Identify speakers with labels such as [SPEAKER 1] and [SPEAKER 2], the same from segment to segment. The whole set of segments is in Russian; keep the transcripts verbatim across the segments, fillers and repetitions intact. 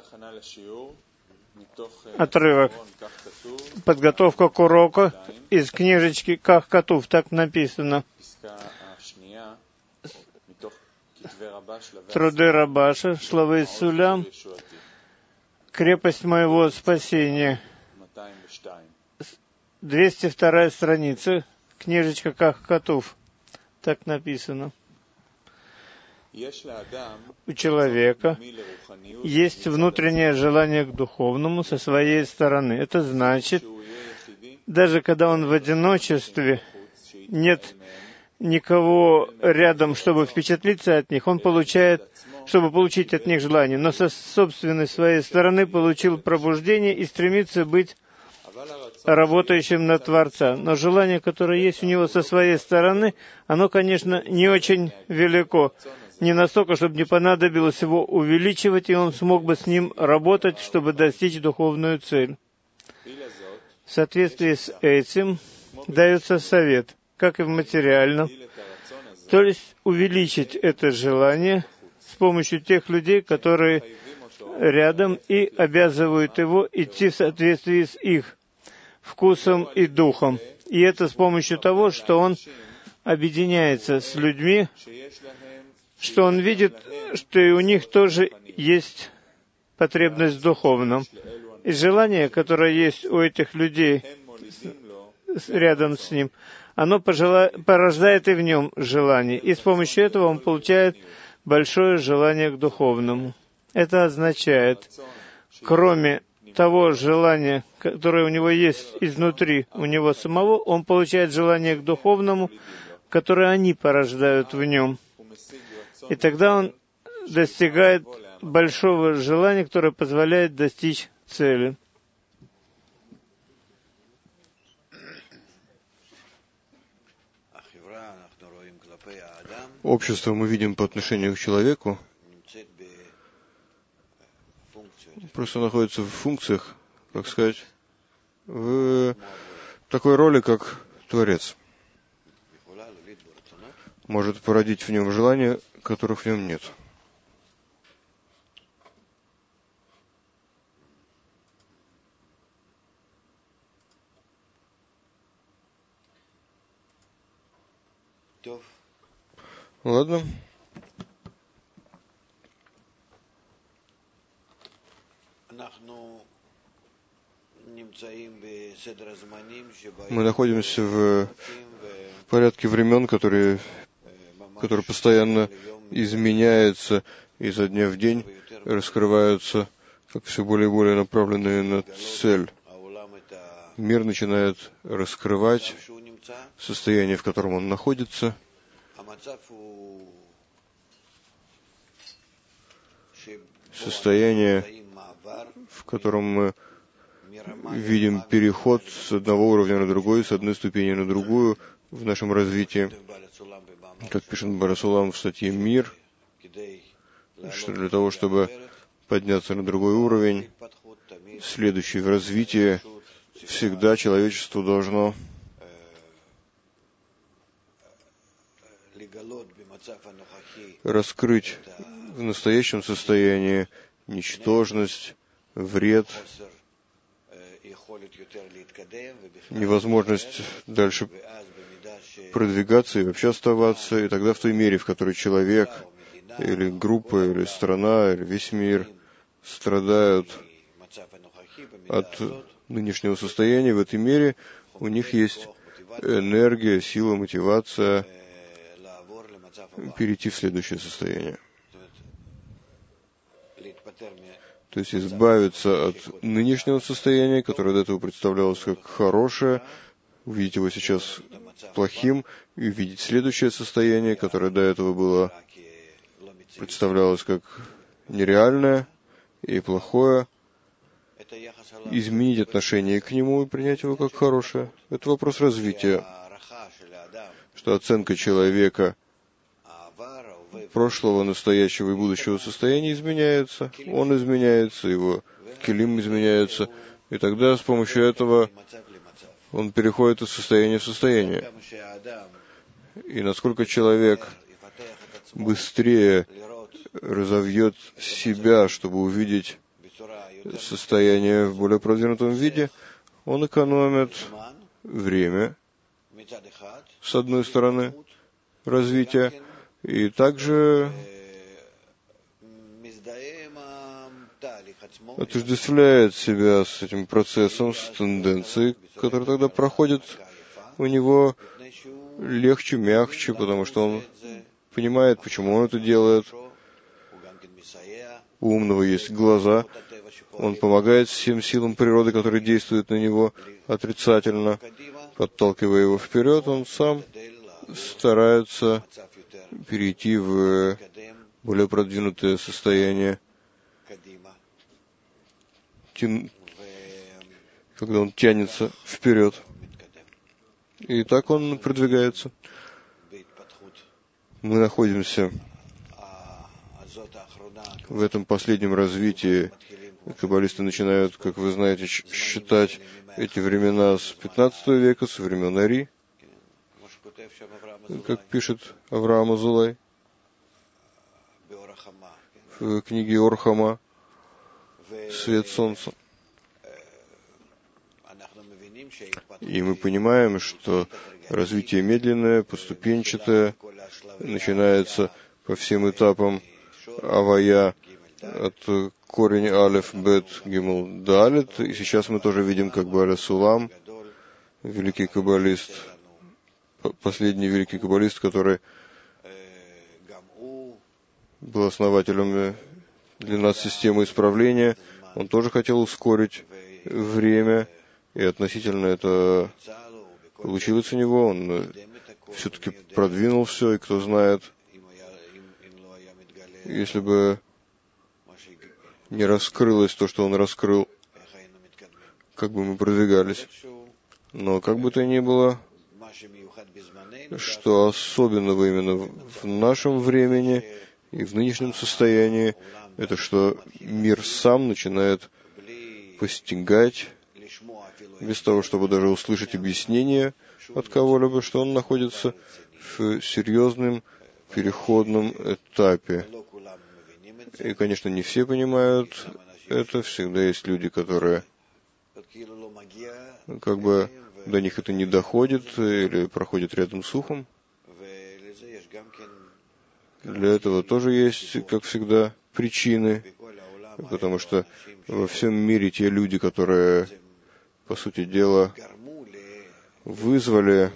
[SPEAKER 1] Отрывок. Подготовка к уроку из книжечки «Ках Катув», так написано. Труды Рабаша, Шлавы Сулям, крепость моего спасения. двести вторая страница, книжечка «Ках Катув», так написано. У человека есть внутреннее желание к духовному со своей стороны. Это значит, даже когда он в одиночестве, нет никого рядом, чтобы впечатлиться от них, он получает, чтобы получить от них желание, но со собственной своей стороны получил пробуждение и стремится быть работающим на Творца. Но желание, которое есть у него со своей стороны, оно, конечно, не очень велико. Не настолько, чтобы не понадобилось его увеличивать, и он смог бы с ним работать, чтобы достичь духовную цель. В соответствии с этим дается совет, как и в материальном, то есть увеличить это желание с помощью тех людей, которые рядом, и обязывают его идти в соответствии с их вкусом и духом. И это с помощью того, что он объединяется с людьми, что он видит, что и у них тоже есть потребность в духовном. И желание, которое есть у этих людей рядом с ним, оно пожела... порождает и в нем желание. И с помощью этого он получает большое желание к духовному. Это означает, кроме того желания, которое у него есть изнутри, у него самого, он получает желание к духовному, которое они порождают в нем. И тогда он достигает большого желания, которое позволяет достичь цели.
[SPEAKER 2] Общество мы видим по отношению к человеку, просто находится в функциях, как сказать, в такой роли, как Творец. Может породить в нем желания, которых в нем нет. Ладно. Мы находимся в порядке времен, которые, которые постоянно изменяются изо дня в день, раскрываются как все более и более направленные на цель. Мир начинает раскрывать состояние, в котором он находится. Состояние, в котором мы видим переход с одного уровня на другой, с одной ступени на другую в нашем развитии. Как пишет Барасулам в статье «Мир», что для того, чтобы подняться на другой уровень, следующий в развитии, всегда человечество должно раскрыть в настоящем состоянии ничтожность, вред, невозможность дальше продвигаться и вообще оставаться, и тогда в той мере, в которой человек или группа, или страна, или весь мир страдают от нынешнего состояния, в этой мере у них есть энергия, сила, мотивация перейти в следующее состояние. То есть избавиться от нынешнего состояния, которое до этого представлялось как хорошее, увидеть его сейчас плохим, и увидеть следующее состояние, которое до этого было представлялось как нереальное и плохое, изменить отношение к нему и принять его как хорошее. Это вопрос развития, что оценка человека прошлого, настоящего и будущего состояния изменяется. Он изменяется, его килим изменяется, и тогда с помощью этого он переходит из состояния в состояние. И насколько человек быстрее разовьет себя, чтобы увидеть состояние в более продвинутом виде, он экономит время, с одной стороны, развития, и также отождествляет себя с этим процессом, с тенденцией, которая тогда проходит у него легче, мягче, потому что он понимает, почему он это делает. У умного есть глаза, он помогает всем силам природы, которые действуют на него отрицательно, подталкивая его вперед, он сам старается перейти в более продвинутое состояние, когда он тянется вперед. И так он продвигается. Мы находимся в этом последнем развитии. Каббалисты начинают, как вы знаете, считать эти времена с пятнадцатого века, со времен Ари, как пишет Авраам Азулай в книге Ор-Хама «Свет солнца». И мы понимаем, что развитие медленное, поступенчатое, начинается по всем этапам Авая, от корень Алеф, Бет, Гимл, Далет. И сейчас мы тоже видим, как Баля Сулам, великий каббалист, последний великий каббалист, который был основателем для нас системы исправления, он тоже хотел ускорить время, и относительно это получилось у него, он все-таки продвинул все, и кто знает, если бы не раскрылось то, что он раскрыл, как бы мы продвигались. Но как бы то ни было, что особенного именно в нашем времени и в нынешнем состоянии, это что мир сам начинает постигать, без того, чтобы даже услышать объяснение от кого-либо, что он находится в серьезном переходном этапе. И, конечно, не все понимают это, всегда есть люди, которые как бы до них это не доходит или проходит рядом с ухом. Для этого тоже есть, как всегда, причины, потому что во всем мире те люди, которые, по сути дела, вызвали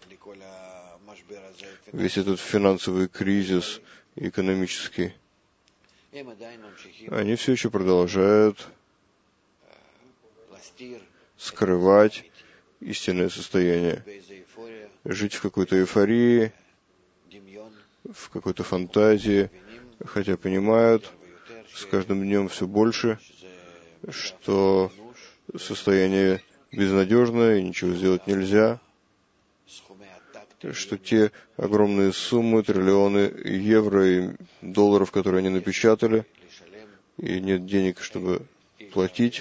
[SPEAKER 2] весь этот финансовый кризис экономический, они все еще продолжают скрывать истинное состояние, жить в какой-то эйфории, в какой-то фантазии, хотя понимают с каждым днем все больше, что состояние безнадежное, и ничего сделать нельзя, что те огромные суммы, триллионы евро и долларов, которые они напечатали, и нет денег, чтобы платить,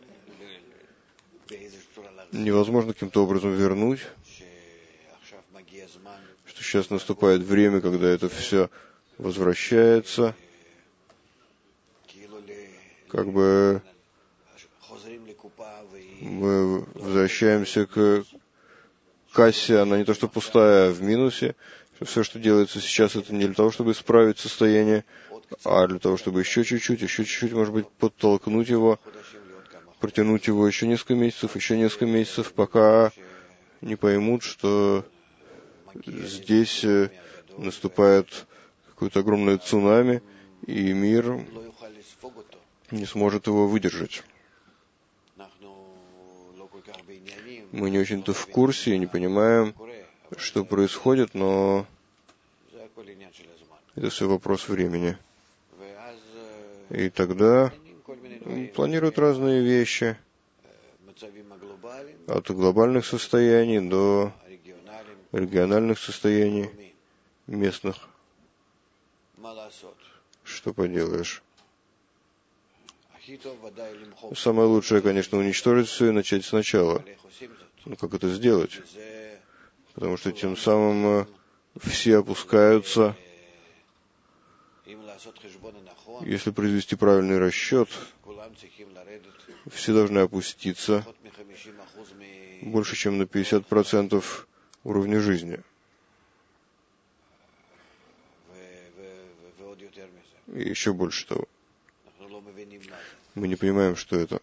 [SPEAKER 2] невозможно каким-то образом вернуть, что сейчас наступает время, когда это все возвращается, как бы мы возвращаемся к кассе, она не то что пустая, а в минусе. Все, что делается сейчас, это не для того, чтобы исправить состояние, а для того, чтобы еще чуть-чуть, еще чуть-чуть, может быть, подтолкнуть его, протянуть его еще несколько месяцев, еще несколько месяцев, пока не поймут, что здесь наступает какое-то огромное цунами, и мир не сможет его выдержать. Мы не очень-то в курсе и не понимаем, что происходит, но это все вопрос времени. И тогда планируют разные вещи, от глобальных состояний до региональных состояний, местных. Что поделаешь? Самое лучшее, конечно, уничтожить все и начать сначала. Но как это сделать? Потому что тем самым все опускаются. Если произвести правильный расчет, все должны опуститься больше, чем на пятьдесят процентов уровня жизни. И еще больше того. Мы не понимаем, что это.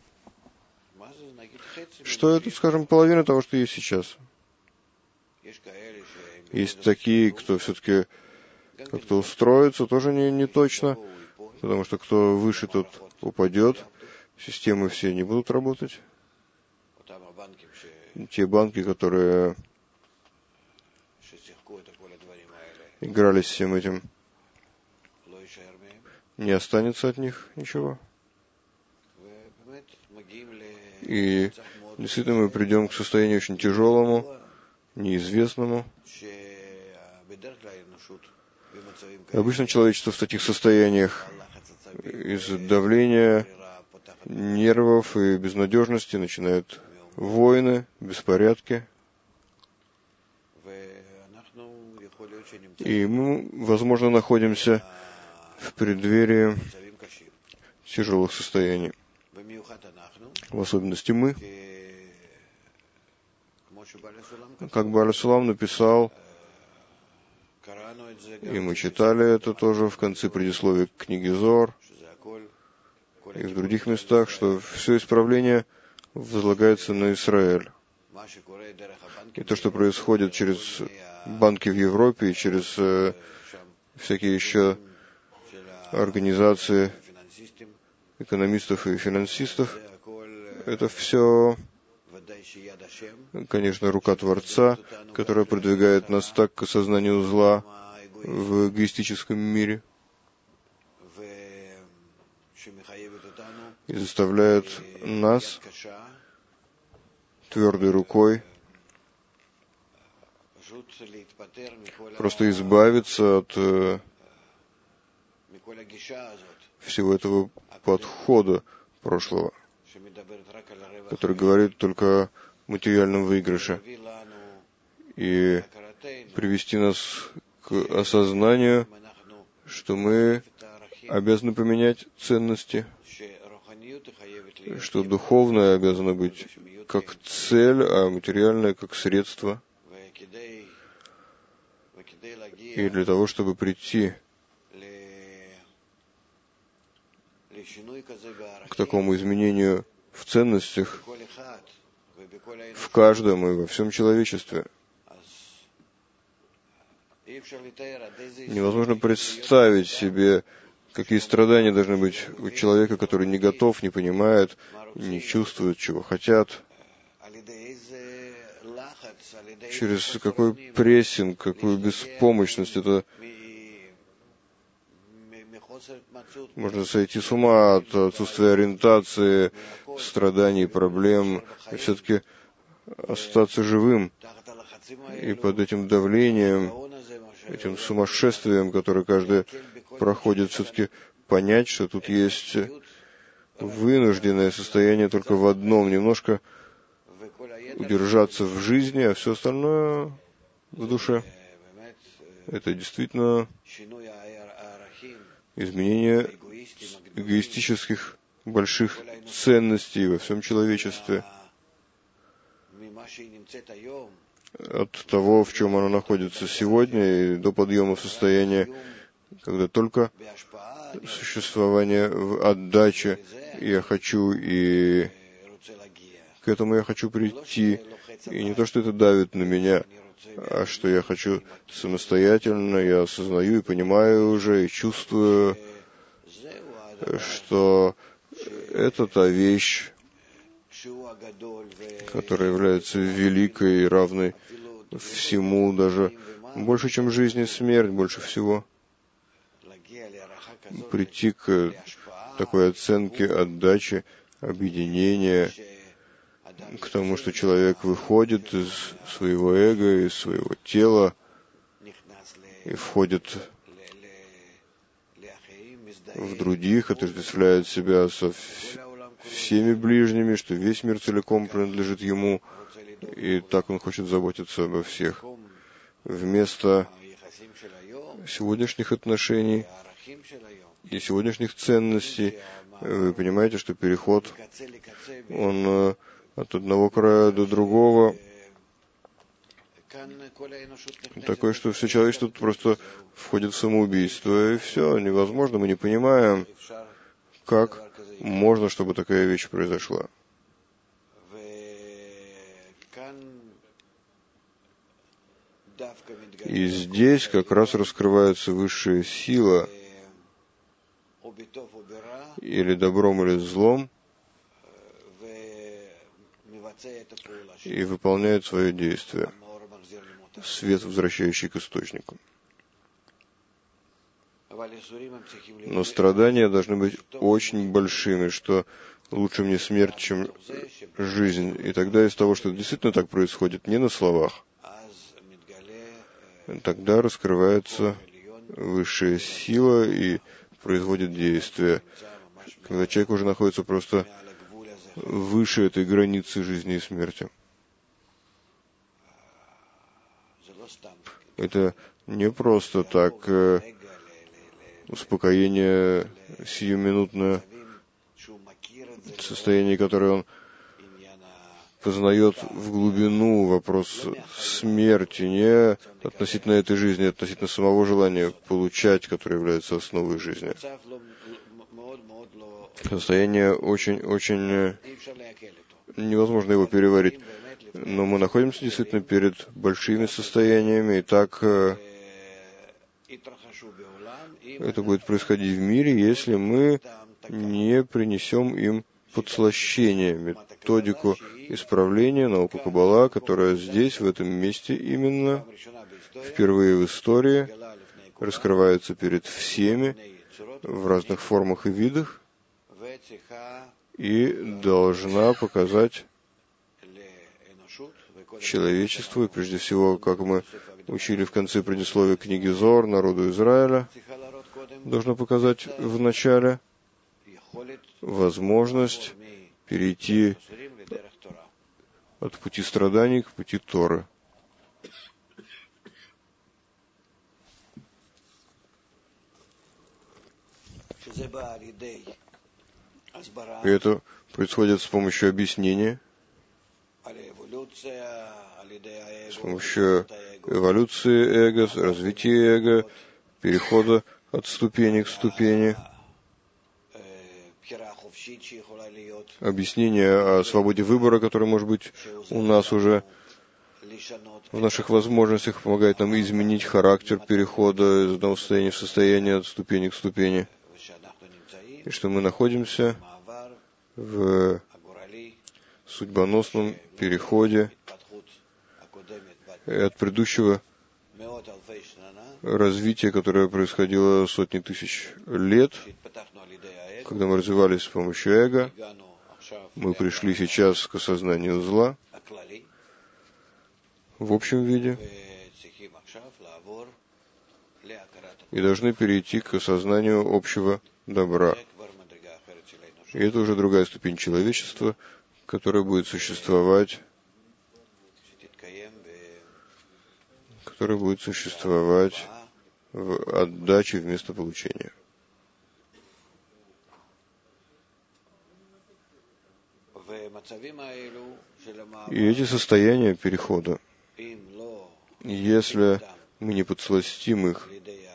[SPEAKER 2] Что это, скажем, половина того, что есть сейчас. Есть такие, кто все-таки как-то устроится, тоже не, не точно, потому что кто выше, тот упадет, системы все не будут работать. Те банки, которые играли с всем этим, не останется от них ничего. И действительно мы придем к состоянию очень тяжелому, неизвестному. Обычно человечество в таких состояниях из-за давления нервов и безнадежности начинают войны, беспорядки. И мы, возможно, находимся в преддверии тяжелых состояний. В особенности мы, как Бааль Сулам написал, и мы читали это тоже в конце предисловия к книге Зоар и в других местах, что все исправление возлагается на Израиль. И то, что происходит через банки в Европе и через э, всякие еще организации экономистов и финансистов, это все, конечно, рука Творца, которая продвигает нас так к осознанию зла в эгоистическом мире и заставляет нас твердой рукой просто избавиться от э, всего этого подхода прошлого, который говорит только о материальном выигрыше, и привести нас к осознанию, что мы обязаны поменять ценности, что духовное обязано быть как цель, а материальное как средство. И для того, чтобы прийти к такому изменению в ценностях в каждом и во всем человечестве, невозможно представить себе, какие страдания должны быть у человека, который не готов, не понимает, не чувствует, чего хотят. Через какой прессинг, какую беспомощность. Это можно сойти с ума от отсутствия ориентации, страданий, проблем, и все-таки остаться живым. И под этим давлением, этим сумасшествием, которое каждый проходит, все-таки понять, что тут есть вынужденное состояние только в одном, немножко удержаться в жизни, а все остальное в душе. Это действительно изменение эгоистических больших ценностей во всем человечестве. От того, в чем оно находится сегодня, и до подъема в состояние, когда только существование в отдаче я хочу, и к этому я хочу прийти. И не то, что это давит на меня, а что я хочу самостоятельно, я осознаю и понимаю уже, и чувствую, что это та вещь, которая является великой и равной всему, даже больше, чем жизнь и смерть, больше всего. Прийти к такой оценке отдачи, объединения, к тому, что человек выходит из своего эго, из своего тела и входит в других, отождествляет себя со всеми ближними, что весь мир целиком принадлежит ему, и так он хочет заботиться обо всех. Вместо сегодняшних отношений и сегодняшних ценностей Вы понимаете, что переход, он от одного края до другого такой, что все человечество просто входит в самоубийство, и все, невозможно, мы не понимаем, как можно, чтобы такая вещь произошла. И здесь как раз раскрывается высшая сила, или добром, или злом, и выполняет свое действие. Свет, возвращающий к источнику. Но страдания должны быть очень большими, что лучше мне смерть, чем жизнь. И тогда из того, что действительно так происходит, не на словах, тогда раскрывается высшая сила и производит действие. Когда человек уже находится просто выше этой границы жизни и смерти. Это не просто так э, успокоение сиюминутное, состояние, которое он познает в глубину, вопрос смерти, не относительно этой жизни, а относительно самого желания получать, которое является основой жизни. Состояние очень-очень невозможно его переварить. Но мы находимся действительно перед большими состояниями, и так э, это будет происходить в мире, если мы не принесем им подслащение, методику исправления, науку Каббала, которая здесь, в этом месте именно, впервые в истории, раскрывается перед всеми в разных формах и видах, и должна показать человечеству, и прежде всего, как мы учили в конце предисловия книги Зоар, народу Израиля, должно показать в начале возможность перейти от пути страданий к пути Торы. И это происходит с помощью объяснения, с помощью эволюции эго, развития эго, перехода от ступени к ступени, объяснение о свободе выбора, которая может быть у нас уже в наших возможностях, помогает нам изменить характер перехода из одного состояния в состояние, от ступени к ступени. И что мы находимся в судьбоносном переходе от предыдущего развития, которое происходило сотни тысяч лет, когда мы развивались с помощью эго, мы пришли сейчас к осознанию зла в общем виде и должны перейти к осознанию общего добра. И это уже другая ступень человечества, которая будет существовать, которая будет существовать в отдаче вместо получения. И эти состояния перехода, если мы не подсластим их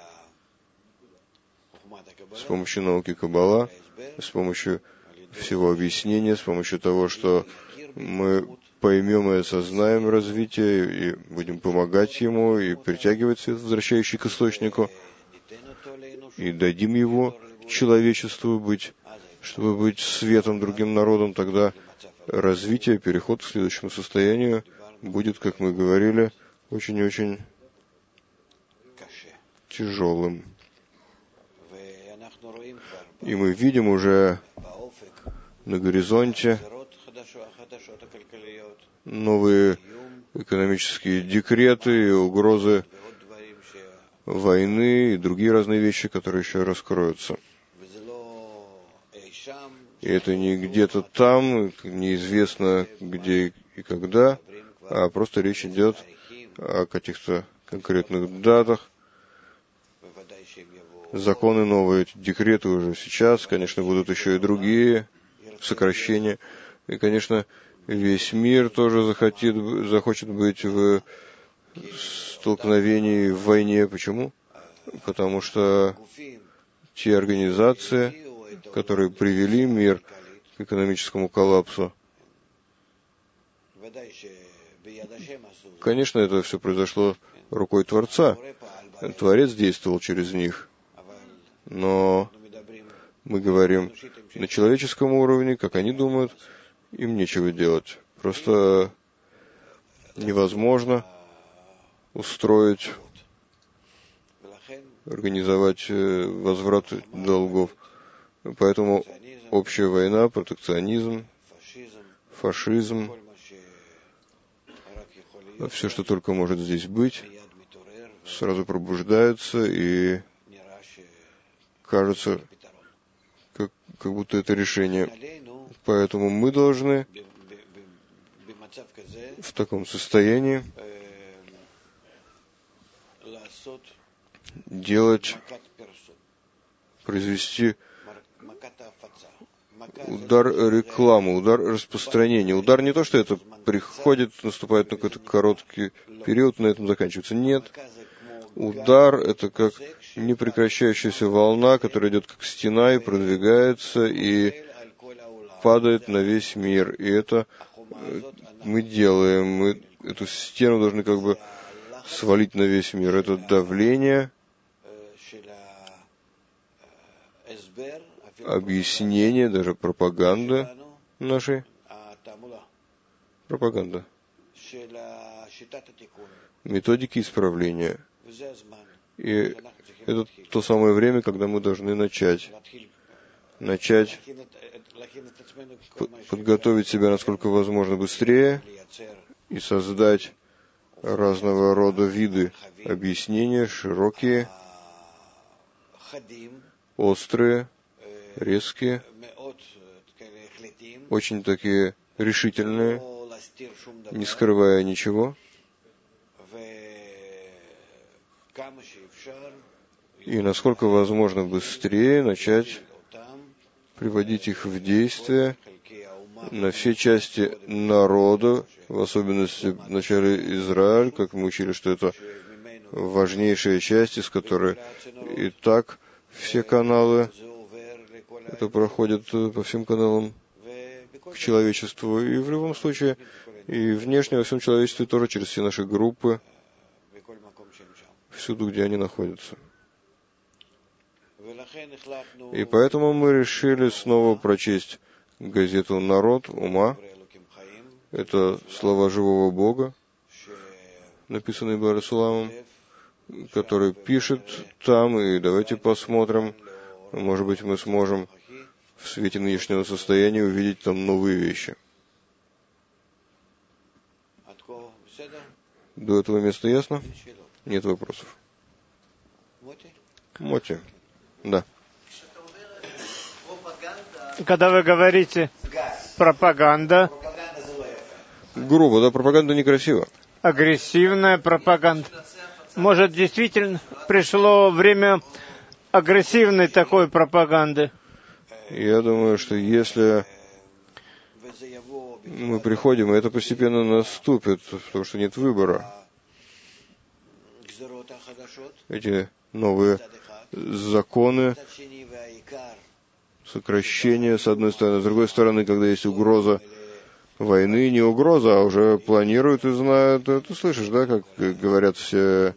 [SPEAKER 2] с помощью науки Каббала, с помощью всего объяснения, с помощью того, что мы поймем и осознаем развитие, и будем помогать ему, и притягивать свет, возвращающий к источнику, и дадим его человечеству быть, чтобы быть светом другим народам, тогда развитие, переход к следующему состоянию будет, как мы говорили, очень и очень тяжелым. И мы видим уже на горизонте новые экономические декреты и угрозы войны и другие разные вещи, которые еще раскроются. И это не где-то там, неизвестно где и когда, а просто речь идет о каких-то конкретных датах, законы новые, эти декреты уже сейчас, конечно, будут еще и другие сокращения. И, конечно, весь мир тоже захотит, захочет быть в столкновении, в войне. Почему? Потому что те организации, которые привели мир к экономическому коллапсу, конечно, это все произошло рукой Творца. Творец действовал через них. Но мы говорим на человеческом уровне, как они думают, им нечего делать. Просто невозможно устроить, организовать возврат долгов. Поэтому общая война, протекционизм, фашизм, все, что только может здесь быть, сразу пробуждается, и кажется, как, как будто это решение. Поэтому мы должны в таком состоянии делать, произвести удар рекламы, удар распространения. Удар не то, что это приходит, наступает на какой-то короткий период, на этом заканчивается. Нет. Удар — это как непрекращающаяся волна, которая идет как стена и продвигается, и падает на весь мир. И это мы делаем. Мы эту стену должны как бы свалить на весь мир. Это давление, объяснение, даже пропаганда нашей. Пропаганда. Методики исправления. И это то самое время, когда мы должны начать. Начать подготовить себя насколько возможно быстрее и создать разного рода виды объяснения, широкие, острые, резкие, очень такие решительные, не скрывая ничего, и насколько возможно быстрее начать приводить их в действие на все части народа, в особенности в начале Израиль, как мы учили, что это важнейшая часть, из которой и так все каналы, это проходит по всем каналам к человечеству, и в любом случае, и внешне во всем человечестве тоже через все наши группы, всюду, где они находятся. И поэтому мы решили снова прочесть газету «Народ ума». Это слова живого Бога, написанные Барасуламом, который пишет там, и давайте посмотрим, может быть, мы сможем в свете нынешнего состояния увидеть там новые вещи. До этого места ясно? Нет вопросов. Моти. Да.
[SPEAKER 1] Когда вы говорите пропаганда,
[SPEAKER 2] грубо, да, пропаганда некрасива.
[SPEAKER 1] Агрессивная пропаганда. Может, действительно пришло время агрессивной такой пропаганды?
[SPEAKER 2] Я думаю, что если мы приходим, и это постепенно наступит, потому что нет выбора. Эти новые законы, сокращения, с одной стороны. С другой стороны, когда есть угроза войны, не угроза, а уже планируют и знают. Ты слышишь, да, как говорят все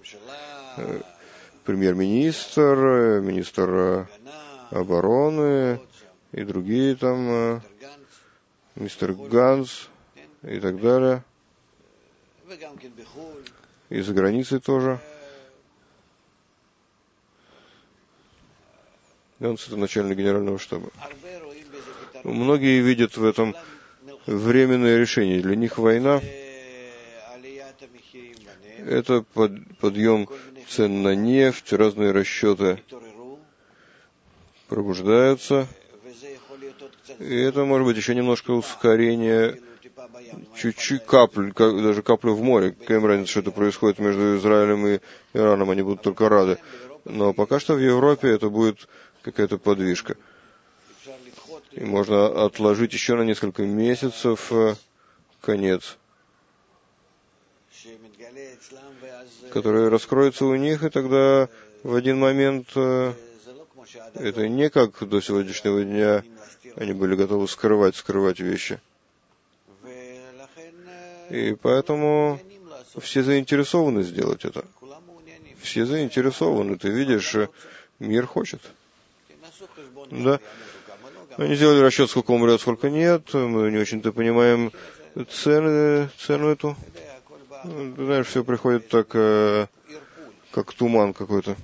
[SPEAKER 2] премьер-министр, министр обороны и другие там, мистер Ганс и так далее. И за границей тоже. Ганс — это начальник генерального штаба. Многие видят в этом временное решение. Для них война — это под, подъем цен на нефть, разные расчеты пробуждаются. И это может быть еще немножко ускорение, чуть-чуть каплю, как, даже каплю в море. Какая им разница, что это происходит между Израилем и Ираном, они будут только рады. Но пока что в Европе это будет какая-то подвижка. И можно отложить еще на несколько месяцев конец, который раскроется у них, и тогда в один момент это не как до сегодняшнего дня они были готовы скрывать, скрывать вещи. И поэтому все заинтересованы сделать это. Все заинтересованы. Ты видишь, мир хочет. Да. Они сделали расчет, сколько умрет, сколько нет. Мы не очень-то понимаем цены, цену эту. Ты знаешь, все приходит так, как туман какой-то.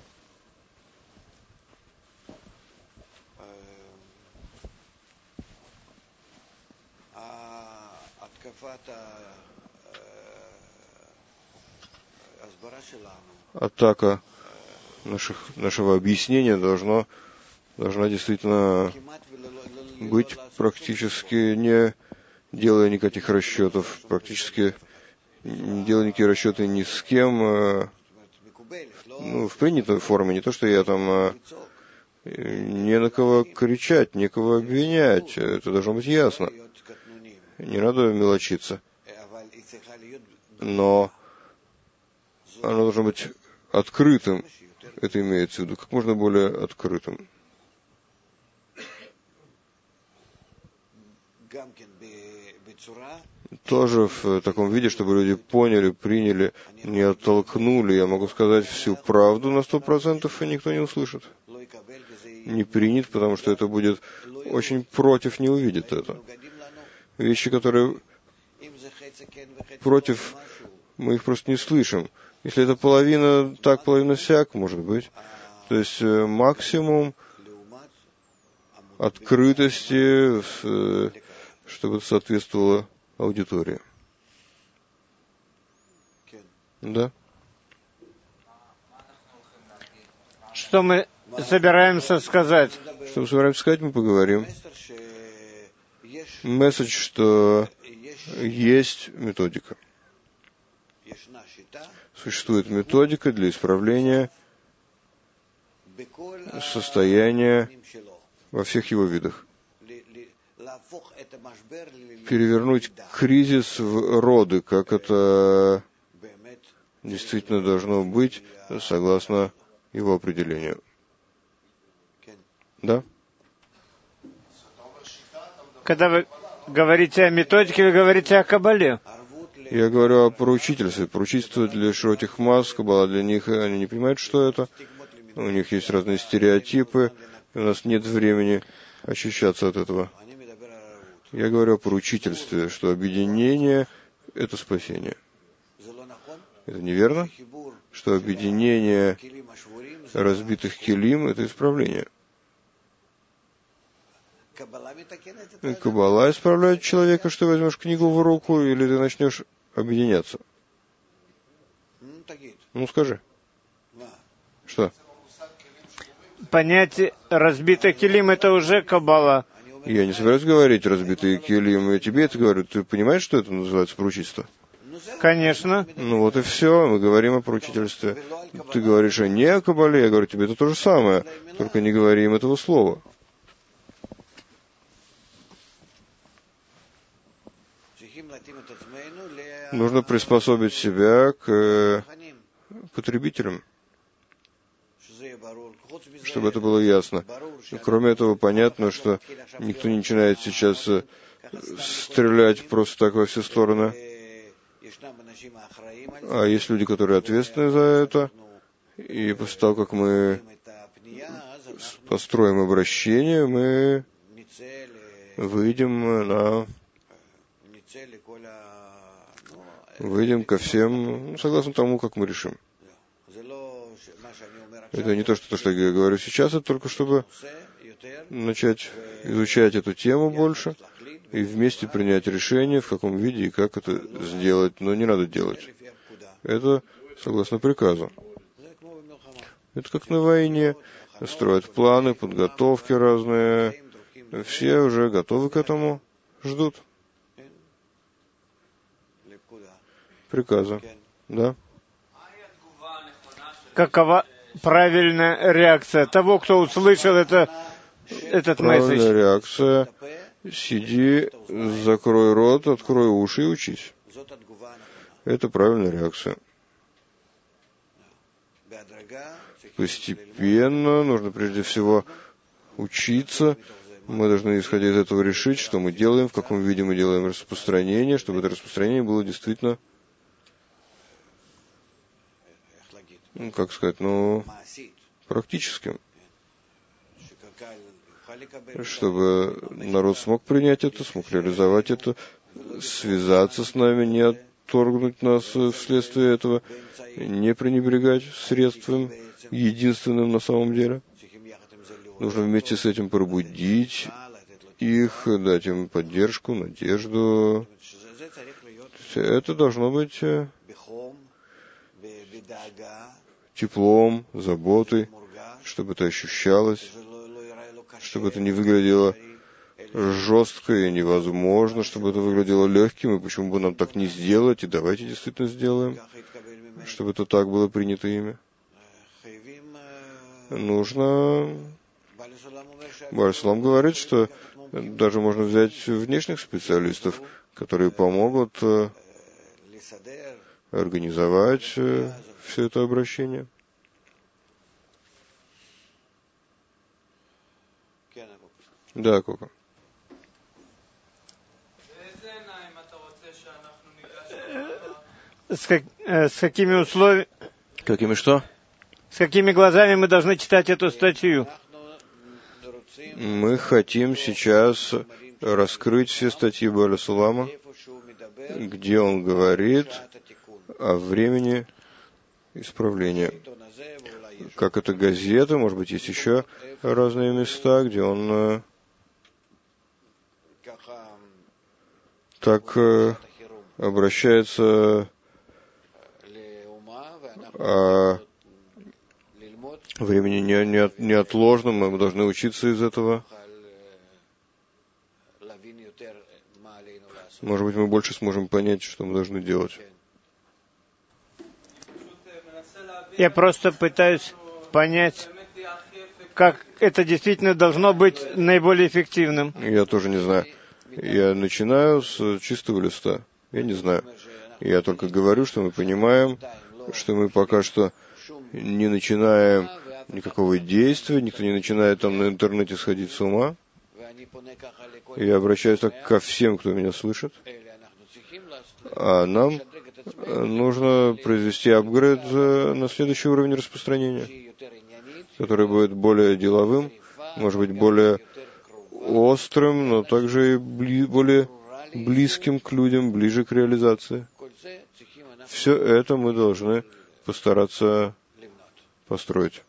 [SPEAKER 2] Атака наших, нашего объяснения должно, должна действительно быть практически не делая никаких расчетов, практически не делая никакие расчеты ни с кем, ну, в принятой форме, не то, что я там не на кого кричать, некого обвинять, это должно быть ясно. Не надо мелочиться. Но оно должно быть открытым. Это имеется в виду, как можно более открытым. Тоже в таком виде, чтобы люди поняли, приняли, не оттолкнули. Я могу сказать всю правду на сто процентов, и никто не услышит. Не принят, потому что это будет очень против, не увидит это. Вещи, которые против, мы их просто не слышим. Если это половина так, половина сяк, может быть. То есть максимум открытости, чтобы это соответствовало аудитории. Да?
[SPEAKER 1] Что мы собираемся сказать?
[SPEAKER 2] Что мы собираемся сказать, мы поговорим. Месседж, что есть методика. Существует методика для исправления состояния во всех его видах. Перевернуть кризис в роды, как это действительно должно быть, согласно его определению. Да?
[SPEAKER 1] Когда вы говорите о методике, вы говорите о Кабале.
[SPEAKER 2] Я говорю о поручительстве. Поручительство для широких масс, Каббала для них, они не понимают, что это. У них есть разные стереотипы, и у нас нет времени очищаться от этого. Я говорю о поручительстве, что объединение — это спасение. Это неверно? Что объединение разбитых келим — это исправление. Каббала исправляет человека, что возьмешь книгу в руку, или ты начнешь объединяться. Ну, скажи. Что?
[SPEAKER 1] Понятие разбитый келим — это уже Каббала.
[SPEAKER 2] Я не собираюсь говорить разбитые келим, я тебе это говорю. Ты понимаешь, что это называется поручительство?
[SPEAKER 1] Конечно.
[SPEAKER 2] Ну вот и все, мы говорим о поручительстве. Ты говоришь о не о Каббале, я говорю тебе это то же самое, только не говори им этого слова. Нужно приспособить себя к потребителям, чтобы это было ясно. И кроме этого, понятно, что никто не начинает сейчас стрелять просто так во все стороны. А есть люди, которые ответственны за это. И после того, как мы построим обращение, мы выйдем на... Выйдем ко всем, согласно тому, как мы решим. Это не то, что, то, что я говорю сейчас, это только чтобы начать изучать эту тему больше и вместе принять решение, в каком виде и как это сделать, но не надо делать. Это согласно приказу. Это как на войне. Строят планы, подготовки разные. Все уже готовы к этому, ждут приказа. Да?
[SPEAKER 1] Какова правильная реакция того, кто услышал это, этот месседж?
[SPEAKER 2] Правильная реакция. Сиди, закрой рот, открой уши и учись. Это правильная реакция. Постепенно нужно прежде всего учиться. Мы должны, исходя из этого, решить, что мы делаем, в каком виде мы делаем распространение, чтобы это распространение было действительно, ну, как сказать, ну, практическим. Чтобы народ смог принять это, смог реализовать это, связаться с нами, не отторгнуть нас вследствие этого, не пренебрегать средством единственным на самом деле. Нужно вместе с этим пробудить их, дать им поддержку, надежду. Это должно быть теплом, заботой, чтобы это ощущалось, чтобы это не выглядело жестко и невозможно, чтобы это выглядело легким, и почему бы нам так не сделать, и давайте действительно сделаем, чтобы это так было принято ими. Нужно... Бар-Салам говорит, что даже можно взять внешних специалистов, которые помогут организовать все это обращение. Да, Кока.
[SPEAKER 1] С, как, э, с какими условиями...
[SPEAKER 2] Какими что?
[SPEAKER 1] С какими глазами мы должны читать эту статью?
[SPEAKER 2] Мы хотим сейчас раскрыть все статьи Бар-Салама, где он говорит о времени исправления. Как это газета, может быть, есть еще разные места, где он так обращается о времени неотложном, мы должны учиться из этого. Может быть, мы больше сможем понять, что мы должны делать.
[SPEAKER 1] Я просто пытаюсь понять, как это действительно должно быть наиболее эффективным.
[SPEAKER 2] Я тоже не знаю. Я начинаю с чистого листа. Я не знаю. Я только говорю, что мы понимаем, что мы пока что не начинаем никакого действия, никто не начинает там на интернете сходить с ума. Я обращаюсь так ко всем, кто меня слышит. А нам нужно произвести апгрейд на следующий уровень распространения, который будет более деловым, может быть, более острым, но также и бли- более близким к людям, ближе к реализации. Все это мы должны постараться построить.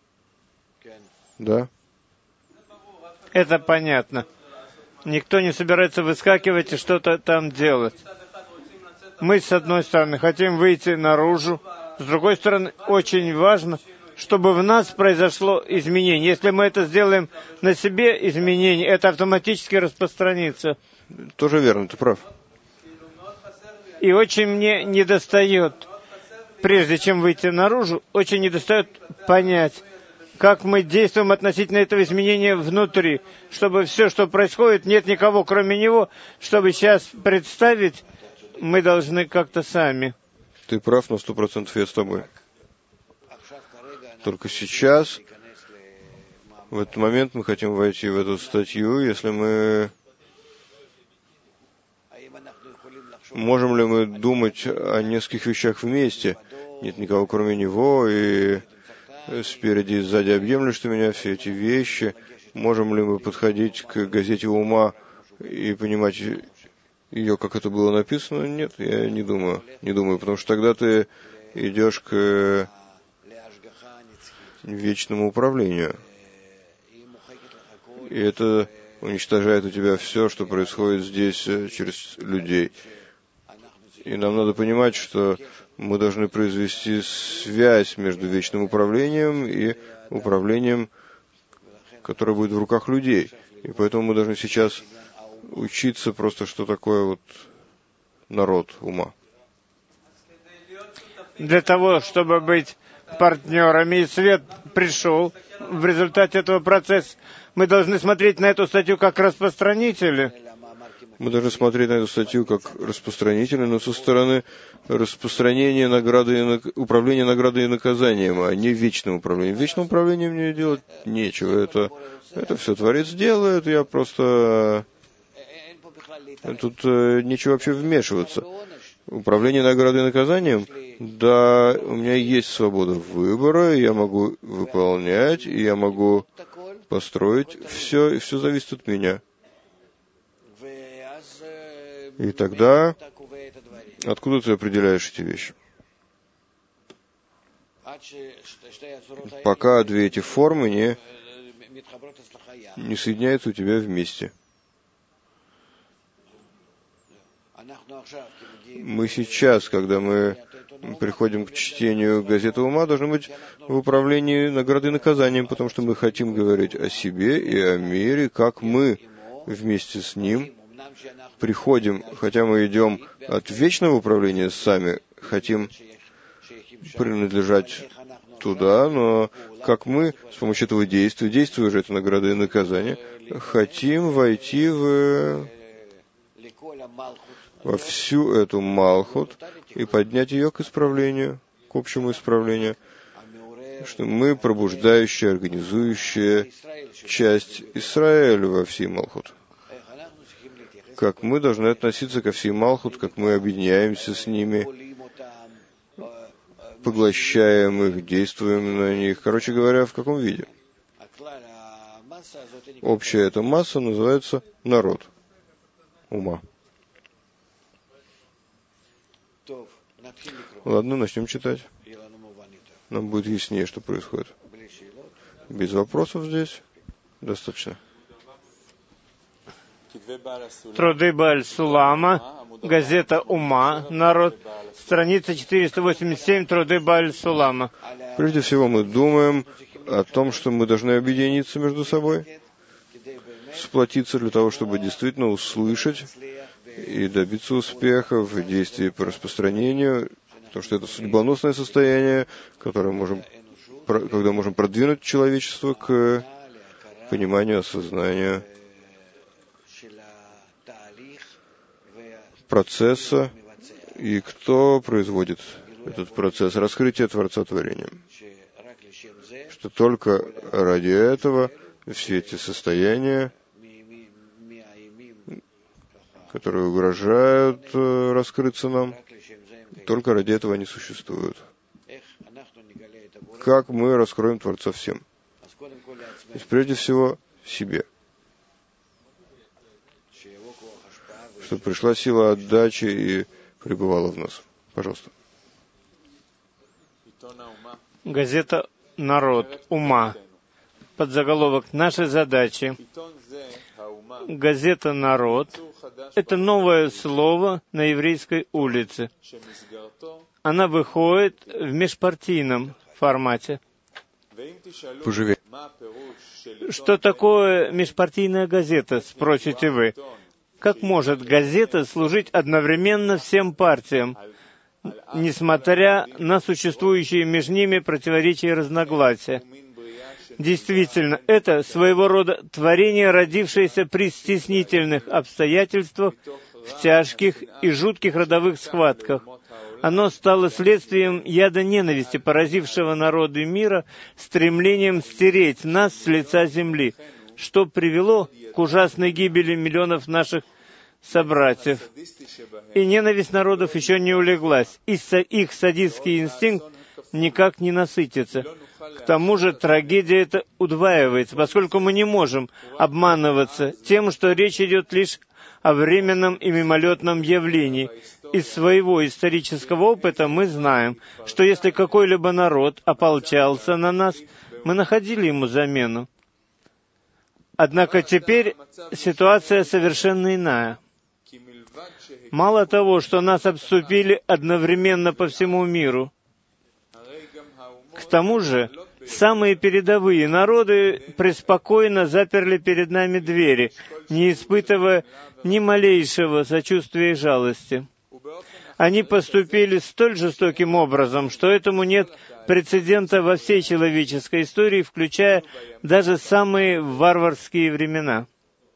[SPEAKER 2] Да?
[SPEAKER 1] Это понятно. Никто не собирается выскакивать и что-то там делать. Мы, с одной стороны, хотим выйти наружу, с другой стороны, очень важно, чтобы в нас произошло изменение. Если мы это сделаем на себе, изменение, это автоматически распространится.
[SPEAKER 2] Тоже верно, ты прав.
[SPEAKER 1] И очень мне недостает, прежде чем выйти наружу, очень недостает понять, как мы действуем относительно этого изменения внутри, чтобы все, что происходит, нет никого, кроме него, чтобы сейчас представить, мы должны как-то сами.
[SPEAKER 2] Ты прав, на сто процентов я с тобой. Только сейчас, в этот момент, мы хотим войти в эту статью, если мы... Можем ли мы думать о нескольких вещах вместе? Нет никого, кроме него, и спереди и сзади объемлешь ты меня, все эти вещи. Можем ли мы подходить к газете ума и понимать ее, как это было написано? Нет, я не думаю. Не думаю, потому что тогда ты идешь к вечному управлению. И это уничтожает у тебя все, что происходит здесь через людей. И нам надо понимать, что мы должны произвести связь между вечным управлением и управлением, которое будет в руках людей. И поэтому мы должны сейчас учиться просто, что такое вот народ ума.
[SPEAKER 1] Для того, чтобы быть партнерами, и свет пришел в результате этого процесса. Мы должны смотреть на эту статью как распространители.
[SPEAKER 2] Мы должны смотреть на эту статью как распространители, но со стороны распространения награды и нак... управления наградой и наказанием, а не вечным управлением. Вечным управлением мне делать нечего. Это, это все Творец делает, я просто... Тут э, нечего вообще вмешиваться. Управление наградой и наказанием, да, у меня есть свобода выбора, я могу выполнять, и я могу построить все, и все зависит от меня. И тогда, откуда ты определяешь эти вещи? Пока две эти формы не, не соединяются у тебя вместе. Мы сейчас, когда мы приходим к чтению газеты ума, должны быть в управлении наградой и наказанием, потому что мы хотим говорить о себе и о мире, как мы вместе с ним приходим, хотя мы идем от вечного управления сами, хотим принадлежать туда, но как мы с помощью этого действия, действуя же это награда и наказание, хотим войти в, во всю эту Малхут и поднять ее к исправлению, к общему исправлению, что мы пробуждающая, организующая часть Исраэля во всей Малхут. Как мы должны относиться ко всей Малхут, как мы объединяемся с ними, поглощаем их, действуем на них. Короче говоря, в каком виде? Общая эта масса называется народ ума. Ладно, начнем читать. Нам будет яснее, что происходит. Без вопросов здесь достаточно.
[SPEAKER 1] Труды Бааль-Сулама, газета «Ума», народ, страница четыреста восемьдесят семь, Труды Бааль-Сулама.
[SPEAKER 2] Прежде всего мы думаем о том, что мы должны объединиться между собой, сплотиться для того, чтобы действительно услышать и добиться успеха в действии по распространению, потому что это судьбоносное состояние, которое можем, когда можем продвинуть человечество к пониманию, осознанию процесса, и кто производит этот процесс раскрытия Творца творения. Что только ради этого все эти состояния, которые угрожают э, раскрыться нам, только ради этого они существуют. Как мы раскроем Творца всем? То есть, прежде всего, себе. Чтобы пришла сила отдачи и пребывала в нас. Пожалуйста.
[SPEAKER 1] Газета «Народ ума». Подзаголовок «Наши задачи». Газета «Народ» — это новое слово на еврейской улице. Она выходит в межпартийном формате.
[SPEAKER 2] Поживее.
[SPEAKER 1] Что такое межпартийная газета, спросите вы? Как может газета служить одновременно всем партиям, несмотря на существующие между ними противоречия и разногласия? Действительно, это своего рода творение, родившееся при стеснительных обстоятельствах, в тяжких и жутких родовых схватках. Оно стало следствием яда ненависти, поразившего народы мира, стремлением стереть нас с лица земли, что привело к ужасной гибели миллионов наших собратьев. И ненависть народов еще не улеглась, и их садистский инстинкт никак не насытится. К тому же трагедия эта удваивается, поскольку мы не можем обманываться тем, что речь идет лишь о временном и мимолетном явлении. Из своего исторического опыта мы знаем, что если какой-либо народ ополчался на нас, мы находили ему замену. Однако теперь ситуация совершенно иная. Мало того, что нас обступили одновременно по всему миру, к тому же самые передовые народы преспокойно заперли перед нами двери, не испытывая ни малейшего сочувствия и жалости. Они поступили столь жестоким образом, что этому нет прецедента во всей человеческой истории, включая даже самые варварские времена.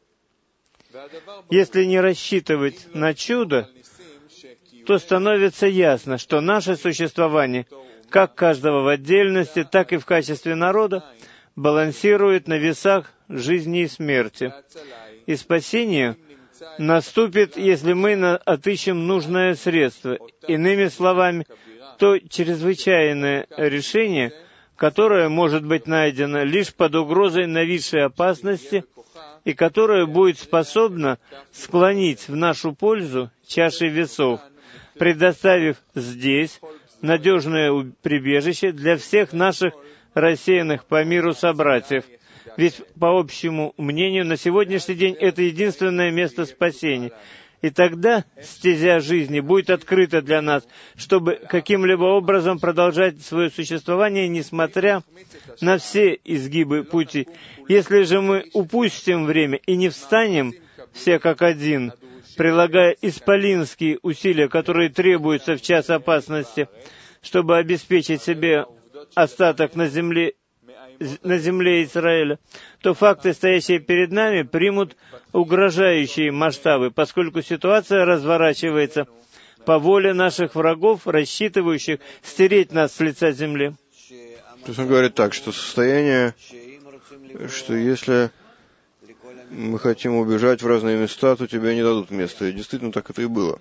[SPEAKER 1] Если не рассчитывать на чудо, то становится ясно, что наше существование, как каждого в отдельности, так и в качестве народа, балансирует на весах жизни и смерти. И спасение наступит, если мы отыщем нужное средство. Иными словами, то чрезвычайное решение, которое может быть найдено лишь под угрозой нависшей опасности и которое будет способно склонить в нашу пользу чаши весов, предоставив здесь надежное прибежище для всех наших рассеянных по миру собратьев. Ведь, по общему мнению, на сегодняшний день это единственное место спасения. И тогда стезя жизни будет открыта для нас, чтобы каким-либо образом продолжать свое существование, несмотря на все изгибы пути. Если же мы упустим время и не встанем все как один, прилагая исполинские усилия, которые требуются в час опасности, чтобы обеспечить себе остаток на земле, на земле Израиля, то факты, стоящие перед нами, примут угрожающие масштабы, поскольку ситуация разворачивается по воле наших врагов, рассчитывающих стереть нас с лица земли.
[SPEAKER 2] То есть он говорит так, что состояние, что если мы хотим убежать в разные места, то тебе не дадут места. И действительно так это и было.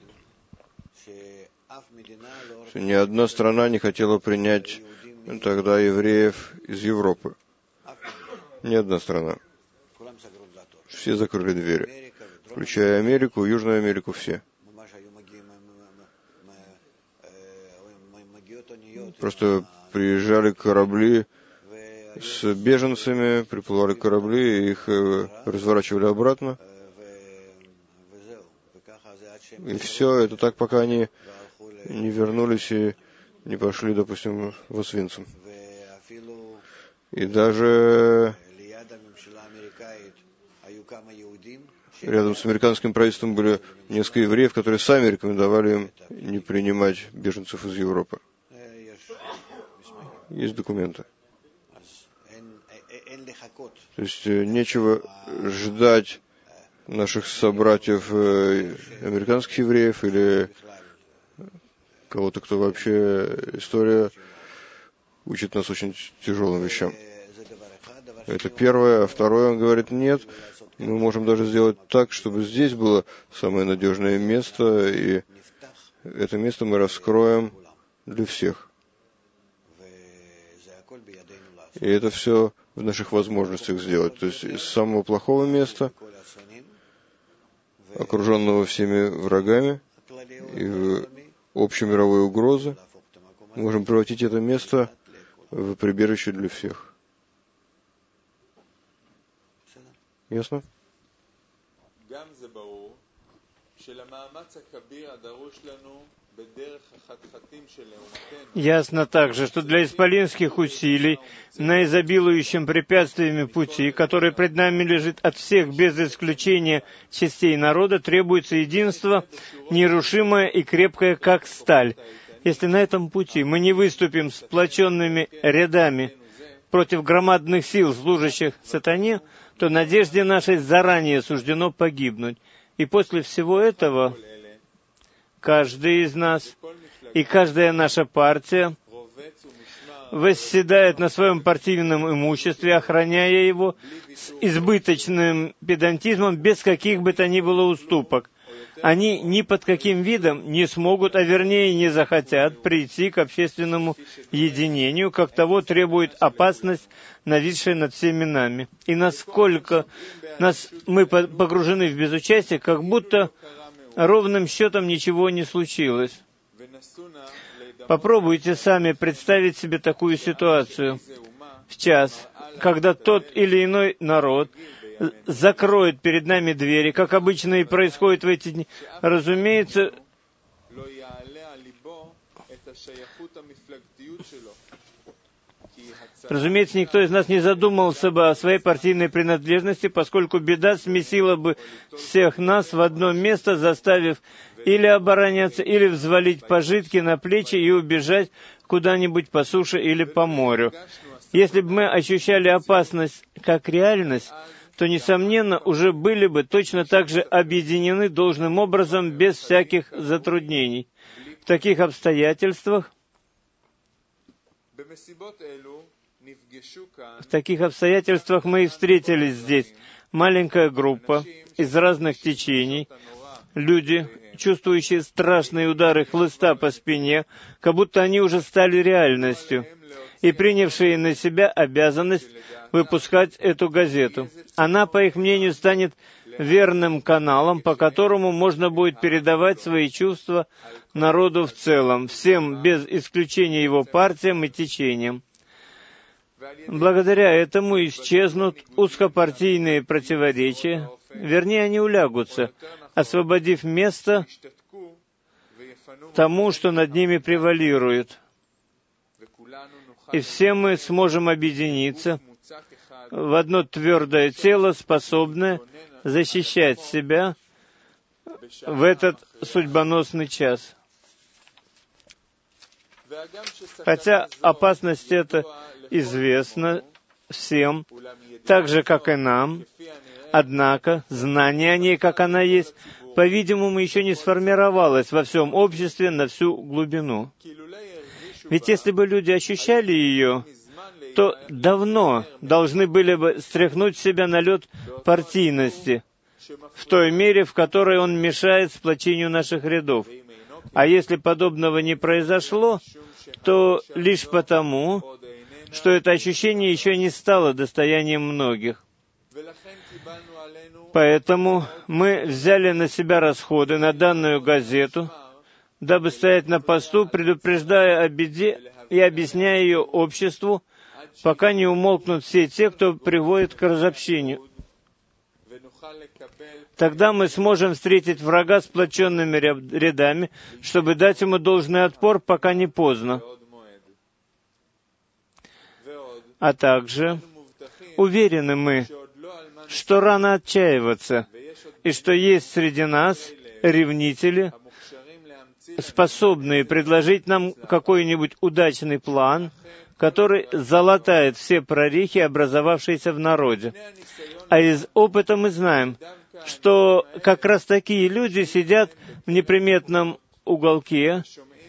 [SPEAKER 2] Ни одна страна не хотела принять тогда евреев из Европы. Ни одна страна. Все закрыли двери. Включая Америку, Южную Америку, все. Просто приезжали корабли с беженцами, приплывали корабли, и их разворачивали обратно. И все, это так, пока они не вернулись и не пошли, допустим, в Освенцим. И даже рядом с американским правительством были несколько евреев, которые сами рекомендовали им не принимать беженцев из Европы. Есть документы. То есть нечего ждать наших собратьев американских евреев или кого-то, кто вообще история учит нас очень тяжелым вещам. Это первое. А второе, он говорит, нет, мы можем даже сделать так, чтобы здесь было самое надежное место, и это место мы раскроем для всех. И это все в наших возможностях сделать. То есть из самого плохого места, окруженного всеми врагами и общей мировой угрозы, мы можем превратить это место в прибежище для всех. Ясно?
[SPEAKER 1] Ясно также, что для исполинских усилий на изобилующем препятствиями пути, который пред нами лежит от всех без исключения частей народа, требуется единство, нерушимое и крепкое, как сталь. Если на этом пути мы не выступим сплоченными рядами против громадных сил, служащих сатане, то надежде нашей заранее суждено погибнуть. И после всего этого каждый из нас и каждая наша партия восседает на своем партийном имуществе, охраняя его с избыточным педантизмом, без каких бы то ни было уступок. Они ни под каким видом не смогут, а вернее не захотят прийти к общественному единению, как того требует опасность, нависшая над всеми нами. И насколько нас, мы погружены в безучастие, как будто ровным счетом ничего не случилось. Попробуйте сами представить себе такую ситуацию. В час, когда тот или иной народ закроет перед нами двери, как обычно и происходит в эти дни, разумеется, Разумеется, никто из нас не задумывался бы о своей партийной принадлежности, поскольку беда смесила бы всех нас в одно место, заставив или обороняться, или взвалить пожитки на плечи и убежать куда-нибудь по суше или по морю. Если бы мы ощущали опасность как реальность, то, несомненно, уже были бы точно так же объединены должным образом, без всяких затруднений. В таких обстоятельствах, в таких обстоятельствах мы и встретились здесь. Маленькая группа из разных течений, люди, чувствующие страшные удары хлыста по спине, как будто они уже стали реальностью, и принявшие на себя обязанность выпускать эту газету. Она, по их мнению, станет верным каналом, по которому можно будет передавать свои чувства народу в целом, всем, без исключения его партиям и течениям. Благодаря этому исчезнут узкопартийные противоречия, вернее, они улягутся, освободив место тому, что над ними превалирует. И все мы сможем объединиться в одно твердое тело, способное защищать себя в этот судьбоносный час. Хотя опасность эта известна всем, так же, как и нам, однако знание о ней, как она есть, по-видимому, еще не сформировалось во всем обществе на всю глубину. Ведь если бы люди ощущали ее, то давно должны были бы стряхнуть с себя налет партийности, в той мере, в которой он мешает сплочению наших рядов. А если подобного не произошло, то лишь потому, что это ощущение еще не стало достоянием многих. Поэтому мы взяли на себя расходы на данную газету, дабы стоять на посту, предупреждая о беде и объясняя ее обществу, пока не умолкнут все те, кто приводит к разобщению. Тогда мы сможем встретить врага сплоченными рядами, чтобы дать ему должный отпор, пока не поздно. А также уверены мы, что рано отчаиваться, и что есть среди нас ревнители, способные предложить нам какой-нибудь удачный план, который залатает все прорехи, образовавшиеся в народе. А из опыта мы знаем, что как раз такие люди сидят в неприметном уголке,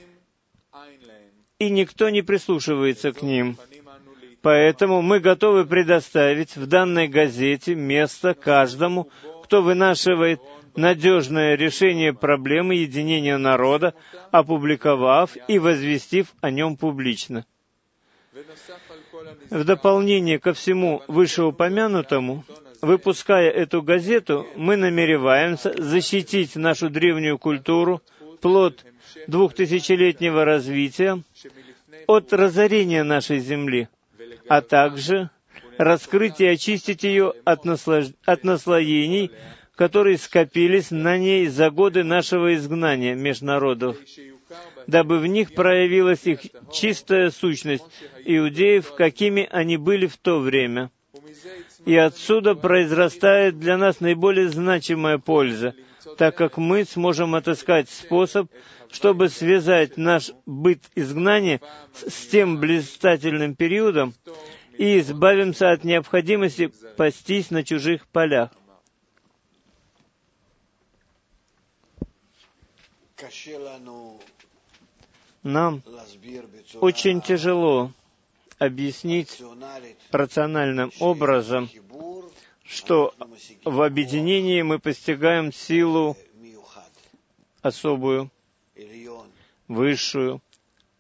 [SPEAKER 1] и никто не прислушивается к ним. Поэтому мы готовы предоставить в данной газете место каждому, кто вынашивает надежное решение проблемы единения народа, опубликовав и возвестив о нем публично. В дополнение ко всему вышеупомянутому, выпуская эту газету, мы намереваемся защитить нашу древнюю культуру, плод двухтысячелетнего развития, от разорения нашей земли, а также раскрыть и очистить ее от, наслож... от наслоений, которые скопились на ней за годы нашего изгнания меж народов, дабы в них проявилась их чистая сущность иудеев, какими они были в то время. И отсюда произрастает для нас наиболее значимая польза, так как мы сможем отыскать способ, чтобы связать наш быт изгнания с тем блистательным периодом и избавимся от необходимости пастись на чужих полях. Нам очень тяжело объяснить рациональным образом, что в объединении мы постигаем силу особую, высшую,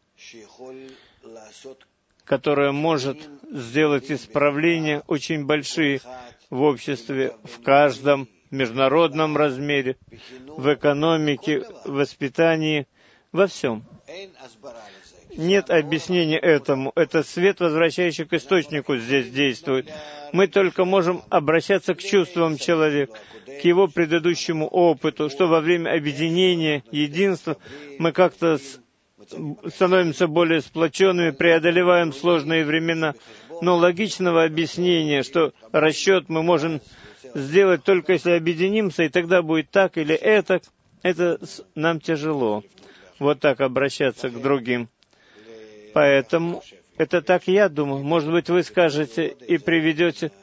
[SPEAKER 1] которая может сделать исправления очень большие в обществе, в каждом международном размере, в экономике, в воспитании, во всем. Нет объяснения этому. Это свет, возвращающий к источнику, здесь действует. Мы только можем обращаться к чувствам человека, к его предыдущему опыту, что во время объединения, единства мы как-то становимся более сплоченными, преодолеваем сложные времена. Но логичного объяснения, что расчет мы можем сделать только если объединимся, и тогда будет так или это, это нам тяжело. Вот так обращаться к другим. Поэтому это так я думаю. Может быть, вы скажете и приведете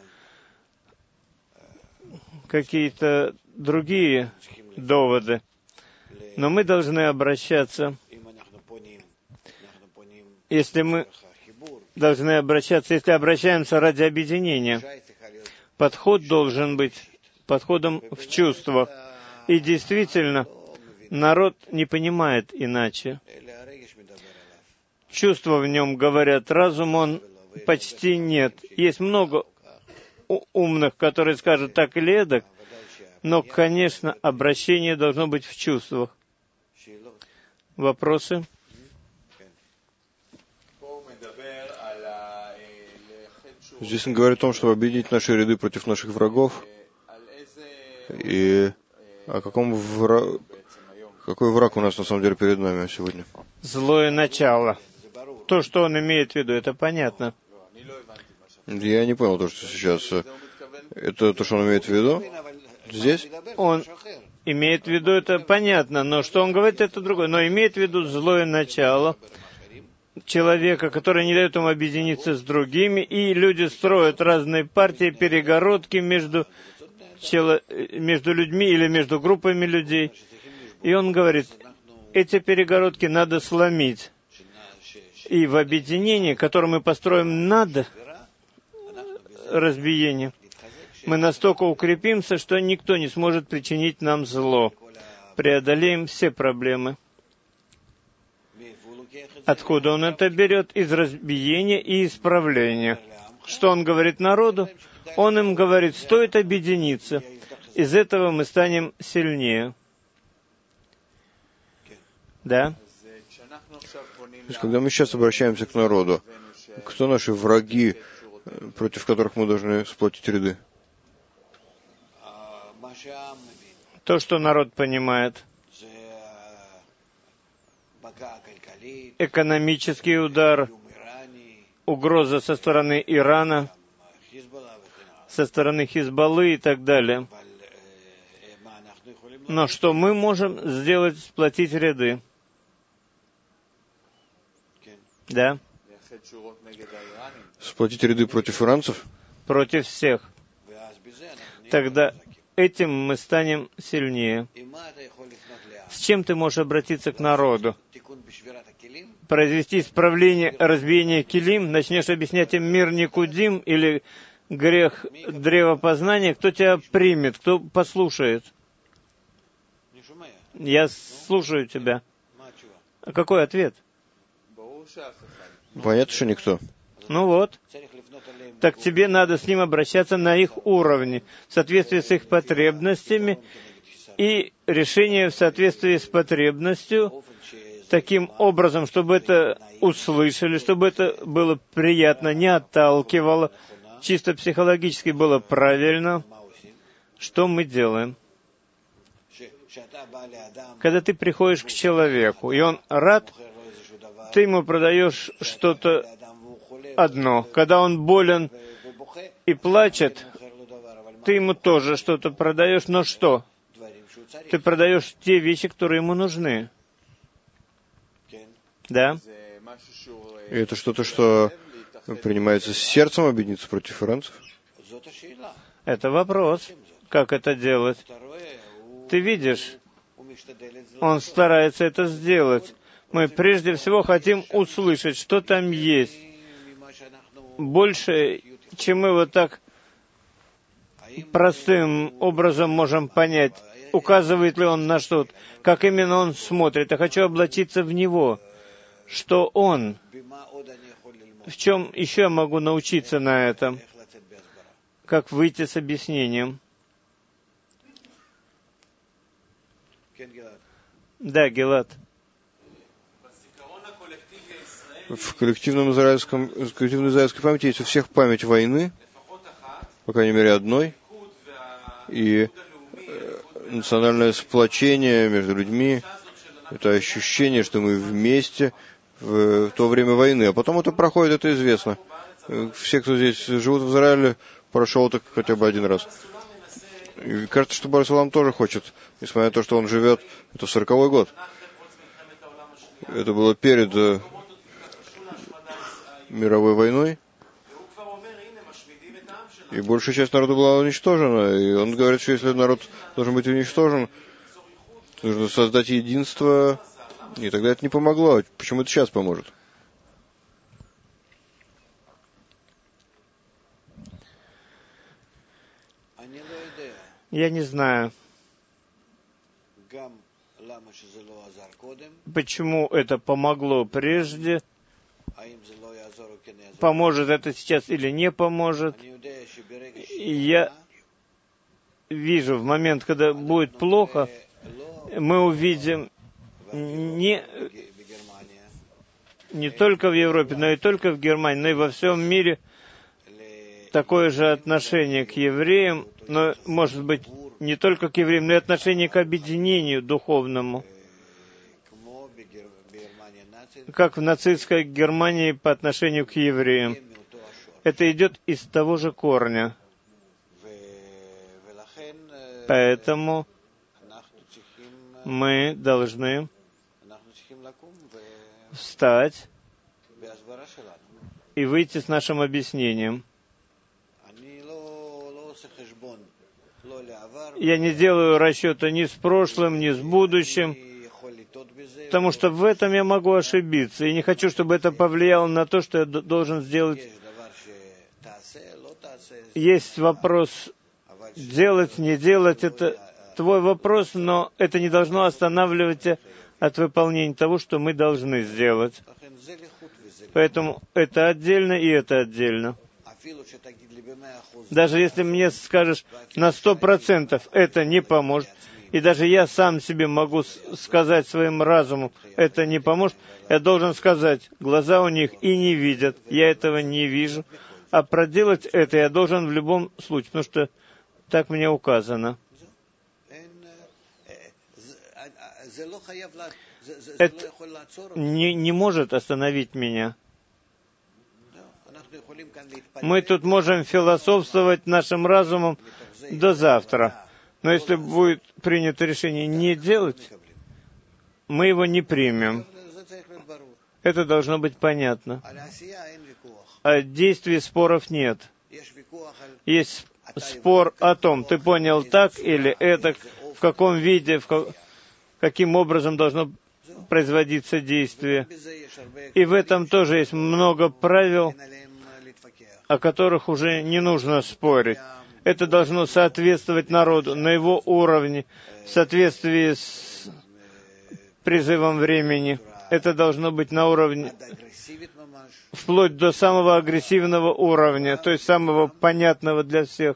[SPEAKER 1] какие-то другие доводы. Но мы должны обращаться, если мы должны обращаться, если обращаемся ради объединения. Подход должен быть подходом в чувствах. И действительно, народ не понимает иначе. Чувства в нем говорят, разум он почти нет. Есть много умных, которые скажут так или эдак, но, конечно, обращение должно быть в чувствах. Вопросы?
[SPEAKER 2] Здесь он говорит о том, чтобы объединить наши ряды против наших врагов. И о каком вра... какой враг у нас на самом деле перед нами сегодня?
[SPEAKER 1] Злое начало. То, что он имеет в виду, это понятно.
[SPEAKER 2] Я не понял то, что сейчас. Это то, что он имеет в виду? Здесь?
[SPEAKER 1] Он имеет в виду, это понятно, но что он говорит, это другое. Но имеет в виду злое начало человека, который не дает ему объединиться с другими, и люди строят разные партии, перегородки между, чело... между людьми или между группами людей. И он говорит, эти перегородки надо сломить. И в объединении, которое мы построим над разбиением, мы настолько укрепимся, что никто не сможет причинить нам зло. Преодолеем все проблемы. Откуда он это берет? Из разбиения и исправления. Что он говорит народу? Он им говорит, стоит объединиться. Из этого мы станем сильнее. Да?
[SPEAKER 2] То есть, когда мы сейчас обращаемся к народу, кто наши враги, против которых мы должны сплотить ряды?
[SPEAKER 1] То, что народ понимает. Экономический удар, угроза со стороны Ирана, со стороны Хизбаллы и так далее. Но что мы можем сделать, сплотить ряды? Да?
[SPEAKER 2] Сплотить ряды против иранцев?
[SPEAKER 1] Против всех. Тогда этим мы станем сильнее. С чем ты можешь обратиться к народу? Произвести исправление разбиения килим? Начнешь объяснять им мир Никудим или грех древопознания? Кто тебя примет? Кто послушает? Я слушаю тебя. А какой ответ?
[SPEAKER 2] Понятно, что никто.
[SPEAKER 1] Ну вот. Так тебе надо с ним обращаться на их уровне, в соответствии с их потребностями, и решение в соответствии с потребностью, таким образом, чтобы это услышали, чтобы это было приятно, не отталкивало, чисто психологически было правильно. Что мы делаем? Когда ты приходишь к человеку, и он рад, ты ему продаешь что-то одно. Когда он болен и плачет, ты ему тоже что-то продаешь, но что? Ты продаешь те вещи, которые ему нужны. Да?
[SPEAKER 2] И это что-то, что принимается с сердцем объединиться против иранцев?
[SPEAKER 1] Это вопрос. Как это делать? Ты видишь, он старается это сделать. Мы прежде всего хотим услышать, что там есть. Больше, чем мы вот так простым образом можем понять, указывает ли он на что-то, как именно он смотрит. Я хочу облачиться в него. Что он? В чем еще я могу научиться на этом? Как выйти с объяснением? Да, Гилад.
[SPEAKER 2] В коллективном израильском, в коллективной израильской памяти есть у всех память войны, по крайней мере одной, и э, национальное сплочение между людьми, Это ощущение, что мы вместе в то время войны. А потом это проходит, это известно. Все, кто здесь живут в Израиле, прошел это хотя бы один раз. И кажется, что Бар-Сулам тоже хочет, несмотря на то, что он живет, это сороковой год. Это было перед э, мировой войной. И большая часть народа была уничтожена. И он говорит, что если народ должен быть уничтожен, нужно создать единство. И тогда это не помогло. Почему это сейчас поможет?
[SPEAKER 1] Я не знаю, почему это помогло прежде, поможет это сейчас или не поможет. Я вижу, в момент, когда будет плохо, мы увидим не, не только в Европе, но и только в Германии, но и во всем мире такое же отношение к евреям, но, может быть, не только к евреям, но и отношение к объединению духовному, как в нацистской Германии по отношению к евреям. Это идет из того же корня. Поэтому мы должны встать и выйти с нашим объяснением. Я не делаю расчета ни с прошлым, ни с будущим, потому что в этом я могу ошибиться. И не хочу, чтобы это повлияло на то, что я должен сделать. Есть вопрос делать, не делать. Это твой вопрос, но это не должно останавливать тебя от выполнения того, что мы должны сделать. Поэтому это отдельно и это отдельно. Даже если мне скажешь на сто процентов, это не поможет, и даже я сам себе могу сказать своим разумом, это не поможет, я должен сказать, глаза у них и не видят, я этого не вижу, а проделать это я должен в любом случае, потому что так мне указано. Это не, не может остановить меня. Мы тут можем философствовать нашим разумом до завтра. Но если будет принято решение не делать, мы его не примем. Это должно быть понятно. О действии споров нет. Есть спор о том, ты понял так или это, в каком виде, в ка- каким образом должно производиться действие. И в этом тоже есть много правил, о которых уже не нужно спорить. Это должно соответствовать народу на его уровне, в соответствии с призывом времени. Это должно быть на уровне, вплоть до самого агрессивного уровня, то есть самого понятного для всех.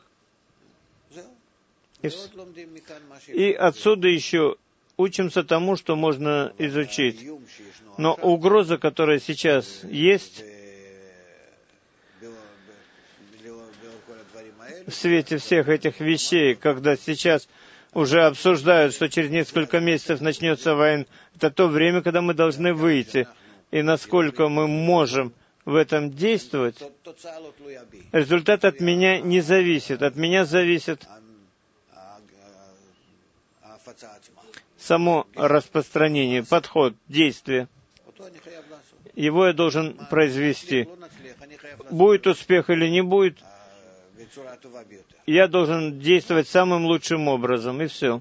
[SPEAKER 1] И, и отсюда еще учимся тому, что можно изучить. Но угроза, которая сейчас есть, в свете всех этих вещей, когда сейчас уже обсуждают, что через несколько месяцев начнется война, это то время, когда мы должны выйти. И насколько мы можем в этом действовать, результат от меня не зависит. От меня зависит само распространение, подход, действие. Его я должен произвести. Будет успех или не будет, я должен действовать самым лучшим образом, и все.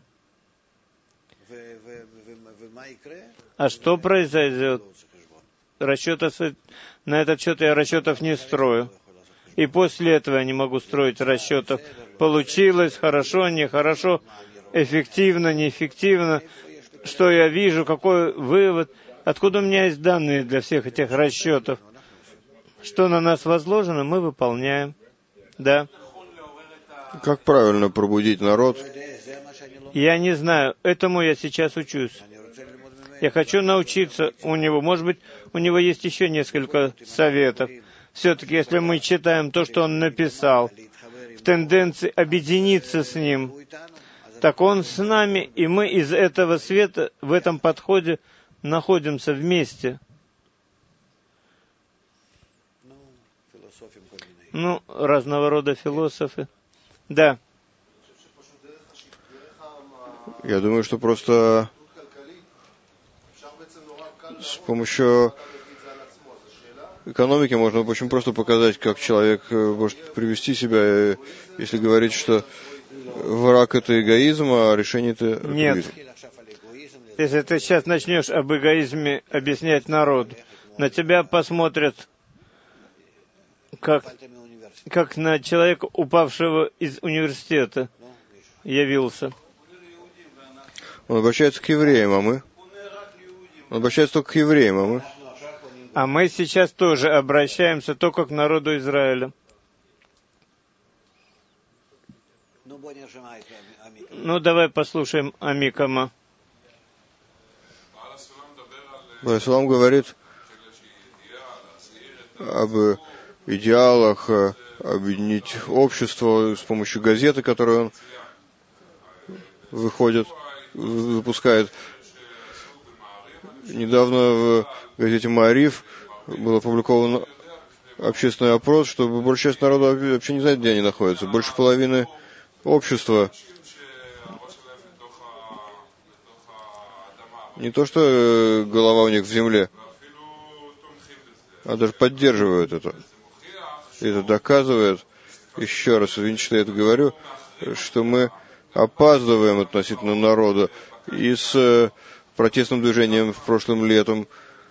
[SPEAKER 1] А что произойдет? Расчетов, на этот счет я расчетов не строю. И после этого я не могу строить расчетов. Получилось, хорошо, нехорошо, эффективно, неэффективно. Что я вижу, какой вывод. Откуда у меня есть данные для всех этих расчетов? Что на нас возложено, мы выполняем. Да.
[SPEAKER 2] Как правильно пробудить народ?
[SPEAKER 1] Я не знаю. Этому я сейчас учусь. Я хочу научиться у него. Может быть, у него есть еще несколько советов. Все-таки, если мы читаем то, что он написал, в тенденции объединиться с ним, так Он с нами, и мы из этого света в этом подходе находимся вместе. Ну, разного рода философы. Да.
[SPEAKER 2] Я думаю, что просто с помощью экономики можно очень просто показать, как человек может привести себя, если говорить, что враг — это эгоизм, а решение — это альтруизм.
[SPEAKER 1] Нет. Если ты сейчас начнешь об эгоизме объяснять народу, на тебя посмотрят как, как на человека, упавшего из университета, явился.
[SPEAKER 2] Он обращается к евреям, а мы? Он обращается только к евреям, а мы?
[SPEAKER 1] А мы сейчас тоже обращаемся только к народу Израиля. Ну, давай послушаем Амикама.
[SPEAKER 2] Барасулам говорит об идеалах объединить общество с помощью газеты, которую он выходит, выпускает. Недавно в газете «Маариф» был опубликован общественный опрос, что большая часть народа вообще не знает, где они находятся. Больше половины общества не то, что голова у них в земле, а даже поддерживают это. И это доказывает, еще раз, извините, что я это говорю, что мы опаздываем относительно народа. И с протестным движением в прошлым летом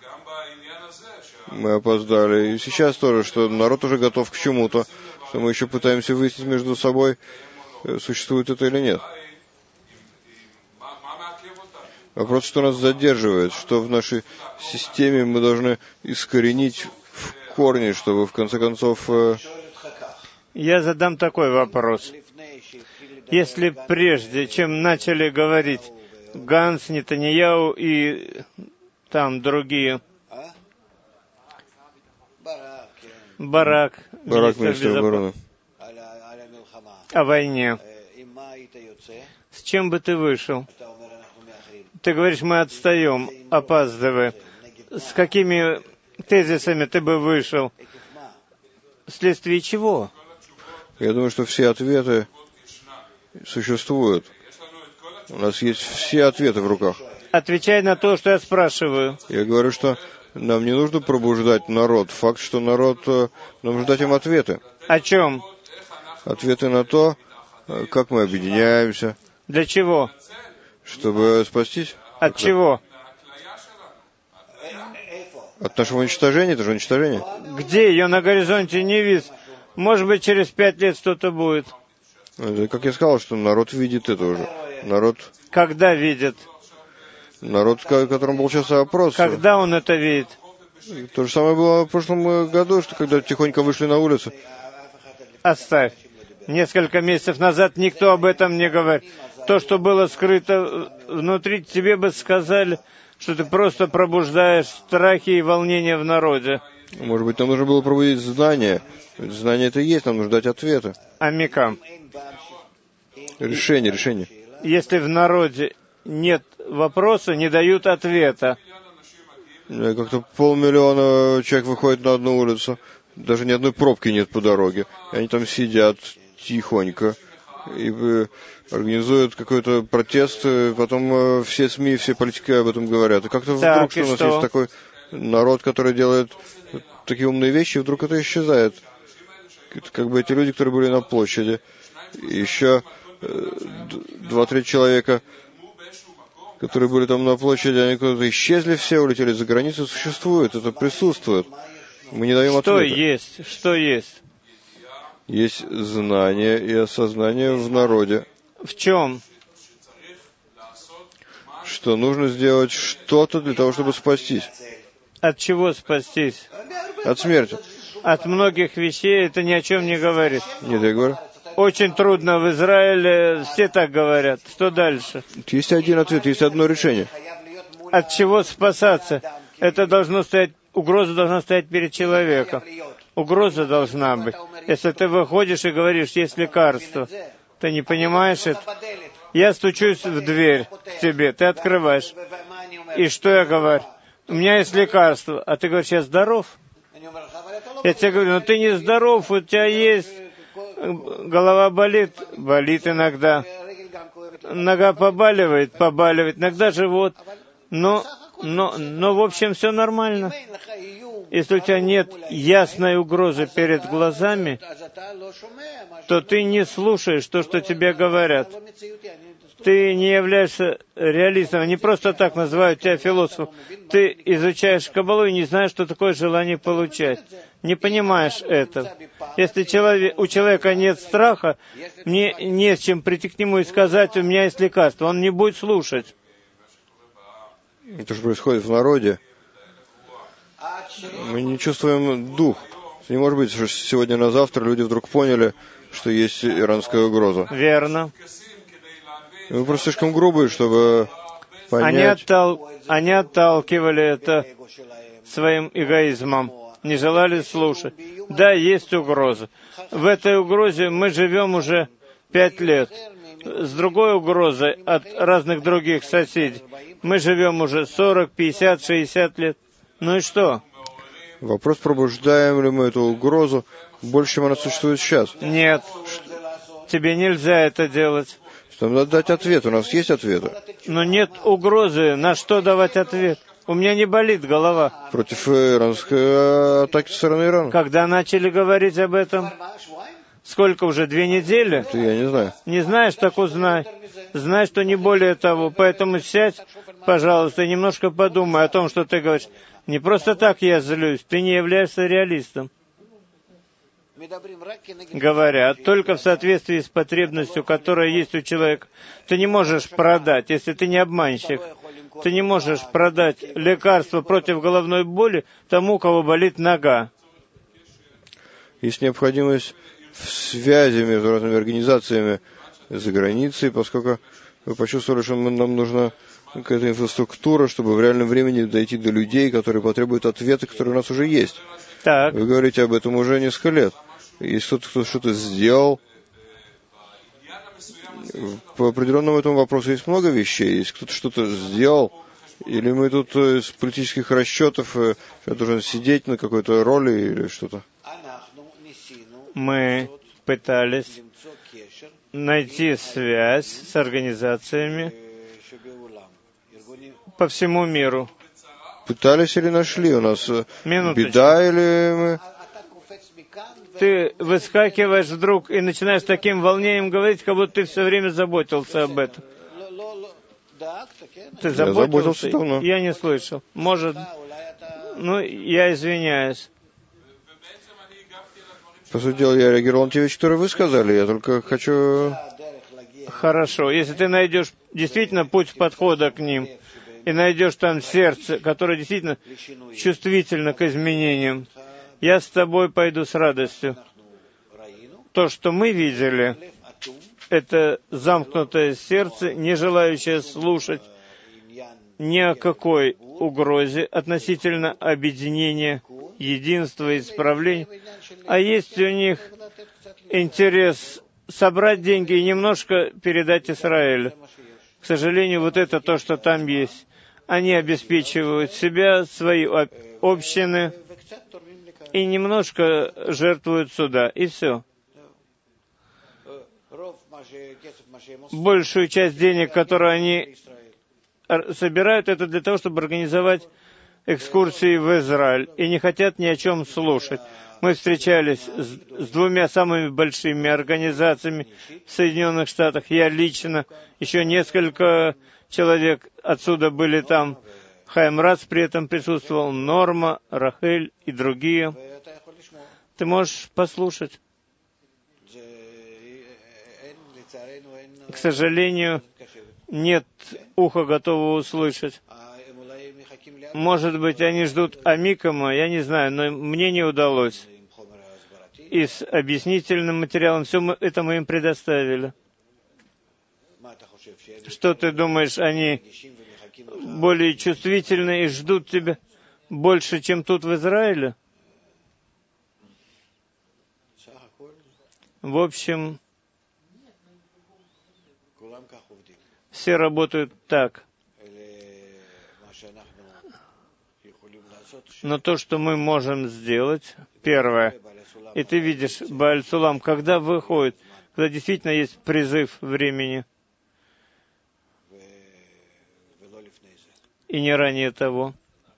[SPEAKER 2] мы опоздали. И сейчас тоже, что народ уже готов к чему-то, что мы еще пытаемся выяснить между собой, существует это или нет. Вопрос, что нас задерживает, что в нашей системе мы должны искоренить в корне, чтобы в конце концов...
[SPEAKER 1] Я задам такой вопрос. Если прежде, чем начали говорить Ганс, Нетаньяу и там другие, Барак,
[SPEAKER 2] Барак
[SPEAKER 1] министр
[SPEAKER 2] министр обороны,
[SPEAKER 1] о войне, с чем бы ты вышел? Ты говоришь, мы отстаем, опаздываем. С какими тезисами ты бы вышел? Вследствие чего?
[SPEAKER 2] Я думаю, что все ответы существуют. У нас есть все ответы в руках.
[SPEAKER 1] Отвечай на то, что я спрашиваю.
[SPEAKER 2] Я говорю, что нам не нужно пробуждать народ. Факт, что народ... Нам нужно дать им ответы.
[SPEAKER 1] О чем?
[SPEAKER 2] Ответы на то, как мы объединяемся.
[SPEAKER 1] Для чего?
[SPEAKER 2] Чтобы спастись.
[SPEAKER 1] От чего?
[SPEAKER 2] От нашего уничтожения, это же уничтожение.
[SPEAKER 1] Где? Ее на горизонте не видно. Может быть, через пять лет что-то будет.
[SPEAKER 2] Это, как я сказал, что народ видит это уже. Народ...
[SPEAKER 1] Когда видит?
[SPEAKER 2] Народ, которому был сейчас опрос.
[SPEAKER 1] Когда он это видит?
[SPEAKER 2] То же самое было в прошлом году, что когда тихонько вышли на улицу.
[SPEAKER 1] Оставь. Несколько месяцев назад никто об этом не говорит. То, что было скрыто внутри, тебе бы сказали, что ты просто пробуждаешь страхи и волнения в народе.
[SPEAKER 2] Может быть, нам нужно было пробудить знания. Знания это и есть, нам нужно дать ответы.
[SPEAKER 1] Амикам.
[SPEAKER 2] Решение, решение.
[SPEAKER 1] Если в народе нет вопроса, не дают ответа.
[SPEAKER 2] Как-то полмиллиона человек выходит на одну улицу. Даже ни одной пробки нет по дороге. Они там сидят тихонько и организуют какой-то протест. Потом все СМИ, все политики об этом говорят. И как-то
[SPEAKER 1] так,
[SPEAKER 2] вдруг, что у нас
[SPEAKER 1] что?
[SPEAKER 2] есть такой народ, который делает такие умные вещи, и вдруг это исчезает. Это как бы эти люди, которые были на площади. И еще два-три человека, которые были там на площади, они куда-то исчезли все, улетели за границу, существует, это присутствует. Мы не даем ответа.
[SPEAKER 1] Что есть? Что есть?
[SPEAKER 2] Есть знание и осознание в народе.
[SPEAKER 1] В чем?
[SPEAKER 2] Что нужно сделать что-то для того, чтобы спастись.
[SPEAKER 1] От чего спастись?
[SPEAKER 2] От смерти.
[SPEAKER 1] От многих вещей это ни о чем не говорит.
[SPEAKER 2] Нет, я говорю.
[SPEAKER 1] Очень трудно в Израиле, все так говорят. Что дальше?
[SPEAKER 2] Есть один ответ, есть одно решение.
[SPEAKER 1] От чего спасаться? Это должно стоять, угроза должна стоять перед человеком. Угроза должна быть. Если ты выходишь и говоришь, есть лекарство, ты не понимаешь это? Я стучусь в дверь к тебе, ты открываешь. И что я говорю? У меня есть лекарство. А ты говоришь, я здоров? Я тебе говорю, ну ты не здоров, у тебя есть... Голова болит? Болит иногда. Нога побаливает? Побаливает. Иногда живот. Но, но, но, в общем, все нормально. Если у тебя нет ясной угрозы перед глазами, то ты не слушаешь то, что тебе говорят. Ты не являешься реалистом. Они просто так называют тебя философом. Ты изучаешь Каббалу и не знаешь, что такое желание получать. Не понимаешь это. Если человек, у человека нет страха, мне не с чем прийти к нему и сказать, у меня есть лекарство. Он не будет слушать.
[SPEAKER 2] Это же происходит в народе. Мы не чувствуем дух. Не может быть, что сегодня на завтра люди вдруг поняли, что есть иранская угроза.
[SPEAKER 1] Верно.
[SPEAKER 2] Мы просто слишком грубые, чтобы понять.
[SPEAKER 1] Они, оттал... Они отталкивали это своим эгоизмом, не желали слушать. Да, есть угроза. В этой угрозе мы живем уже пять лет. С другой угрозой от разных других соседей мы живем уже сорок, пятьдесят, шестьдесят лет. Ну и что?
[SPEAKER 2] Вопрос, пробуждаем ли мы эту угрозу больше, чем она существует сейчас.
[SPEAKER 1] Нет. Тебе нельзя это делать.
[SPEAKER 2] Нам надо дать ответ. У нас есть ответы.
[SPEAKER 1] Но нет угрозы. На что давать ответ? У меня не болит голова.
[SPEAKER 2] Против иранской атаки со стороны Ирана.
[SPEAKER 1] Когда начали говорить об этом? Сколько уже? Две недели?
[SPEAKER 2] Это я не знаю.
[SPEAKER 1] Не знаешь, так узнай. Знай, что не более того. Поэтому сядь, пожалуйста, и немножко подумай о том, что ты говоришь. Не просто так я злюсь. Ты не являешься реалистом. Говорят, только в соответствии с потребностью, которая есть у человека. Ты не можешь продать, если ты не обманщик. Ты не можешь продать лекарство против головной боли тому, у кого болит нога.
[SPEAKER 2] Есть необходимость в связи между разными организациями за границей, поскольку вы почувствовали, что нам нужна какая-то инфраструктура, чтобы в реальном времени дойти до людей, которые потребуют ответы, которые у нас уже есть.
[SPEAKER 1] Так.
[SPEAKER 2] Вы говорите об этом уже несколько лет. Есть кто-то, кто что-то сделал. По определенному этому вопросу есть много вещей. Есть кто-то что-то сделал. Или мы тут из политических расчетов, я должен сидеть на какой-то роли или что-то.
[SPEAKER 1] Мы пытались найти связь с организациями по всему миру.
[SPEAKER 2] Пытались или нашли? У нас
[SPEAKER 1] Минуточку.
[SPEAKER 2] Беда или мы...
[SPEAKER 1] Ты выскакиваешь вдруг и начинаешь таким волнением говорить, как будто ты все время заботился об этом. Ты заботился?
[SPEAKER 2] Я заботился давно.
[SPEAKER 1] Я не слышал. Может... Ну, я извиняюсь.
[SPEAKER 2] По сути дела, я реагировал на те вещи, которые вы сказали. Я только хочу...
[SPEAKER 1] Хорошо. Если ты найдешь действительно путь подхода к ним, и найдешь там сердце, которое действительно чувствительно к изменениям, я с тобой пойду с радостью. То, что мы видели, это замкнутое сердце, не желающее слушать ни о какой угрозе относительно объединения, единства и исправления, а есть у них интерес собрать деньги и немножко передать Израилю. К сожалению, вот это то, что там есть. Они обеспечивают себя, свои общины, и немножко жертвуют сюда, и все. Большую часть денег, которые они собирают, это для того, чтобы организовать экскурсии в Израиль, и не хотят ни о чем слушать. Мы встречались с, с двумя самыми большими организациями в Соединенных Штатах. Я лично, еще несколько человек отсюда были там. Хайм Рац при этом присутствовал, Норма, Рахель и другие. Ты можешь послушать. К сожалению, нет уха готового услышать. Может быть, они ждут Амикама, я не знаю, но мне не удалось. И с объяснительным материалом все мы, это мы им предоставили. Что ты думаешь, они более чувствительны и ждут тебя больше, чем тут в Израиле? В общем, Все работают так. Но то, что мы можем сделать, первое, и ты видишь, Бааль Сулам, когда выходит, когда действительно есть призыв времени, и не ранее того.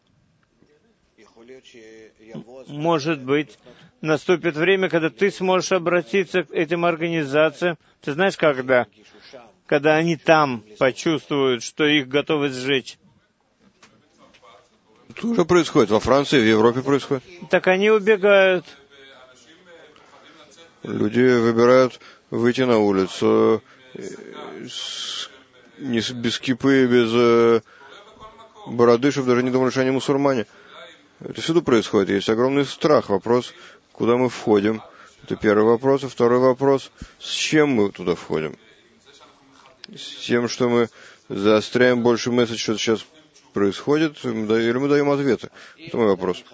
[SPEAKER 1] Может быть, наступит время, когда ты сможешь обратиться к этим организациям. Ты знаешь, когда? Когда они там почувствуют, что их готовы сжечь.
[SPEAKER 2] Это уже происходит. Во Франции, в Европе происходит.
[SPEAKER 1] Так они убегают.
[SPEAKER 2] Люди выбирают выйти на улицу не без кипы, без бороды, чтобы даже не думали, что они мусульмане. Это всюду происходит. Есть огромный страх. Вопрос, куда мы входим. Это первый вопрос. И второй вопрос, с чем мы туда входим. С тем, что мы заостряем больше месседж, что сейчас происходит, или мы даем ответы. Это мой вопрос.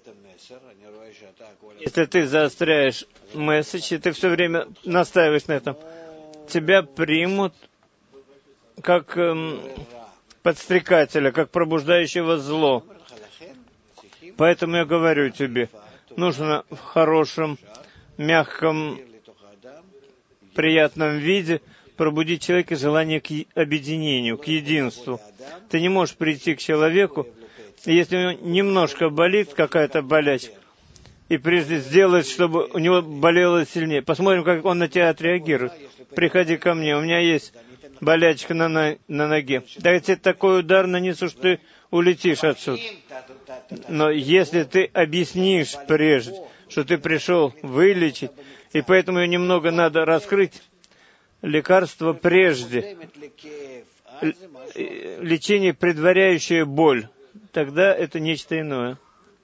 [SPEAKER 1] Если ты заостряешь месседж, и ты все время настаиваешь на этом, тебя примут как эм, подстрекателя, как пробуждающего зло. Поэтому я говорю тебе, нужно в хорошем, мягком, приятном виде пробудить в человеке желание к объединению, к единству. Ты не можешь прийти к человеку, если у него немножко болит какая-то болячка, и прежде сделать, чтобы у него болело сильнее. Посмотрим, как он на тебя отреагирует. Приходи ко мне, у меня есть болячка на, на, на ноге. Да я тебе такой удар нанесу, что ты улетишь отсюда. Но если ты объяснишь прежде, что ты пришел вылечить, и поэтому ее немного надо раскрыть, лекарство прежде, лечение, предваряющее боль, тогда это нечто иное.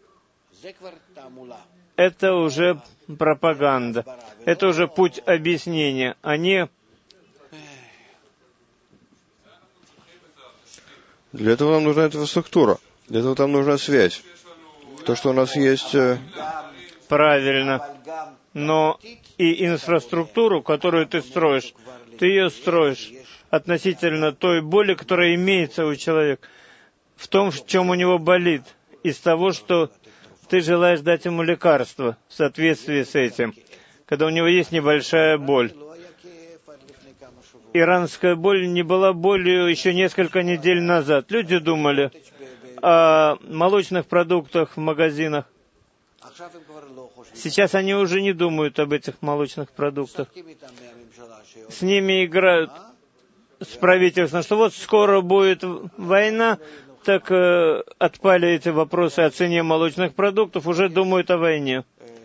[SPEAKER 1] Это уже пропаганда, это уже путь объяснения, а не...
[SPEAKER 2] Для этого нам нужна инфраструктура, для этого там нужна связь. То, что у нас есть...
[SPEAKER 1] Правильно. Но и инфраструктуру, которую ты строишь, ты ее строишь относительно той боли, которая имеется у человека, в том, в чем у него болит, из того, что ты желаешь дать ему лекарство в соответствии с этим, когда у него есть небольшая боль. Иранская боль не была болью еще несколько недель назад. Люди думали о молочных продуктах в магазинах. Сейчас они уже не думают об этих молочных продуктах. С ними играют с правительством, что вот скоро будет война, так э, отпали эти вопросы о цене молочных продуктов, уже думают о войне.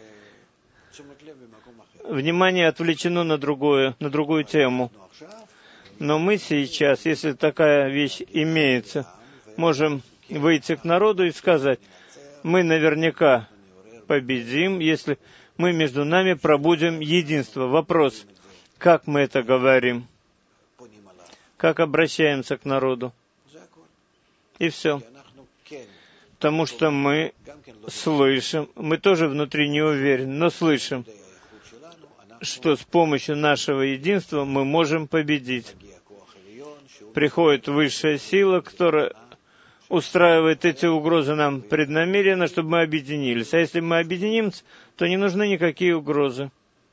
[SPEAKER 1] Внимание отвлечено на другое, на другую тему. Но мы сейчас, если такая вещь имеется, можем выйти к народу и сказать, мы наверняка победим, если мы между нами пробудим единство. Вопрос, как мы это говорим? Как обращаемся к народу? И все. Потому что мы слышим, мы тоже внутри не уверены, но слышим, что с помощью нашего единства мы можем победить. Приходит высшая сила, которая устраивает эти угрозы нам преднамеренно, чтобы мы объединились. А если мы объединимся, то не нужны никакие угрозы.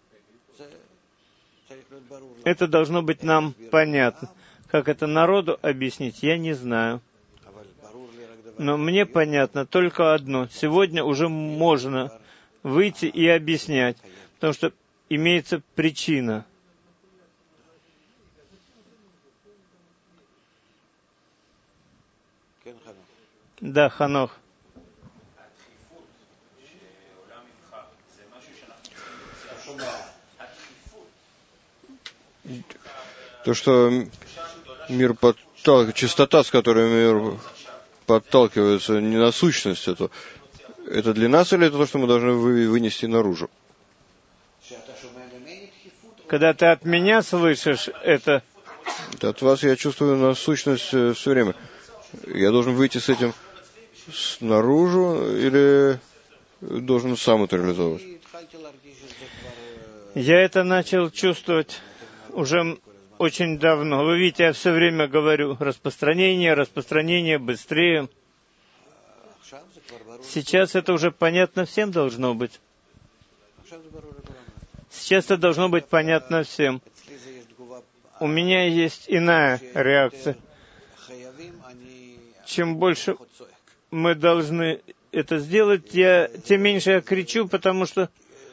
[SPEAKER 1] Это должно быть нам понятно. Как это народу объяснить, я не знаю. Но мне понятно только одно. Сегодня уже можно выйти и объяснять, потому что имеется причина. Да, Ханох.
[SPEAKER 2] То, что мир подталкивает, частота, с которой мир подталкивается, не на сущность, это, это для нас или это то, что мы должны вы, вынести наружу?
[SPEAKER 1] Когда ты от меня слышишь это...
[SPEAKER 2] От вас я чувствую насущность все время. Я должен выйти с этим снаружи или должен сам это реализовать?
[SPEAKER 1] Я это начал чувствовать уже очень давно. Вы видите, я все время говорю распространение, распространение, быстрее. Сейчас это уже понятно всем должно быть. Сейчас это должно быть понятно всем. У меня есть иная реакция. Чем больше мы должны это сделать, я, тем меньше я кричу, потому что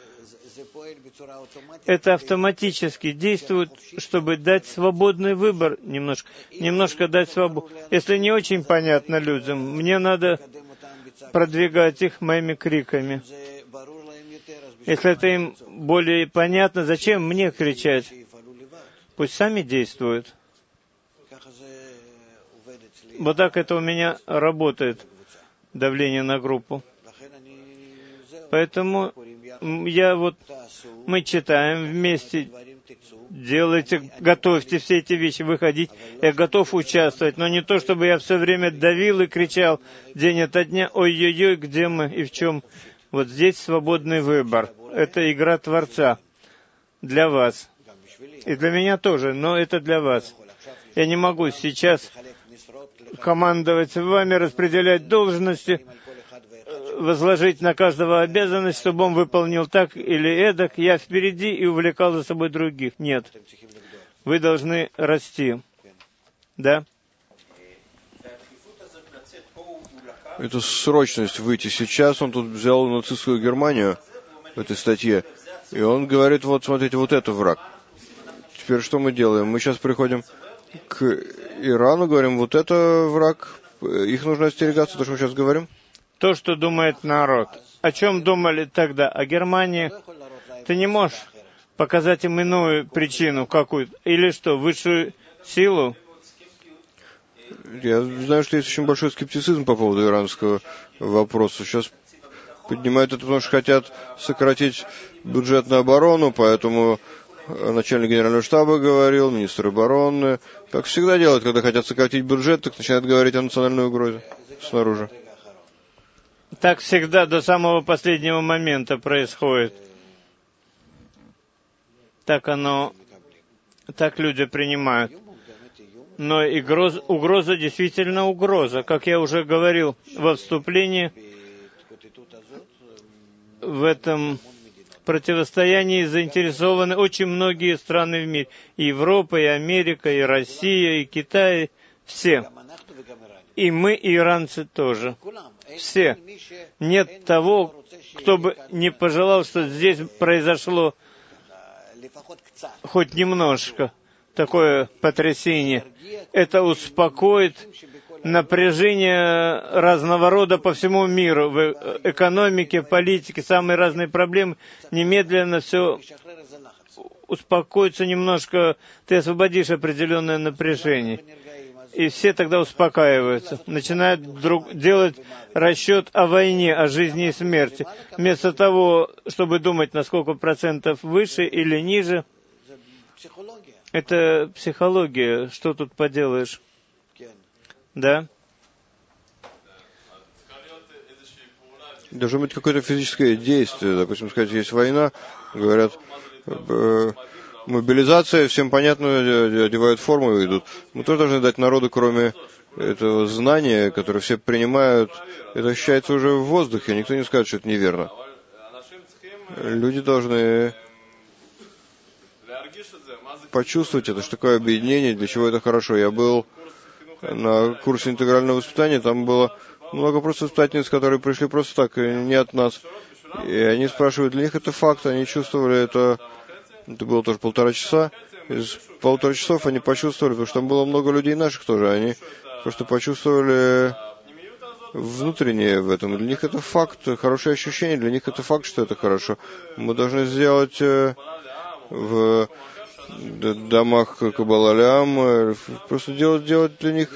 [SPEAKER 1] это автоматически действует, чтобы дать свободный выбор немножко, немножко дать свободу. Если не очень понятно людям, мне надо продвигать их моими криками. Если это им более понятно, зачем мне кричать? Пусть сами действуют. Вот так это у меня работает, давление на группу. Поэтому я вот, мы читаем вместе, делайте, готовьте все эти вещи, выходить. Я готов участвовать, но не то, чтобы я все время давил и кричал день ото дня, ой-ой-ой, где мы и в чем. Вот здесь свободный выбор. Это игра Творца для вас. И для меня тоже, но это для вас. Я не могу сейчас командовать вами, распределять должности, возложить на каждого обязанность, чтобы он выполнил так или эдак. Я впереди и увлекал за собой других. Нет. Вы должны расти. Да?
[SPEAKER 2] Это срочность выйти сейчас. Он тут взял нацистскую Германию в этой статье. И он говорит, вот смотрите, вот это враг. Теперь что мы делаем? Мы сейчас приходим к Ирану, говорим, вот это враг. Их нужно остерегаться, то, что мы сейчас говорим.
[SPEAKER 1] То, что думает народ. О чем думали тогда? О Германии? Ты не можешь показать им иную причину какую-то. Или что, высшую силу?
[SPEAKER 2] Я знаю, что есть очень большой скептицизм по поводу иранского вопроса. Сейчас поднимают это, потому что хотят сократить бюджет на оборону, поэтому начальник генерального штаба говорил, министр обороны. Как всегда делают, когда хотят сократить бюджет, так начинают говорить о национальной угрозе снаружи.
[SPEAKER 1] Так всегда до самого последнего момента происходит. Так оно, так люди принимают. Но и гроз, угроза действительно угроза. Как я уже говорил во вступлении, в этом противостоянии заинтересованы очень многие страны в мире. И Европа, и Америка, и Россия, и Китай. Все. И мы, и иранцы тоже. Все. Нет того, кто бы не пожелал, что здесь произошло хоть немножко такое потрясение. Это успокоит напряжение разного рода по всему миру, в экономике, политике, самые разные проблемы. Немедленно все успокоится немножко, ты освободишь определенное напряжение. И все тогда успокаиваются, начинают вдруг делать расчет о войне, о жизни и смерти. Вместо того, чтобы думать, на сколько процентов выше или ниже. Это психология, что тут поделаешь? Да?
[SPEAKER 2] Должно быть какое-то физическое действие. Допустим, сказать, есть война, говорят, э, мобилизация, всем понятно, одевают форму и идут. Мы тоже должны дать народу, кроме этого знания, которое все принимают, это ощущается уже в воздухе, никто не скажет, что это неверно. Люди должны почувствовать это, что такое объединение, для чего это хорошо. Я был на курсе интегрального воспитания, там было много просто воспитательниц, которые пришли просто так, не от нас. И они спрашивают, для них это факт, они чувствовали это, это было тоже полтора часа. Из полутора часов они почувствовали, потому что там было много людей наших тоже, они просто почувствовали внутреннее в этом. Для них это факт, хорошее ощущение, для них это факт, что это хорошо. Мы должны сделать в домах Каббала-Лям, просто делать, делать для них...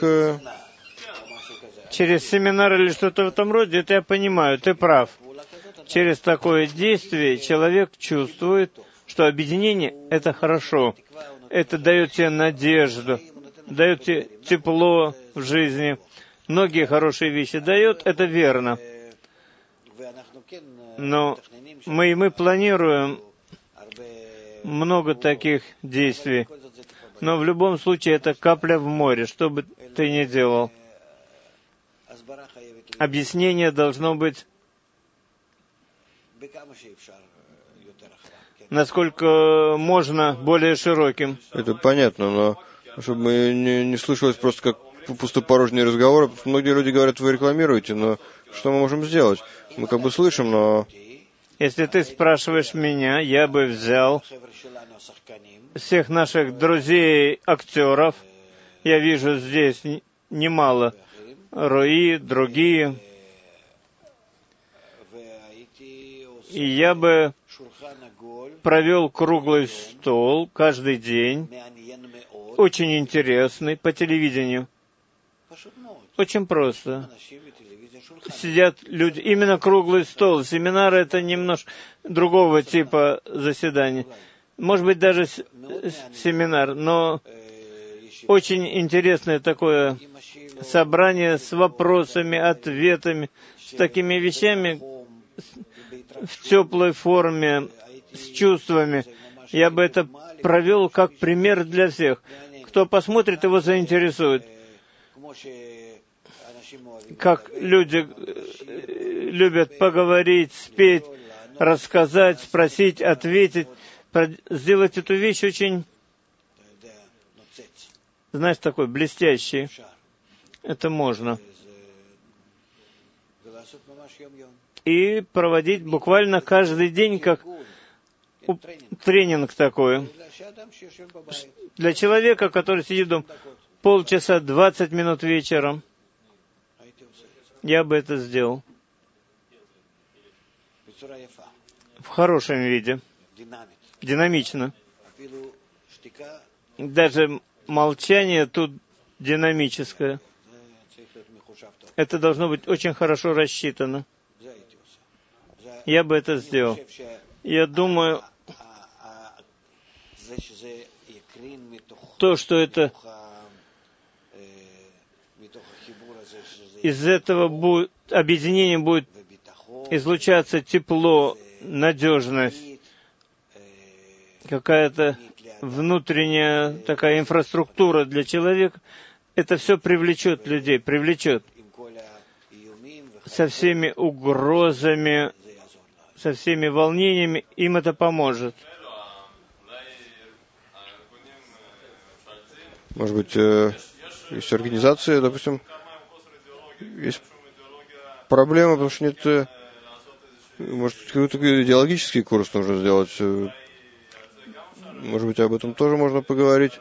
[SPEAKER 1] Через семинар или что-то в этом роде, это я понимаю, ты прав. Через такое действие человек чувствует, что объединение — это хорошо. Это дает тебе надежду, дает тебе тепло в жизни. Многие хорошие вещи дает, это верно. Но мы, мы планируем много таких действий. Но в любом случае это капля в море, что бы ты ни делал. Объяснение должно быть насколько можно более широким.
[SPEAKER 2] Это понятно, но чтобы не, не слышалось просто как пустопорожние разговоры. Многие люди говорят, вы рекламируете, но что мы можем сделать? Мы как бы слышим, но...
[SPEAKER 1] Если ты спрашиваешь меня, я бы взял всех наших друзей-актеров. Я вижу здесь немало. Руи, другие. И я бы провел круглый стол каждый день, очень интересный, по телевидению. Очень просто. Сидят люди, именно круглый стол. Семинары — это немножко другого типа заседания. Может быть, даже семинар, но очень интересное такое собрание с вопросами, ответами, с такими вещами, в теплой форме, с чувствами. Я бы это провел как пример для всех. Кто посмотрит, его заинтересует. Как люди любят поговорить, спеть, рассказать, спросить, ответить. Сделать эту вещь очень, знаешь, такой блестящей. Это можно. И проводить буквально каждый день, как тренинг такой. Для человека, который сидит дома, полчаса, двадцать минут вечером, я бы это сделал. В хорошем виде. Динамично. Даже молчание тут динамическое. Это должно быть очень хорошо рассчитано. Я бы это сделал. Я думаю, то, что это из этого будет, объединения будет излучаться тепло, надежность, какая-то внутренняя такая инфраструктура для человека, это все привлечет людей, привлечет со всеми угрозами, со всеми волнениями, им это поможет.
[SPEAKER 2] Может быть, э, есть организации, допустим, есть проблема, потому что нет, э, может, какой-то идеологический курс нужно сделать. Э, может быть, об этом тоже можно поговорить.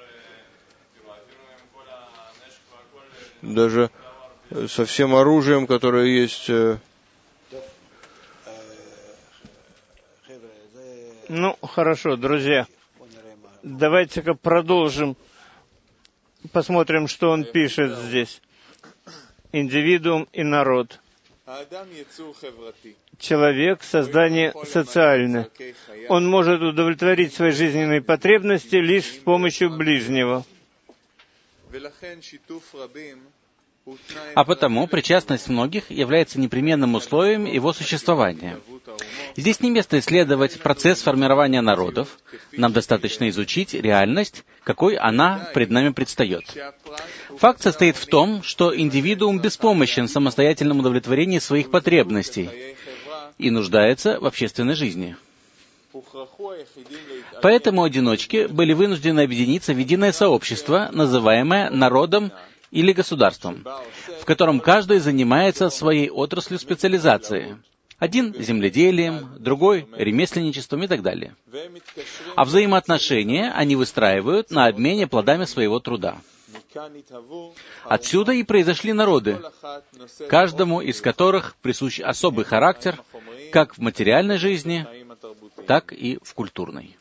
[SPEAKER 2] Даже со всем оружием, которое есть. Э,
[SPEAKER 1] Ну, хорошо, друзья. Давайте-ка продолжим. Посмотрим, что он пишет здесь. Индивидуум и народ. Человек — создание социальное. Он может удовлетворить свои жизненные потребности лишь с помощью ближнего.
[SPEAKER 3] А потому причастность многих является непременным условием его существования. Здесь не место исследовать процесс формирования народов. Нам достаточно изучить реальность, какой она пред нами предстает. Факт состоит в том, что индивидуум беспомощен в самостоятельном удовлетворении своих потребностей и нуждается в общественной жизни. Поэтому одиночки были вынуждены объединиться в единое сообщество, называемое народом или государством, в котором каждый занимается своей отраслью специализации. Один — земледелием, другой — ремесленничеством и так далее. А взаимоотношения они выстраивают на обмене плодами своего труда. Отсюда и произошли народы, каждому из которых присущ особый характер как в материальной жизни, так и в культурной.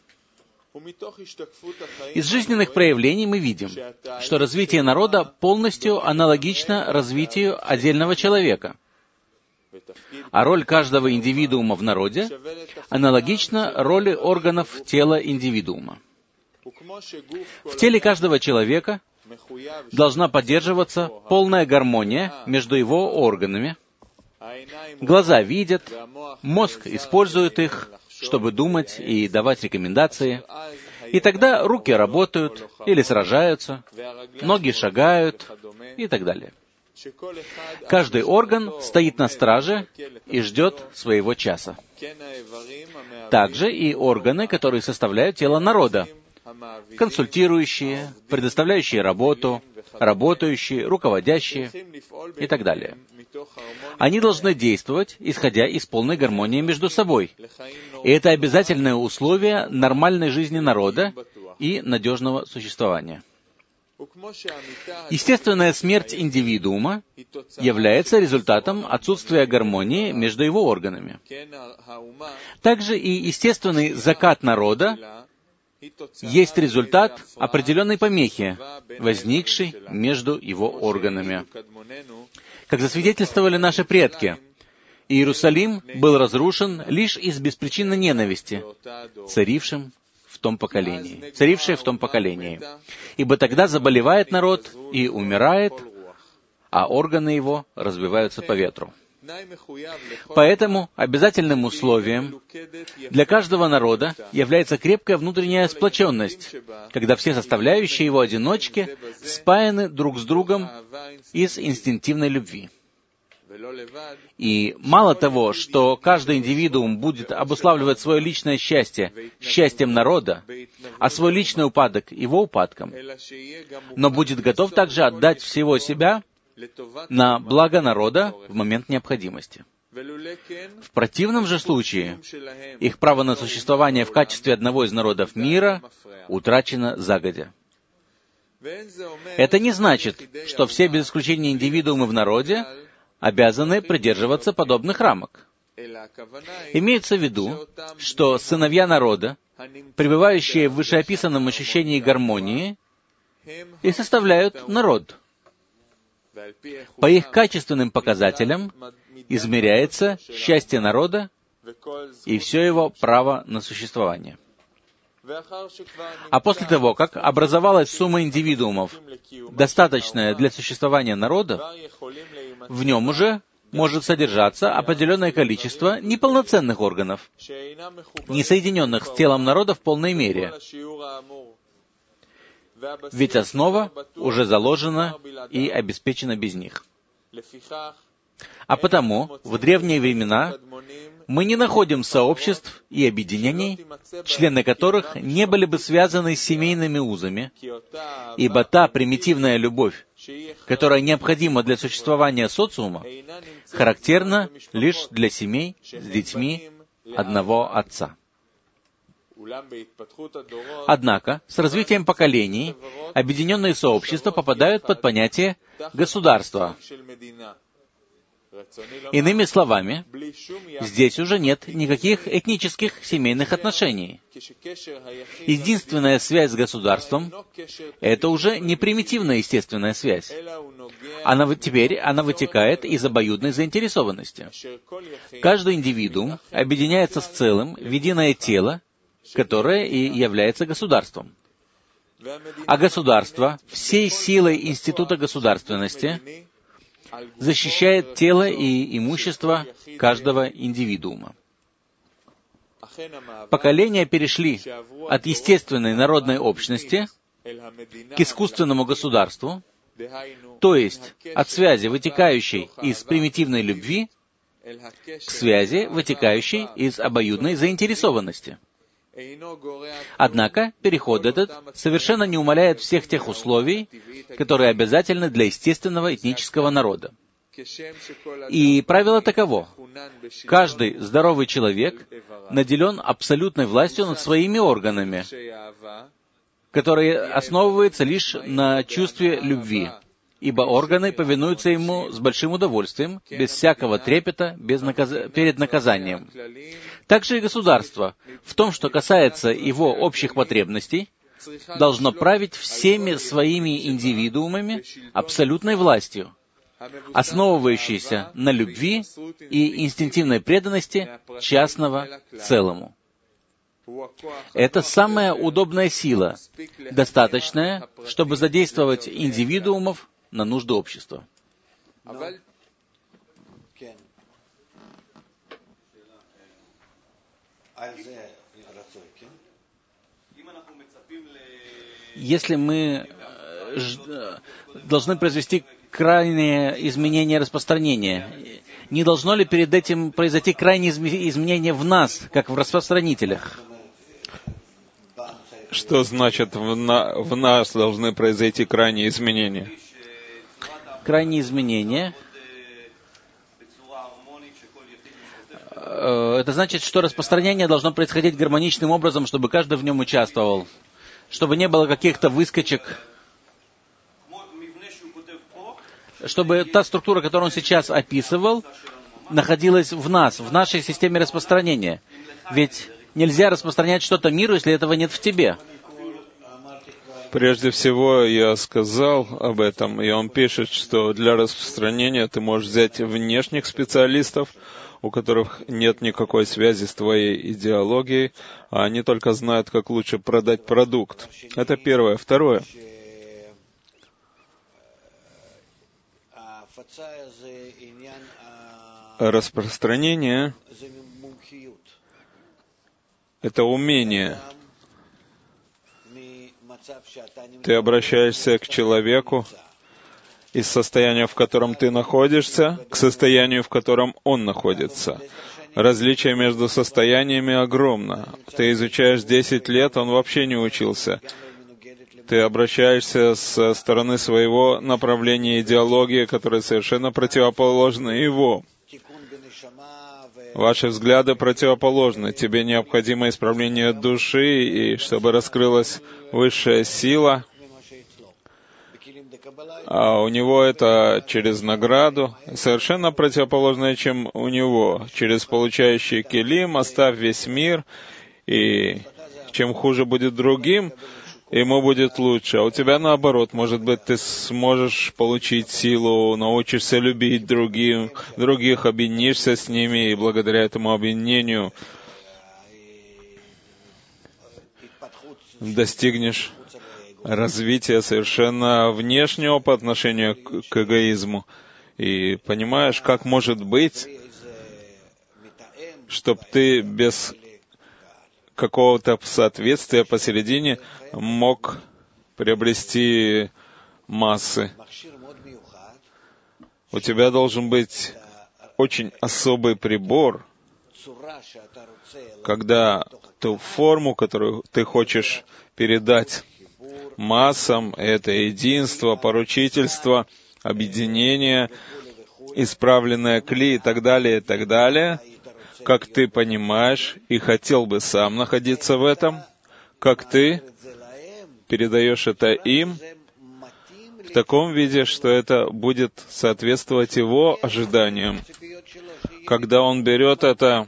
[SPEAKER 3] Из жизненных проявлений мы видим, что развитие народа полностью аналогично развитию отдельного человека, а роль каждого индивидуума в народе аналогична роли органов тела индивидуума. В теле каждого человека должна поддерживаться полная гармония между его органами. Глаза видят, мозг использует их, чтобы думать и давать рекомендации. И тогда руки работают или сражаются, ноги шагают и так далее. Каждый орган стоит на страже и ждет своего часа. Также и органы, которые составляют тело народа, консультирующие, предоставляющие работу, работающие, руководящие и так далее. Они должны действовать, исходя из полной гармонии между собой. И это обязательное условие нормальной жизни народа и надежного существования. Естественная смерть индивидуума является результатом отсутствия гармонии между его органами. Также и естественный закат народа есть результат определенной помехи, возникшей между его органами. Как засвидетельствовали наши предки, Иерусалим был разрушен лишь из беспричинной ненависти, царившим в том поколении, царившей в том поколении. Ибо тогда заболевает народ и умирает, а органы его разбиваются по ветру. Поэтому обязательным условием для каждого народа является крепкая внутренняя сплоченность, когда все составляющие его одиночки спаяны друг с другом из инстинктивной любви. И мало того, что каждый индивидуум будет обуславливать свое личное счастье счастьем народа, а свой личный упадок его упадком, но будет готов также отдать всего себя на благо народа в момент необходимости. В противном же случае их право на существование в качестве одного из народов мира утрачено загодя. Это не значит, что все без исключения индивидуумы в народе обязаны придерживаться подобных рамок. Имеется в виду, что сыновья народа, пребывающие в вышеописанном ощущении гармонии, и составляют народ. По их качественным показателям измеряется счастье народа и все его право на существование. А после того, как образовалась сумма индивидуумов, достаточная для существования народа, в нем уже может содержаться определенное количество неполноценных органов, не соединенных с телом народа в полной мере. Ведь основа уже заложена и обеспечена без них. А потому, в древние времена мы не находим сообществ и объединений, члены которых не были бы связаны с семейными узами, ибо та примитивная любовь, которая необходима для существования социума, характерна лишь для семей с детьми одного отца. Однако, с развитием поколений, объединенные сообщества попадают под понятие «государства». Иными словами, здесь уже нет никаких этнических семейных отношений. Единственная связь с государством — это уже не примитивная естественная связь. Она, теперь она вытекает из обоюдной заинтересованности. Каждый индивидуум объединяется с целым в единое тело, которое и является государством. А государство всей силой института государственности защищает тело и имущество каждого индивидуума. Поколения перешли от естественной народной общности к искусственному государству, то есть от связи, вытекающей из примитивной любви, к связи, вытекающей из обоюдной заинтересованности. Однако переход этот совершенно не умаляет всех тех условий, которые обязательны для естественного этнического народа. И правило таково: каждый здоровый человек наделен абсолютной властью над своими органами, которая основывается лишь на чувстве любви, ибо органы повинуются ему с большим удовольствием, без всякого трепета, без наказ... перед наказанием. Также и государство, в том, что касается его общих потребностей, должно править всеми своими индивидуумами абсолютной властью, основывающейся на любви и инстинктивной преданности частного целому. Это самая удобная сила, достаточная, чтобы задействовать индивидуумов на нужды общества. Если мы должны произвести крайнее изменение распространения, не должно ли перед этим произойти крайнее изменение в нас, как в распространителях?
[SPEAKER 4] Что значит в, на, в нас должны произойти крайние изменения?
[SPEAKER 3] Крайние изменения. Это значит, что распространение должно происходить гармоничным образом, чтобы каждый в нем участвовал, чтобы не было каких-то выскочек, чтобы та структура, которую он сейчас описывал, находилась в нас, в нашей системе распространения. Ведь нельзя распространять что-то миру, если этого нет в тебе.
[SPEAKER 4] Прежде всего, я сказал об этом, и он пишет, что для распространения ты можешь взять внешних специалистов, у которых нет никакой связи с твоей идеологией, а они только знают, как лучше продать продукт. Это первое. Второе. Распространение — это умение. Ты обращаешься к человеку из состояния, в котором ты находишься, к состоянию, в котором он находится. Различие между состояниями огромно. Ты изучаешь десять лет, он вообще не учился. Ты обращаешься со стороны своего направления идеологии, которое совершенно противоположно его. Ваши взгляды противоположны. Тебе необходимо исправление души, и чтобы раскрылась высшая сила. А у него это через награду, совершенно противоположное, чем у него. Через получающий килим оставь весь мир, и чем хуже будет другим, ему будет лучше. А у тебя наоборот, может быть, ты сможешь получить силу, научишься любить другим, других, объединишься с ними, и благодаря этому объединению достигнешь развития совершенно внешнего по отношению к, к эгоизму. И понимаешь, как может быть, чтобы ты без какого-то соответствия посередине мог приобрести массы. У тебя должен быть очень особый прибор, когда ту форму, которую ты хочешь передать массам, это единство, поручительство, объединение, исправленное кли и так далее, и так далее, как ты понимаешь и хотел бы сам находиться в этом, как ты передаешь это им в таком виде, что это будет соответствовать его ожиданиям. Когда он берет это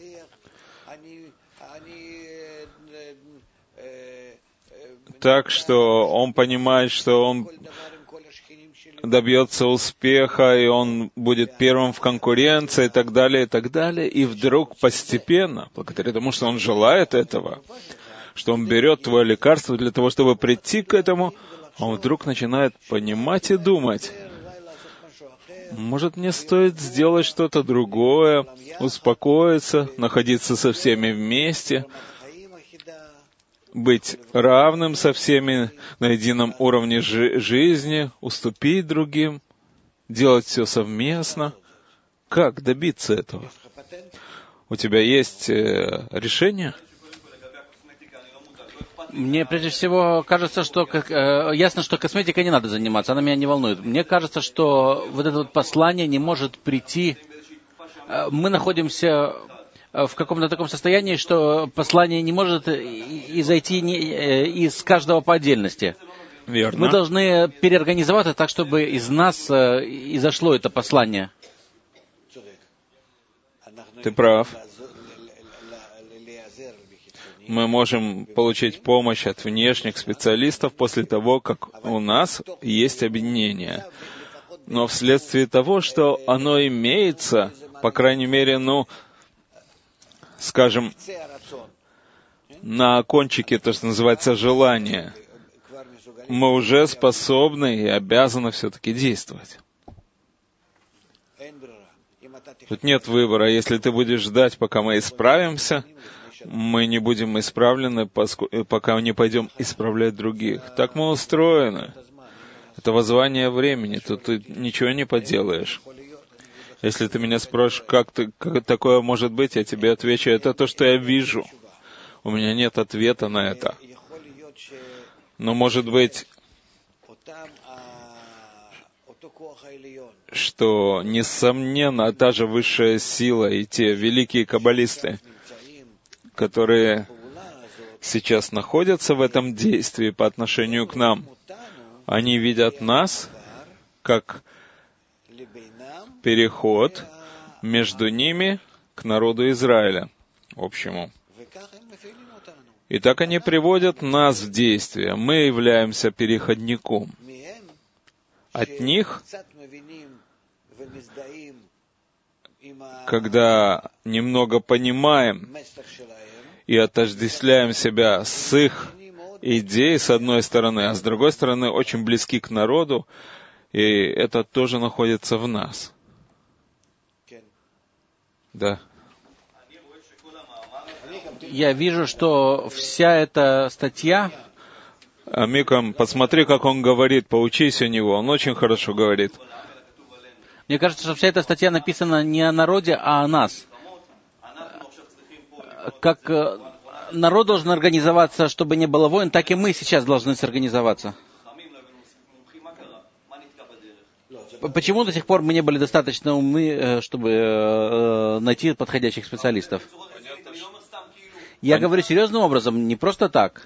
[SPEAKER 4] так, что он понимает, что он добьется успеха, и он будет первым в конкуренции, и так далее, и так далее. И вдруг постепенно, благодаря тому, что он желает этого, что он берет твое лекарство для того, чтобы прийти к этому, он вдруг начинает понимать и думать, может, мне стоит сделать что-то другое, успокоиться, находиться со всеми вместе, быть равным со всеми на едином уровне жи- жизни, уступить другим, делать все совместно. Как добиться этого? У тебя есть э, решение?
[SPEAKER 3] Мне прежде всего кажется, что как, э, ясно, что косметикой не надо заниматься, она меня не волнует. Мне кажется, что вот это вот послание не может прийти. Э, мы находимся в каком-то таком состоянии, что послание не может изойти из каждого по отдельности.
[SPEAKER 4] Верно.
[SPEAKER 3] Мы должны переорганизоваться так, чтобы из нас изошло это послание.
[SPEAKER 4] Ты прав. Мы можем получить помощь от внешних специалистов после того, как у нас есть объединение. Но вследствие того, что оно имеется, по крайней мере, ну, скажем, на кончике, то, что называется желание, мы уже способны и обязаны все-таки действовать. Тут нет выбора. Если ты будешь ждать, пока мы исправимся, мы не будем исправлены, пока не пойдем исправлять других. Так мы устроены. Это воззвание времени, тут ты ничего не поделаешь. Если ты меня спросишь, как, ты, как такое может быть, я тебе отвечу, это то, что я вижу. У меня нет ответа на это. Но может быть, что, несомненно, та же высшая сила и те великие каббалисты, которые сейчас находятся в этом действии по отношению к нам, они видят нас как переход между ними к народу Израиля, общему. И так они приводят нас в действие. Мы являемся переходником. От них, когда немного понимаем и отождествляем себя с их идеей, с одной стороны, а с другой стороны, очень близки к народу, и это тоже находится в нас. Да.
[SPEAKER 3] Я вижу, что вся эта статья...
[SPEAKER 4] Амикам, посмотри, как он говорит, поучись у него, он очень хорошо говорит.
[SPEAKER 3] Мне кажется, что вся эта статья написана не о народе, а о нас. Как народ должен организоваться, чтобы не было войн, так и мы сейчас должны сорганизоваться. Почему до сих пор мы не были достаточно умны, чтобы найти подходящих специалистов? Я говорю серьезным образом, не просто так.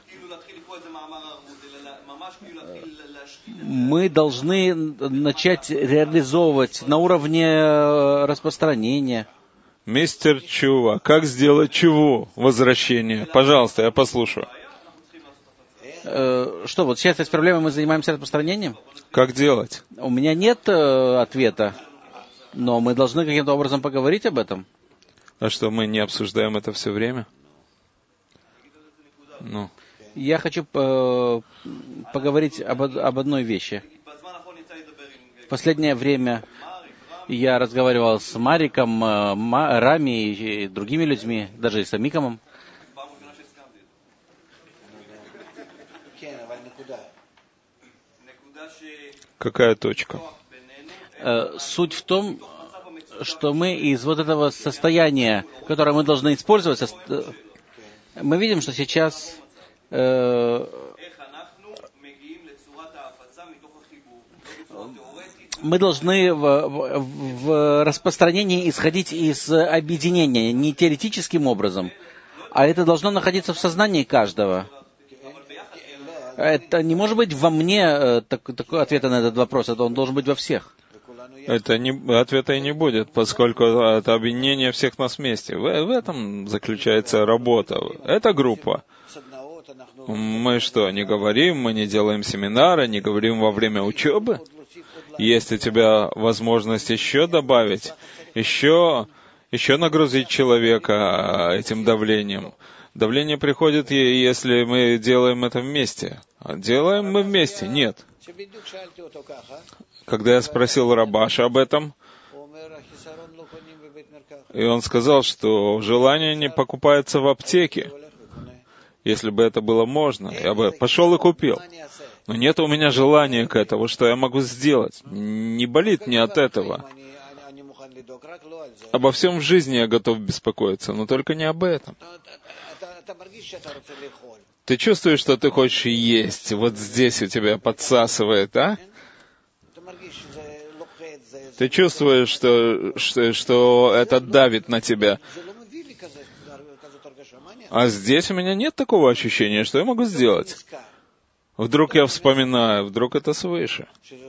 [SPEAKER 3] Мы должны начать реализовывать на уровне распространения.
[SPEAKER 4] Мистер Чува, как сделать чуву? Возвращение. Пожалуйста, я послушаю.
[SPEAKER 3] Э, что, вот сейчас с проблемой мы занимаемся распространением?
[SPEAKER 4] Как делать?
[SPEAKER 3] У меня нет э, ответа, но мы должны каким-то образом поговорить об этом.
[SPEAKER 4] А что, мы не обсуждаем это все время? Ну.
[SPEAKER 3] Я хочу э, поговорить об, об одной вещи. В последнее время я разговаривал с Мариком, э, Ма, Рами и другими людьми, даже и с Амикомом.
[SPEAKER 4] Какая точка?
[SPEAKER 3] Э, суть в том, что мы из вот этого состояния, которое мы должны использовать, со... мы видим, что сейчас э... мы должны в, в, в распространении исходить из объединения, не теоретическим образом, а это должно находиться в сознании каждого. Это не может быть во мне так, такой ответа на этот вопрос, это он должен быть во всех.
[SPEAKER 4] Это не, ответа и не будет, поскольку это объединение всех нас вместе. В, в этом заключается работа. Это группа. Мы что, не говорим, мы не делаем семинары, не говорим во время учебы? Есть у тебя возможность еще добавить, еще, еще нагрузить человека этим давлением. Давление приходит, если мы делаем это вместе. А делаем мы вместе? Нет. Когда я спросил Рабаша об этом, и он сказал, что желание не покупается в аптеке. Если бы это было можно, я бы пошел и купил. Но нет у меня желания к этому, что я могу сделать. Не болит мне от этого. Обо всем в жизни я готов беспокоиться, но только не об этом. Ты чувствуешь, что ты хочешь есть? Вот здесь у тебя подсасывает, а? Ты чувствуешь, что, что, что это давит на тебя. А здесь у меня нет такого ощущения, что я могу сделать. Вдруг я вспоминаю, вдруг это свыше.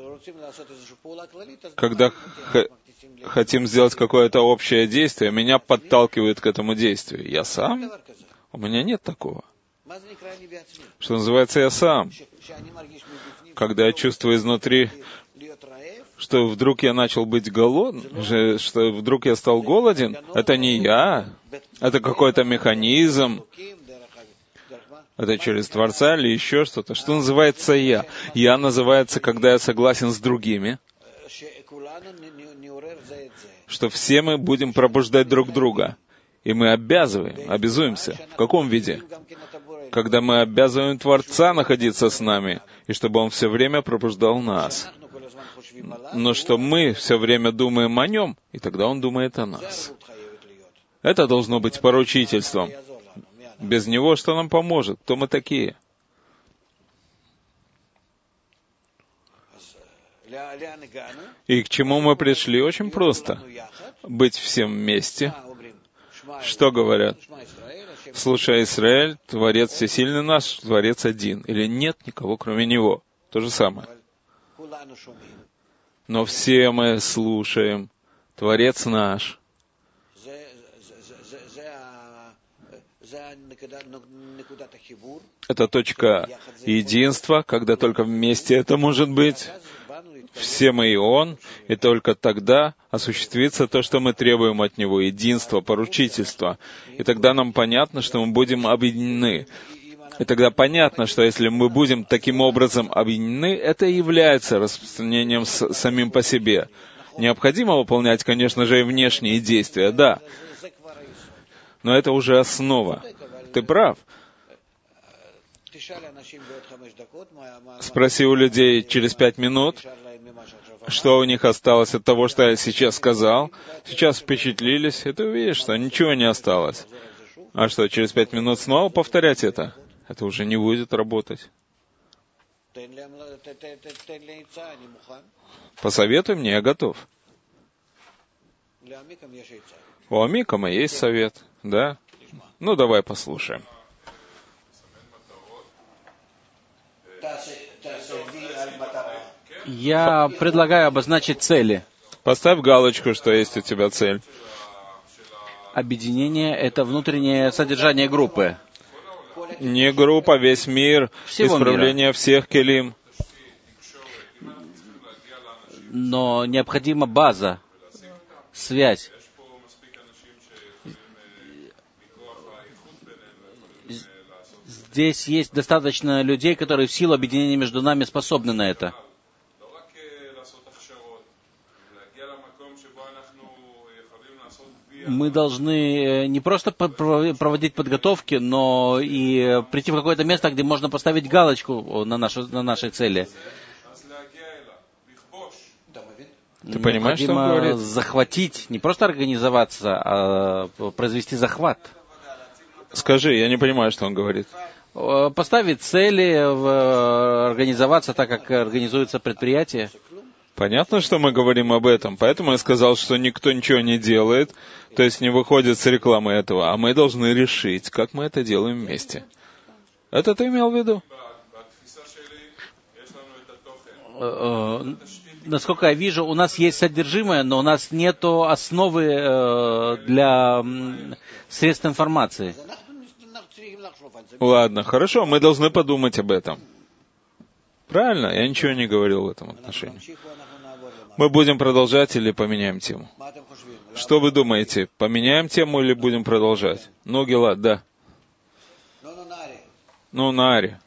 [SPEAKER 4] Когда х- хотим сделать какое-то общее действие, меня подталкивают к этому действию. Я сам? У меня нет такого. Что называется, я сам. Когда я чувствую изнутри, что вдруг я начал быть голодным, что вдруг я стал голоден, это не я, это какой-то механизм, это через Творца или еще что-то. Что называется я? Я называется, когда я согласен с другими. что все мы будем пробуждать друг друга. И мы обязываем, обязуемся. В каком виде? Когда мы обязываем Творца находиться с нами, и чтобы Он все время пробуждал нас. Но что мы все время думаем о Нем, и тогда Он думает о нас. Это должно быть поручительством. Без Него что нам поможет? Кто мы такие? И к чему мы пришли? Очень просто. Быть всем вместе. Что говорят? Слушай, Израиль, Творец всесильный наш, Творец один. Или нет никого, кроме Него. То же самое. Но все мы слушаем. Творец наш. Это точка единства, когда только вместе это может быть. Все мы и Он, и только тогда осуществится то, что мы требуем от Него, единство, поручительство. И тогда нам понятно, что мы будем объединены. И тогда понятно, что если мы будем таким образом объединены, это и является распространением с, самим по себе. Необходимо выполнять, конечно же, и внешние действия, да. Но это уже основа. Ты прав. Спроси у людей через пять минут, что у них осталось от того, что я сейчас сказал. Сейчас впечатлились, и ты увидишь, что ничего не осталось. А что, через пять минут снова повторять это? Это уже не будет работать. Посоветуй мне, я готов. У Амикама есть совет, да? Ну, давай послушаем.
[SPEAKER 3] Я предлагаю обозначить цели.
[SPEAKER 4] Поставь галочку, что есть у тебя цель.
[SPEAKER 3] Объединение — это внутреннее содержание группы.
[SPEAKER 4] Не группа, весь мир,
[SPEAKER 3] Всего
[SPEAKER 4] исправление
[SPEAKER 3] мира.
[SPEAKER 4] всех келим.
[SPEAKER 3] Но необходима база, связь. Здесь есть достаточно людей, которые в силу объединения между нами способны на это. Мы должны не просто проводить подготовки, но и прийти в какое-то место, где можно поставить галочку на, нашу, на нашей цели.
[SPEAKER 4] Ты понимаешь, что он говорит?
[SPEAKER 3] Захватить, не просто организоваться, а произвести захват.
[SPEAKER 4] Скажи, я не понимаю, что он говорит.
[SPEAKER 3] Поставить цели, организоваться так, как организуется предприятие.
[SPEAKER 4] Понятно, что мы говорим об этом, поэтому я сказал, что никто ничего не делает, то есть не выходит с рекламы этого, а мы должны решить, как мы это делаем вместе. Это ты имел в виду?
[SPEAKER 3] Насколько я вижу, у нас есть содержимое, но у нас нет основы для средств информации.
[SPEAKER 4] Ладно, хорошо, мы должны подумать об этом. Правильно? Я ничего не говорил в этом отношении. Мы будем продолжать или поменяем тему? Что вы думаете, поменяем тему или будем продолжать? Ну, Гилад, да. Ну, Нари.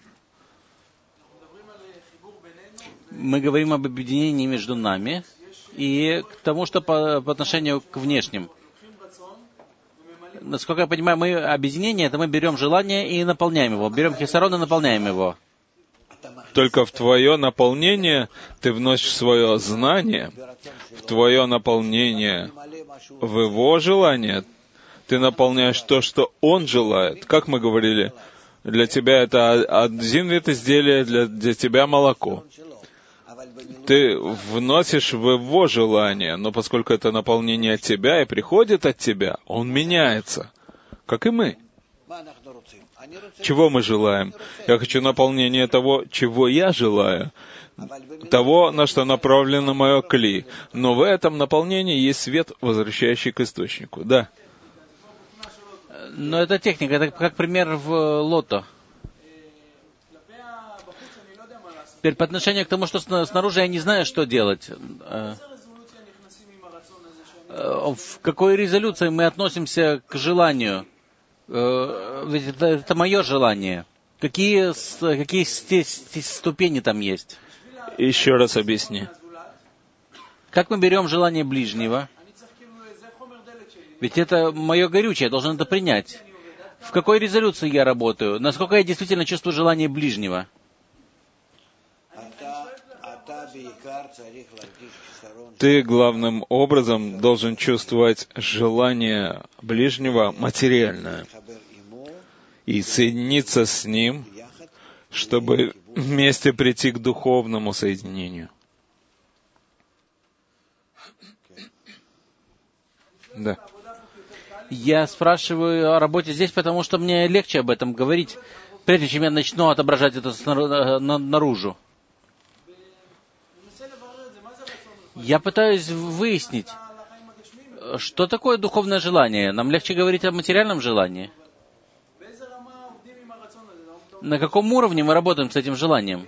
[SPEAKER 3] Мы говорим об объединении между нами и к тому, что по, по отношению к внешним. Насколько я понимаю, мы объединение, это мы берем желание и наполняем его. Берем хисарон и наполняем его.
[SPEAKER 4] Только в твое наполнение ты вносишь свое знание, в твое наполнение, в его желание, ты наполняешь то, что он желает. Как мы говорили, для тебя это один вид изделия, для, для тебя молоко. Ты вносишь в его желание, но поскольку это наполнение от тебя и приходит от тебя, он меняется, как и мы. Чего мы желаем? Я хочу наполнение того, чего я желаю, того, на что направлено мое кли. Но в этом наполнении есть свет, возвращающий к источнику. Да.
[SPEAKER 3] Но это техника, это как пример в лото. Теперь по отношению к тому, что снаружи я не знаю, что делать. В какой резолюции мы относимся к желанию? Ведь это, это мое желание. Какие, какие ступени там есть?
[SPEAKER 4] Еще раз объясни.
[SPEAKER 3] Как мы берем желание ближнего? Ведь это мое горючее, я должен это принять. В какой резолюции я работаю? Насколько я действительно чувствую желание ближнего?
[SPEAKER 4] Ты главным образом должен чувствовать желание ближнего материальное и соединиться с ним, чтобы вместе прийти к духовному соединению. Да.
[SPEAKER 3] Я спрашиваю о работе здесь, потому что мне легче об этом говорить, прежде чем я начну отображать это наружу. Я пытаюсь выяснить, что такое духовное желание. Нам легче говорить о материальном желании. На каком уровне мы работаем с этим желанием?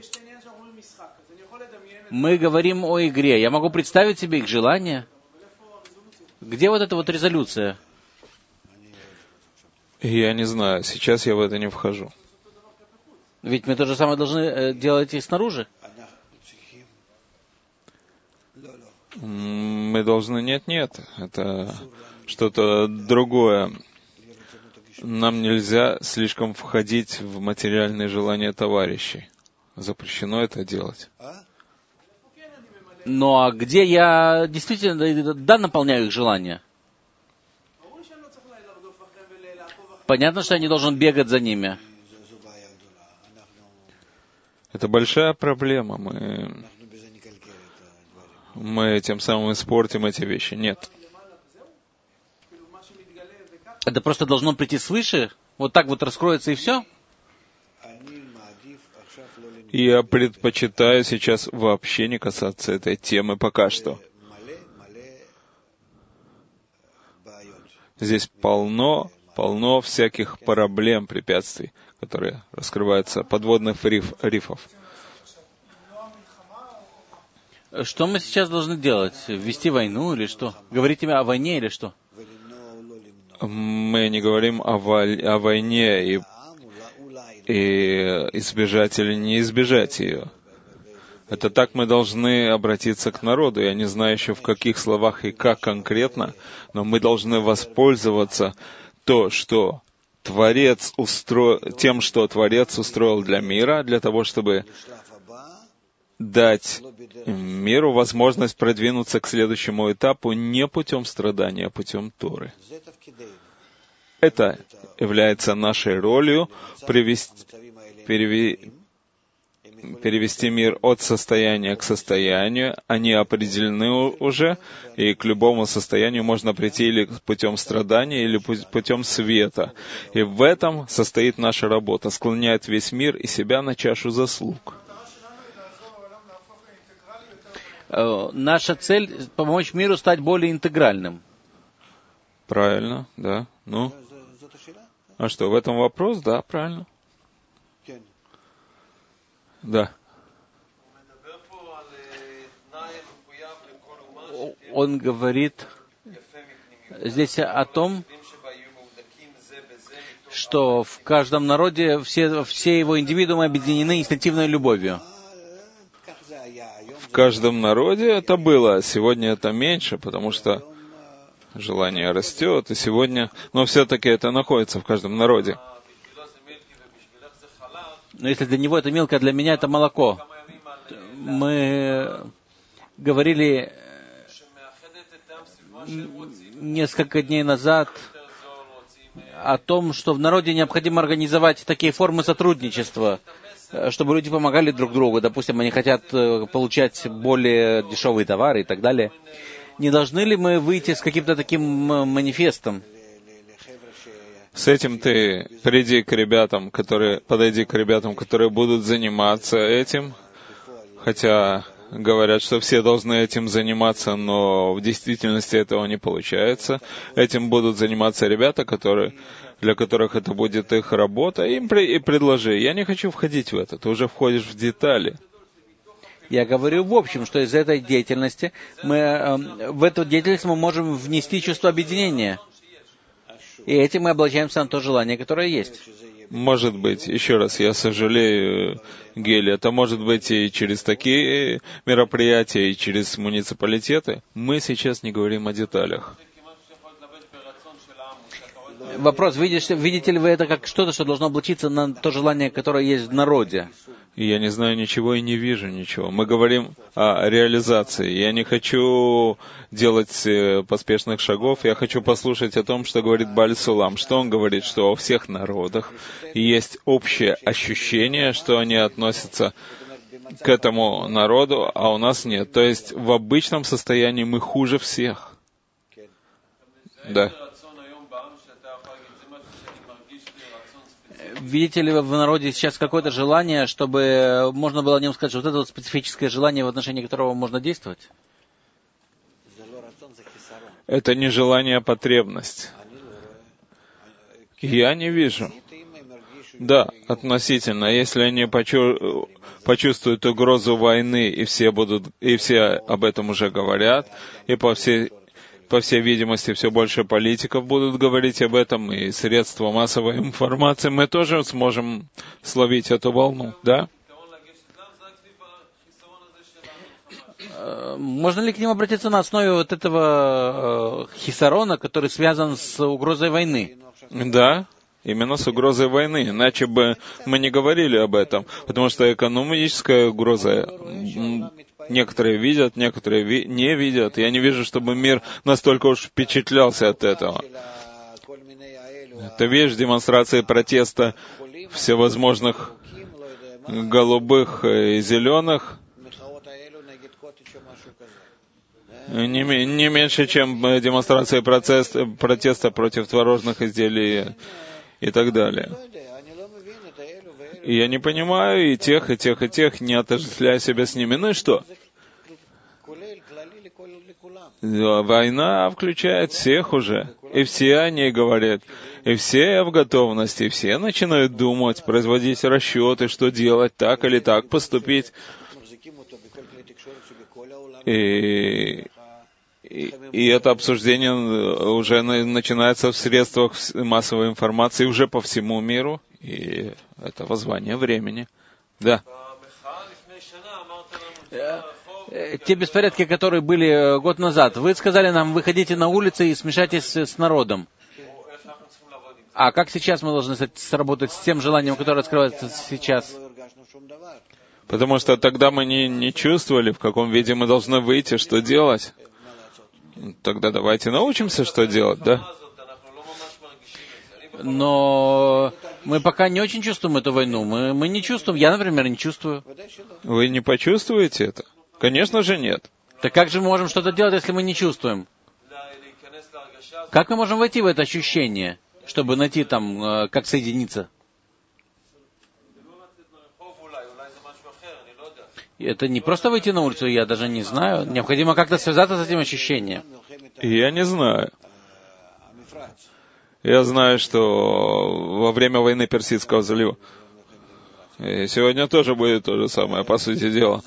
[SPEAKER 3] Мы говорим о игре. Я могу представить себе их желание. Где вот эта вот резолюция?
[SPEAKER 4] Я не знаю. Сейчас я в это не вхожу.
[SPEAKER 3] Ведь мы то же самое должны делать и снаружи.
[SPEAKER 4] Мы должны... Нет, нет. Это что-то другое. Нам нельзя слишком входить в материальные желания товарищей. Запрещено это делать.
[SPEAKER 3] Ну а где я действительно, да, наполняю их желания? Понятно, что я не должен бегать за ними.
[SPEAKER 4] Это большая проблема. Мы, мы тем самым испортим эти вещи. Нет.
[SPEAKER 3] Это просто должно прийти свыше? Вот так вот раскроется и все?
[SPEAKER 4] Я предпочитаю сейчас вообще не касаться этой темы пока что. Здесь полно, полно всяких проблем, препятствий, которые раскрываются, подводных риф, рифов.
[SPEAKER 3] Что мы сейчас должны делать? Ввести войну или что? Говорить о войне или что?
[SPEAKER 4] Мы не говорим о, вой, о войне и, и избежать или не избежать ее. Это так мы должны обратиться к народу. Я не знаю еще в каких словах и как конкретно, но мы должны воспользоваться то, что Творец устро... тем, что Творец устроил для мира, для того, чтобы дать миру возможность продвинуться к следующему этапу не путем страдания, а путем Торы. Это является нашей ролью привести, перевести, перевести мир от состояния к состоянию. Они определены уже, и к любому состоянию можно прийти или путем страдания, или путем света. И в этом состоит наша работа, склонять весь мир и себя на чашу заслуг.
[SPEAKER 3] Наша цель — помочь миру стать более интегральным.
[SPEAKER 4] Правильно, да. Ну, а что, в этом вопрос? Да, правильно. Да.
[SPEAKER 3] Он говорит здесь о том, что в каждом народе все, все его индивидуумы объединены инстинктивной любовью.
[SPEAKER 4] В каждом народе это было, а сегодня это меньше, потому что желание растет, и сегодня... Но все-таки это находится в каждом народе.
[SPEAKER 3] Но если для него это мелко, а для меня это молоко. Мы говорили несколько дней назад о том, что в народе необходимо организовать такие формы сотрудничества, чтобы люди помогали друг другу. Допустим, они хотят получать более дешевые товары и так далее. Не должны ли мы выйти с каким-то таким манифестом?
[SPEAKER 4] С этим ты приди к ребятам, которые, подойди к ребятам, которые будут заниматься этим, хотя говорят, что все должны этим заниматься, но в действительности этого не получается. Этим будут заниматься ребята, которые, для которых это будет их работа, им при, и предложи. Я не хочу входить в это, ты уже входишь в детали.
[SPEAKER 3] Я говорю в общем, что из этой деятельности мы, э, в эту деятельность мы можем внести чувство объединения. И этим мы облачаемся на то желание, которое есть.
[SPEAKER 4] Может быть, еще раз, я сожалею, Гели, это может быть и через такие мероприятия, и через муниципалитеты. Мы сейчас не говорим о деталях.
[SPEAKER 3] Вопрос, видите, видите ли вы это как что-то, что должно облачиться на то желание, которое есть в народе?
[SPEAKER 4] Я не знаю ничего и не вижу ничего. Мы говорим о реализации. Я не хочу делать поспешных шагов. Я хочу послушать о том, что говорит Бааль Сулам. Что он говорит? Что во всех народах есть общее ощущение, что они относятся к этому народу, а у нас нет. То есть в обычном состоянии мы хуже всех. Да.
[SPEAKER 3] Видите ли вы в народе сейчас какое-то желание, чтобы можно было о нем сказать, что вот это вот специфическое желание, в отношении которого можно действовать?
[SPEAKER 4] Это не желание, а потребность. Я не вижу. Да, относительно. Если они почу... почувствуют угрозу войны, и все будут, и все об этом уже говорят, и по всей По всей видимости, все больше политиков будут говорить об этом, и средства массовой информации, мы тоже сможем словить эту волну, да?
[SPEAKER 3] Можно ли к ним обратиться на основе вот этого э, хисарона, который связан с угрозой войны?
[SPEAKER 4] Да, именно с угрозой войны, иначе бы мы не говорили об этом, потому что экономическая угроза... Некоторые видят, некоторые ви- не видят. Я не вижу, чтобы мир настолько уж впечатлялся от этого. Ты видишь демонстрации протеста всевозможных голубых и зеленых, не, не меньше, чем демонстрации протеста, протеста против творожных изделий и так далее. И я не понимаю и тех, и тех, и тех, не отождествляя себя с ними. Ну и что? Война включает всех уже. И все о ней говорят. И все в готовности. И все начинают думать, производить расчеты, что делать, так или так поступить. И... И, и это обсуждение уже начинается в средствах массовой информации уже по всему миру. И это воззвание времени. Да.
[SPEAKER 3] Те беспорядки, которые были год назад, вы сказали нам, выходите на улицы и смешайтесь с народом. А как сейчас мы должны сработать с тем желанием, которое открывается сейчас?
[SPEAKER 4] Потому что тогда мы не, не чувствовали, в каком виде мы должны выйти, что делать. Тогда давайте научимся, что делать, да?
[SPEAKER 3] Но мы пока не очень чувствуем эту войну. Мы, мы не чувствуем. Я, например, не чувствую.
[SPEAKER 4] Вы не почувствуете это? Конечно же нет.
[SPEAKER 3] Так как же мы можем что-то делать, если мы не чувствуем? Как мы можем войти в это ощущение, чтобы найти там, как соединиться? Это не просто выйти на улицу, я даже не знаю. Необходимо как-то связаться с этим ощущением.
[SPEAKER 4] Я не знаю. Я знаю, что во время войны Персидского залива, и сегодня тоже будет то же самое, по сути дела.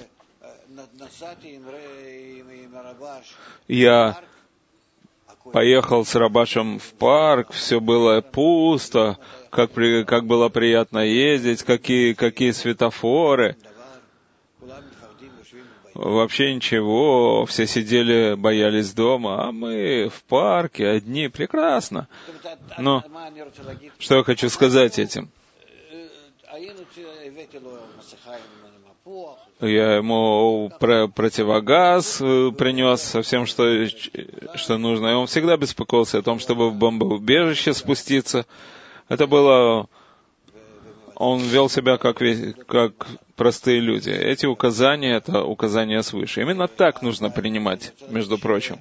[SPEAKER 4] Я поехал с Рабашем в парк, все было пусто, как, при, как было приятно ездить, какие, какие светофоры. Вообще ничего, все сидели, боялись дома, а мы в парке, одни, прекрасно. Но что я хочу сказать этим? Я ему про- противогаз принес со всем, что, что нужно. И он всегда беспокоился о том, чтобы в бомбоубежище спуститься. Это было... Он вел себя как, как простые люди. Эти указания — это указания свыше. Именно так нужно принимать, между прочим.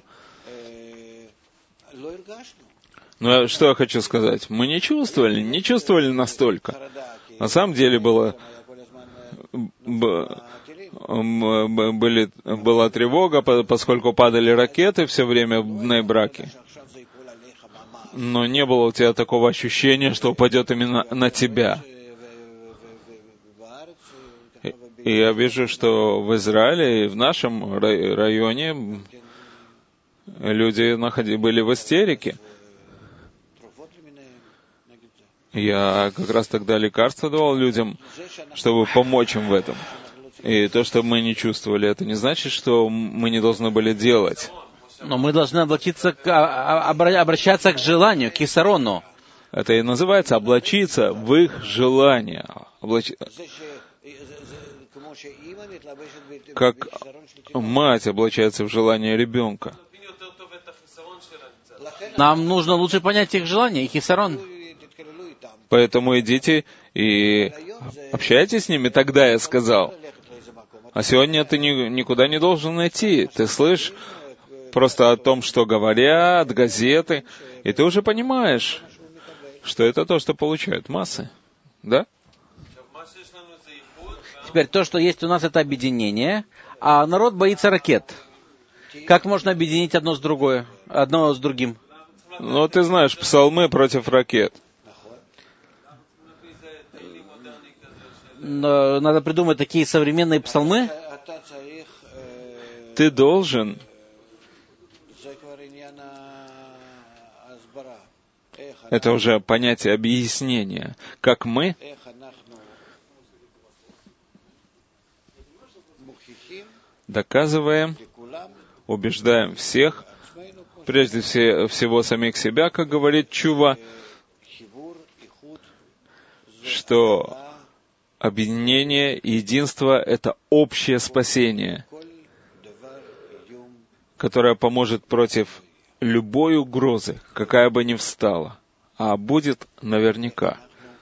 [SPEAKER 4] Но что я хочу сказать? Мы не чувствовали, не чувствовали настолько. На самом деле было... Были, была тревога, поскольку падали ракеты все время в Бней-Браке. Но не было у тебя такого ощущения, что упадет именно на тебя. И я вижу, что в Израиле и в нашем районе люди находи, были в истерике. Я как раз тогда лекарства давал людям, чтобы помочь им в этом. И то, что мы не чувствовали, это не значит, что мы не должны были делать.
[SPEAKER 3] Но мы должны облачиться, к, обращаться к желанию, к хисарону.
[SPEAKER 4] Это и называется облачиться в их желание. Облач... Как мать облачается в желание ребенка.
[SPEAKER 3] Нам нужно лучше понять их желание, их хисарон.
[SPEAKER 4] Поэтому идите и общайтесь с ними, тогда я сказал. А сегодня ты ни, никуда не должен идти. Ты слышишь просто о том, что говорят, газеты, и ты уже понимаешь, что это то, что получают массы. Да?
[SPEAKER 3] Теперь то, что есть у нас, это объединение, а народ боится ракет. Как можно объединить одно с другое, одно с другим?
[SPEAKER 4] Ну, ты знаешь, псалмы против ракет.
[SPEAKER 3] Но надо придумать такие современные псалмы.
[SPEAKER 4] Ты должен это уже понятие объяснения, как мы доказываем, убеждаем всех, прежде всего самих себя, как говорит Чува, что объединение и единство — это общее спасение, которое поможет против любой угрозы, какая бы ни встала, а будет наверняка.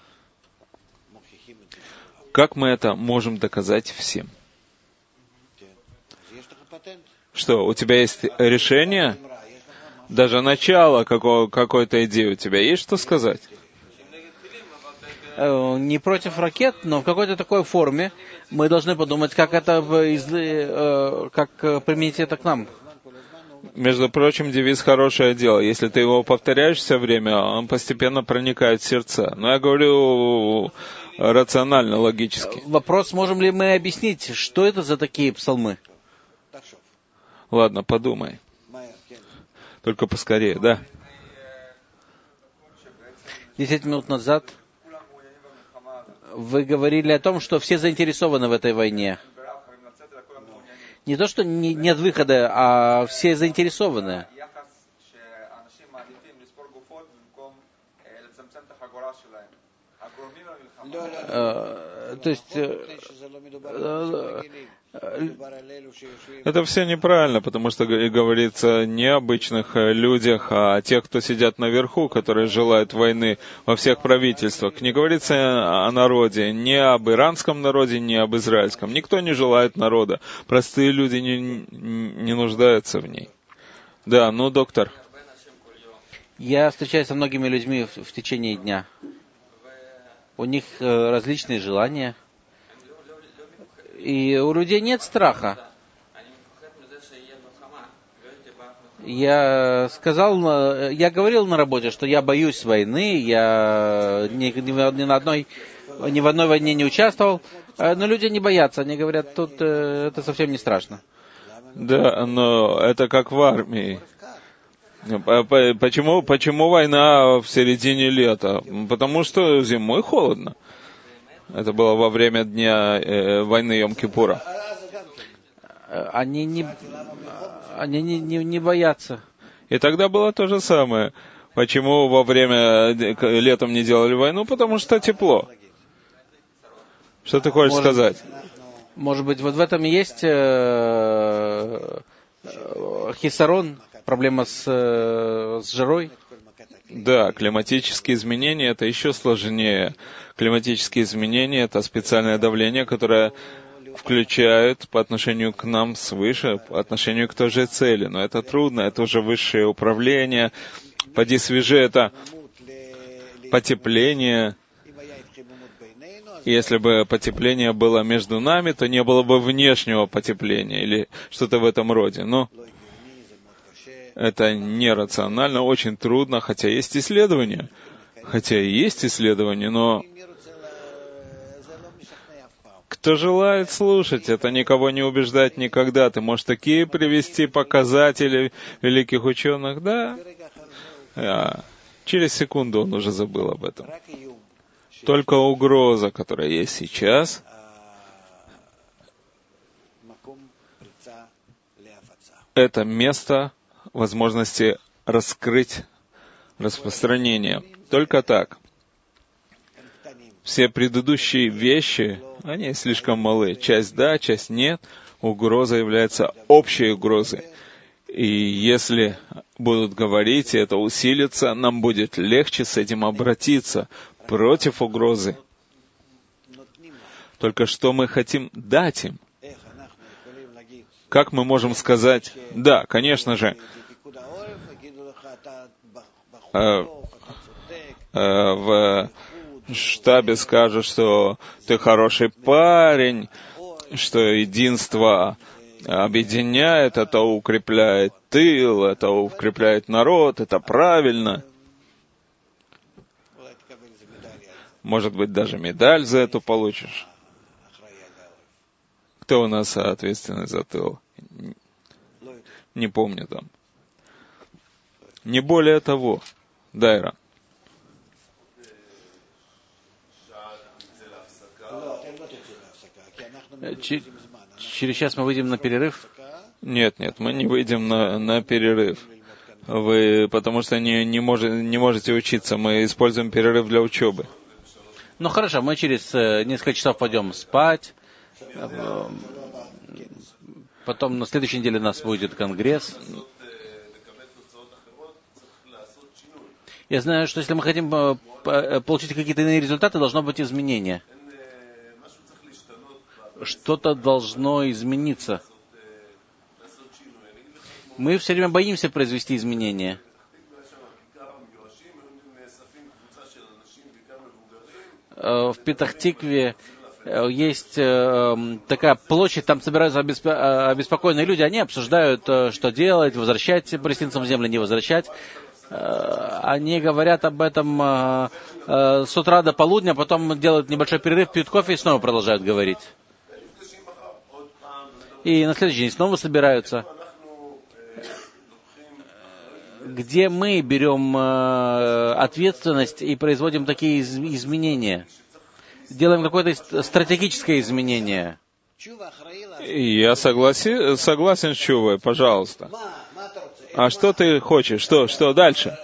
[SPEAKER 4] Как мы это можем доказать всем? Что, у тебя есть решение? Даже начало какого, какой-то идеи у тебя есть что сказать?
[SPEAKER 3] Не против ракет, но в какой-то такой форме мы должны подумать, как это, как применить это к нам.
[SPEAKER 4] Между прочим, девиз «хорошее дело». Если ты его повторяешь все время, он постепенно проникает в сердца. Но я говорю рационально, логически.
[SPEAKER 3] Вопрос, можем ли мы объяснить, что это за такие псалмы?
[SPEAKER 4] Ладно, подумай. Только поскорее, да?
[SPEAKER 3] Десять минут назад вы говорили о том, что все заинтересованы в этой войне. Не то, что не, нет выхода, а все заинтересованы. Э, то есть... Э,
[SPEAKER 4] Это все неправильно, потому что говорится не о обычных людях, а о тех, кто сидят наверху, которые желают войны во всех правительствах. Не говорится о народе, не об иранском народе, не об израильском. Никто не желает народа. Простые люди не, не нуждаются в ней. Да, ну, доктор.
[SPEAKER 3] Я встречаюсь со многими людьми в, в течение дня. У них э, различные желания. И у людей нет страха. Я сказал, я говорил на работе, что я боюсь войны, я ни, ни, ни на одной, ни в одной войне не участвовал, но люди не боятся, они говорят, тут это совсем не страшно.
[SPEAKER 4] Да, но это как в армии. Почему, почему война в середине лета? Потому что зимой холодно. Это было во время дня э, войны Йом-Кипура.
[SPEAKER 3] Они не, они не, не, не боятся.
[SPEAKER 4] И тогда было то же самое. Почему во время летом не делали войну? Потому что тепло. Что ты хочешь
[SPEAKER 3] может,
[SPEAKER 4] сказать?
[SPEAKER 3] Может быть, вот в этом и есть э, хисарон, проблема с, с жарой?
[SPEAKER 4] Да, климатические изменения — это еще сложнее. Климатические изменения — это специальное давление, которое включают по отношению к нам свыше, по отношению к той же цели. Но это трудно, это уже высшее управление. Поди свяжи это потепление. Если бы потепление было между нами, то не было бы внешнего потепления или что-то в этом роде. Но это нерационально, очень трудно, хотя есть исследования. Хотя и есть исследования, но кто желает слушать, это никого не убеждает никогда. Ты можешь такие привести показатели великих ученых, да? А через секунду он уже забыл об этом. Только угроза, которая есть сейчас, это место возможности раскрыть распространение. Только так. Все предыдущие вещи, они слишком малы. Часть да, часть нет. Угроза является общей угрозой. И если будут говорить, и это усилится, нам будет легче с этим обратиться против угрозы. Только что мы хотим дать им? Как мы можем сказать, да, конечно же, э, э, в штабе скажут, что ты хороший парень, что единство объединяет, это укрепляет тыл, это укрепляет народ, это правильно. Может быть, даже медаль за это получишь. Кто у нас ответственный за тыл? Не помню там. Не более того. Дайра.
[SPEAKER 3] Ч- через час мы выйдем на перерыв?
[SPEAKER 4] Нет, нет, мы не выйдем на, на перерыв. Вы, потому что не, не, мож, не можете учиться. Мы используем перерыв для учебы.
[SPEAKER 3] Ну хорошо, мы через э, несколько часов пойдем спать. Потом на следующей неделе у нас будет конгресс. Я знаю, что если мы хотим получить какие-то иные результаты, должно быть изменение. Что-то должно измениться. Мы все время боимся произвести изменения. В Петах-Тикве есть такая площадь, там собираются обеспокоенные люди, они обсуждают, что делать, возвращать палестинцам земли, не возвращать. Они говорят об этом с утра до полудня, потом делают небольшой перерыв, пьют кофе и снова продолжают говорить. И на следующий день снова собираются. Где мы берем ответственность и производим такие изменения? Делаем какое-то стратегическое изменение.
[SPEAKER 4] Я согласи, согласен с Чувой, пожалуйста. А что ты хочешь? Что, что дальше?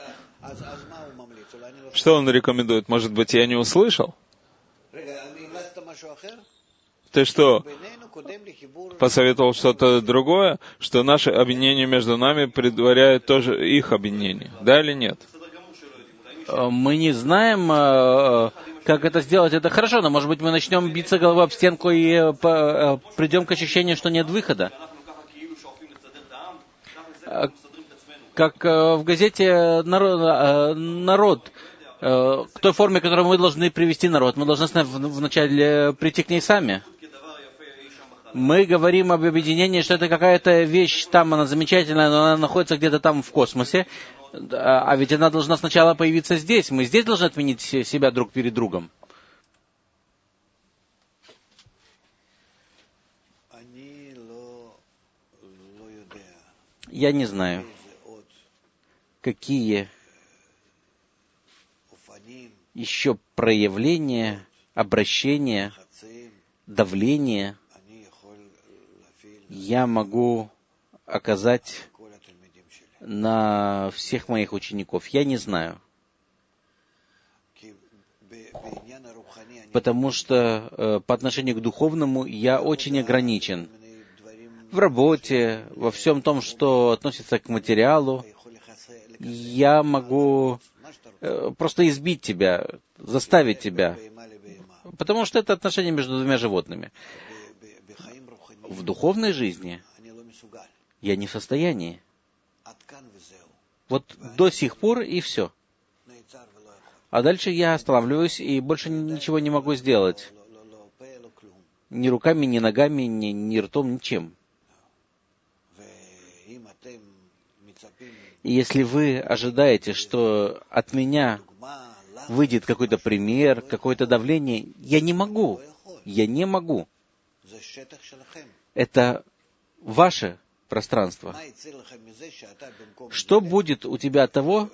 [SPEAKER 4] Что он рекомендует? Может быть, я не услышал? Ты что, посоветовал что-то другое? Что наше объединение между нами предваряет тоже их объединение? Да или нет?
[SPEAKER 3] Мы не знаем, как это сделать. Это хорошо, но, может быть, мы начнем биться головой об стенку и придем к ощущению, что нет выхода. Как в газете «Народ», народ к той форме, к которой мы должны привести народ. Мы должны вначале прийти к ней сами. Мы говорим об объединении, что это какая-то вещь, там она замечательная, но она находится где-то там в космосе. А ведь она должна сначала появиться здесь. Мы здесь должны отменить себя друг перед другом. Я не знаю, какие еще проявления, обращения, давления я могу оказать на всех моих учеников. Я не знаю. Потому что э, по отношению к духовному я очень ограничен. В работе, во всем том, что относится к материалу, я могу э, просто избить тебя, заставить тебя. Потому что это отношение между двумя животными. В духовной жизни я не в состоянии. Вот до сих пор и все. А дальше я останавливаюсь и больше ничего не могу сделать. Ни руками, ни ногами, ни, ни ртом, ничем. И если вы ожидаете, что от меня выйдет какой-то пример, какое-то давление, я не могу. Я не могу. Это ваше пространство. Что будет у тебя от того,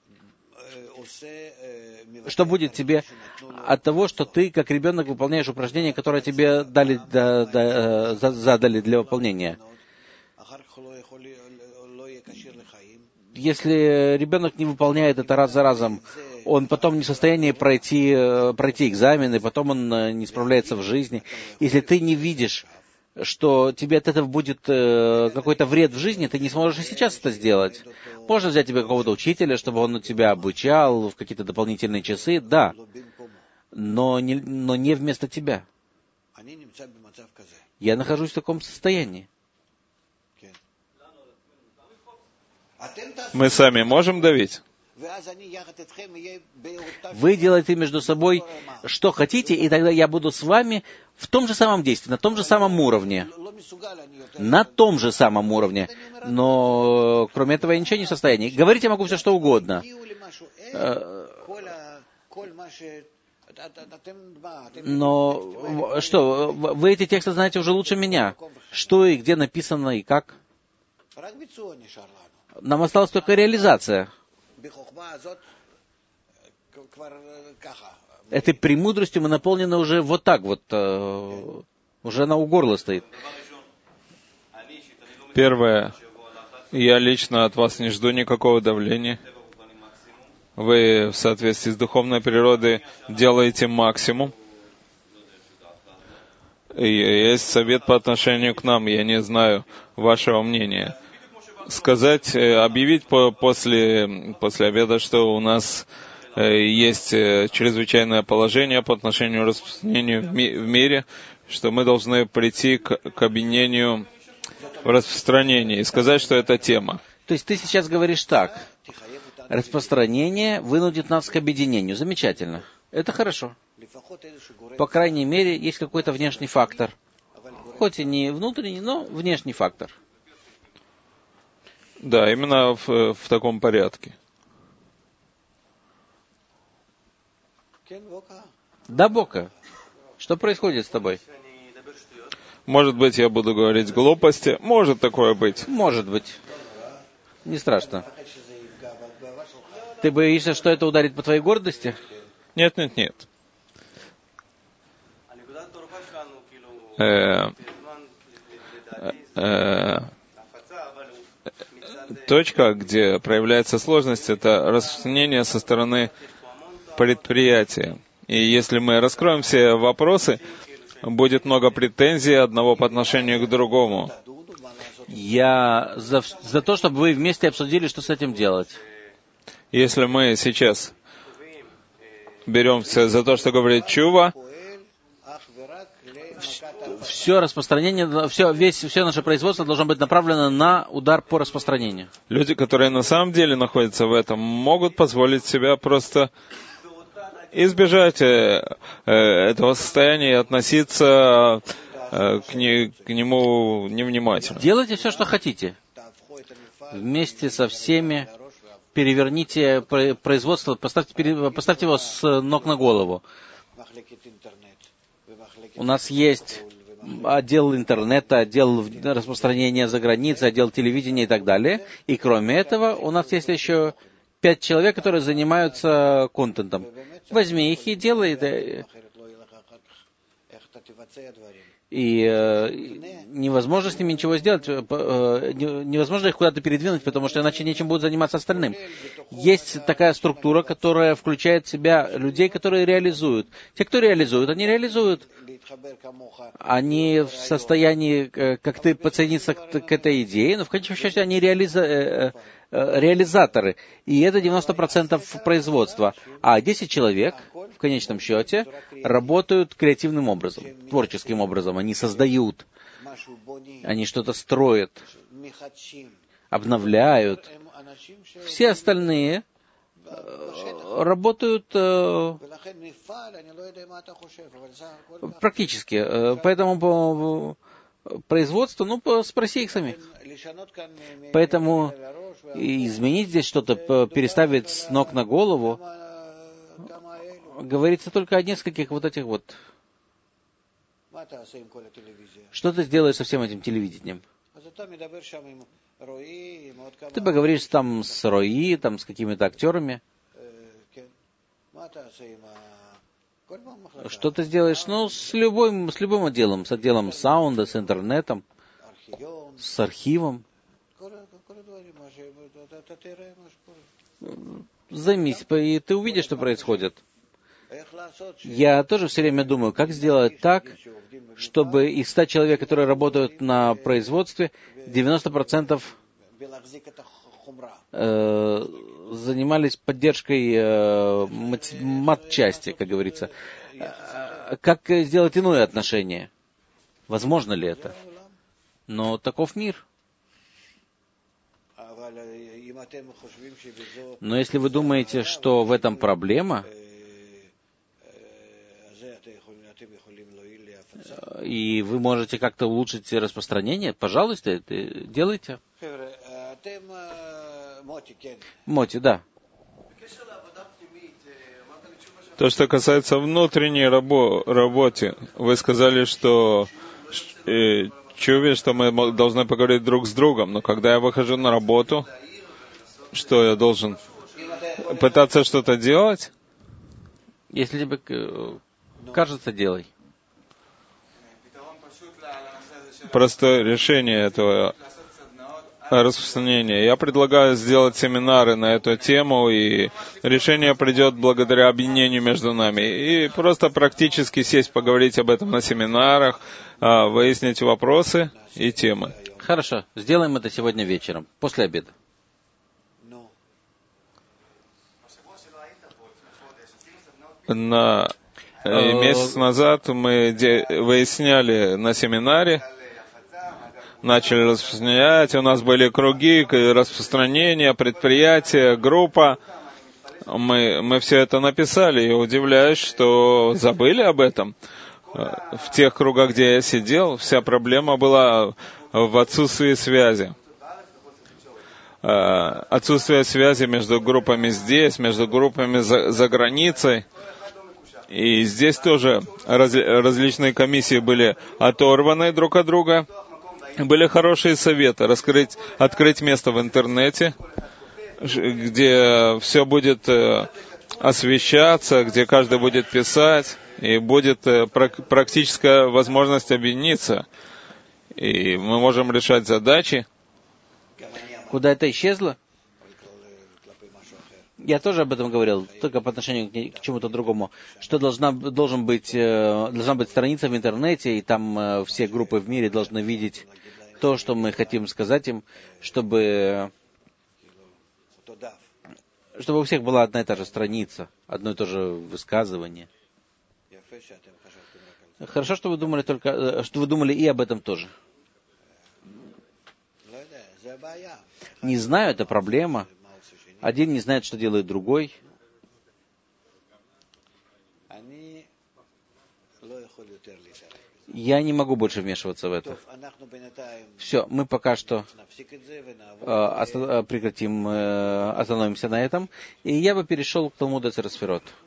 [SPEAKER 3] что будет тебе от того, что ты, как ребенок, выполняешь упражнение, которое тебе дали, да, да, задали для выполнения? если ребенок не выполняет это раз за разом, он потом не в состоянии пройти, пройти экзамены, потом он не справляется в жизни. Если ты не видишь, что тебе от этого будет какой-то вред в жизни, ты не сможешь и сейчас это сделать. Можно взять тебе какого-то учителя, чтобы он тебя обучал в какие-то дополнительные часы, да, но не, но не вместо тебя. Я нахожусь в таком состоянии.
[SPEAKER 4] Мы сами можем давить?
[SPEAKER 3] Вы делаете между собой что хотите, и тогда я буду с вами в том же самом действии, на том же самом уровне. На том же самом уровне. Но кроме этого я ничего не в состоянии. Говорить я могу все что угодно. Но что, вы эти тексты знаете уже лучше меня. Что и где написано, и как. Нам осталась только реализация. Этой премудростью мы наполнены уже вот так вот. Э, уже она у горла стоит.
[SPEAKER 4] Первое. Я лично от вас не жду никакого давления. Вы в соответствии с духовной природой делаете максимум. И есть совет по отношению к нам. Я не знаю вашего мнения. Сказать, объявить по, после, после обеда, что у нас есть чрезвычайное положение по отношению к распространению в, ми, в мире, что мы должны прийти к, к объединению в распространении и сказать, что это тема.
[SPEAKER 3] То есть ты сейчас говоришь так. Распространение вынудит нас к объединению. Замечательно. Это хорошо. По крайней мере, есть какой-то внешний фактор. Хоть и не внутренний, но внешний фактор.
[SPEAKER 4] Да, именно в, в таком порядке.
[SPEAKER 3] Да, Бока. Что происходит с тобой?
[SPEAKER 4] Может быть, я буду говорить глупости. Может такое быть.
[SPEAKER 3] Может быть. Не страшно. Ты боишься, что это ударит по твоей гордости?
[SPEAKER 4] Нет, нет, нет. Э, э, точка, где проявляется сложность, это распространение со стороны предприятия. И если мы раскроем все вопросы, будет много претензий одного по отношению к другому.
[SPEAKER 3] Я за, за то, чтобы вы вместе обсудили, что с этим делать.
[SPEAKER 4] Если мы сейчас беремся за то, что говорит Чува,
[SPEAKER 3] все распространение, все, весь, все наше производство должно быть направлено на удар по распространению.
[SPEAKER 4] Люди, которые на самом деле находятся в этом, могут позволить себе просто избежать э, э, этого состояния и относиться э, к, не, к нему невнимательно.
[SPEAKER 3] Делайте все, что хотите. Вместе со всеми переверните производство, поставьте, поставьте его с ног на голову. У нас есть отдел интернета, отдел распространения за границей, отдел телевидения и так далее. И кроме этого, у нас есть еще пять человек, которые занимаются контентом. Возьми их и делай. И э, невозможно с ними ничего сделать, э, невозможно их куда-то передвинуть, потому что иначе нечем будут заниматься остальным. Есть такая структура, которая включает в себя людей, которые реализуют. Те, кто реализуют, они реализуют. Они в состоянии, как ты, подсоединиться к, к этой идее, но в конечном счете они реализа, э, э, реализаторы. И это девяносто процентов производства. А десять человек, в конечном счете, работают креативным образом, творческим образом. Они создают, они что-то строят, обновляют. Все остальные работают э, практически. Поэтому производство, ну, спроси их самих. Поэтому изменить здесь что-то, переставить с ног на голову, говорится только о нескольких вот этих вот. Что ты сделаешь со всем этим телевидением? Ты поговоришь там с Рои, там с какими-то актерами. Что ты сделаешь? Ну, с любым, с любым отделом. С отделом саунда, с интернетом, с архивом. Займись, и ты увидишь, что происходит. Я тоже все время думаю, как сделать так, чтобы из ста человек, которые работают на производстве, девяносто процентов э, занимались поддержкой э, матчасти, как говорится. Как сделать иное отношение? Возможно ли это? Но таков мир. Но если вы думаете, что в этом проблема, и вы можете как-то улучшить распространение, пожалуйста, это делайте. Моти, да.
[SPEAKER 4] То, что касается внутренней рабо- работы, вы сказали, что э, чувствую, что мы должны поговорить друг с другом, но когда я выхожу на работу, что я должен пытаться что-то делать?
[SPEAKER 3] Если тебе кажется, делай.
[SPEAKER 4] Простое решение этого распространения. Я предлагаю сделать семинары на эту тему, и решение придет благодаря объединению между нами. И просто практически сесть, поговорить об этом на семинарах, выяснить вопросы и темы.
[SPEAKER 3] Хорошо, сделаем это сегодня вечером, после обеда.
[SPEAKER 4] На месяц назад мы де- выясняли на семинаре, начали распространять, у нас были круги, распространения, предприятия, группа. Мы, мы все это написали, и удивляюсь, что забыли об этом. В тех кругах, где я сидел, вся проблема была в отсутствии связи. Отсутствие связи между группами здесь, между группами за, за границей. И здесь тоже раз, различные комиссии были оторваны друг от друга. Были хорошие советы раскрыть, открыть место в интернете, где все будет освещаться, где каждый будет писать, и будет практическая возможность объединиться. И мы можем решать задачи.
[SPEAKER 3] Куда это исчезло? Я тоже об этом говорил, только по отношению к, к чему-то другому, что должна, должен быть, должна быть страница в интернете, и там все группы в мире должны видеть то, что мы хотим сказать им, чтобы, чтобы у всех была одна и та же страница, одно и то же высказывание. Хорошо, что вы думали только, что вы думали и об этом тоже. Не знаю, это проблема. Один не знает, что делает другой. Я не могу больше вмешиваться в это. Все, мы пока что э, прекратим, э, остановимся на этом. И я бы перешел к Талмуд Эцер Сферот.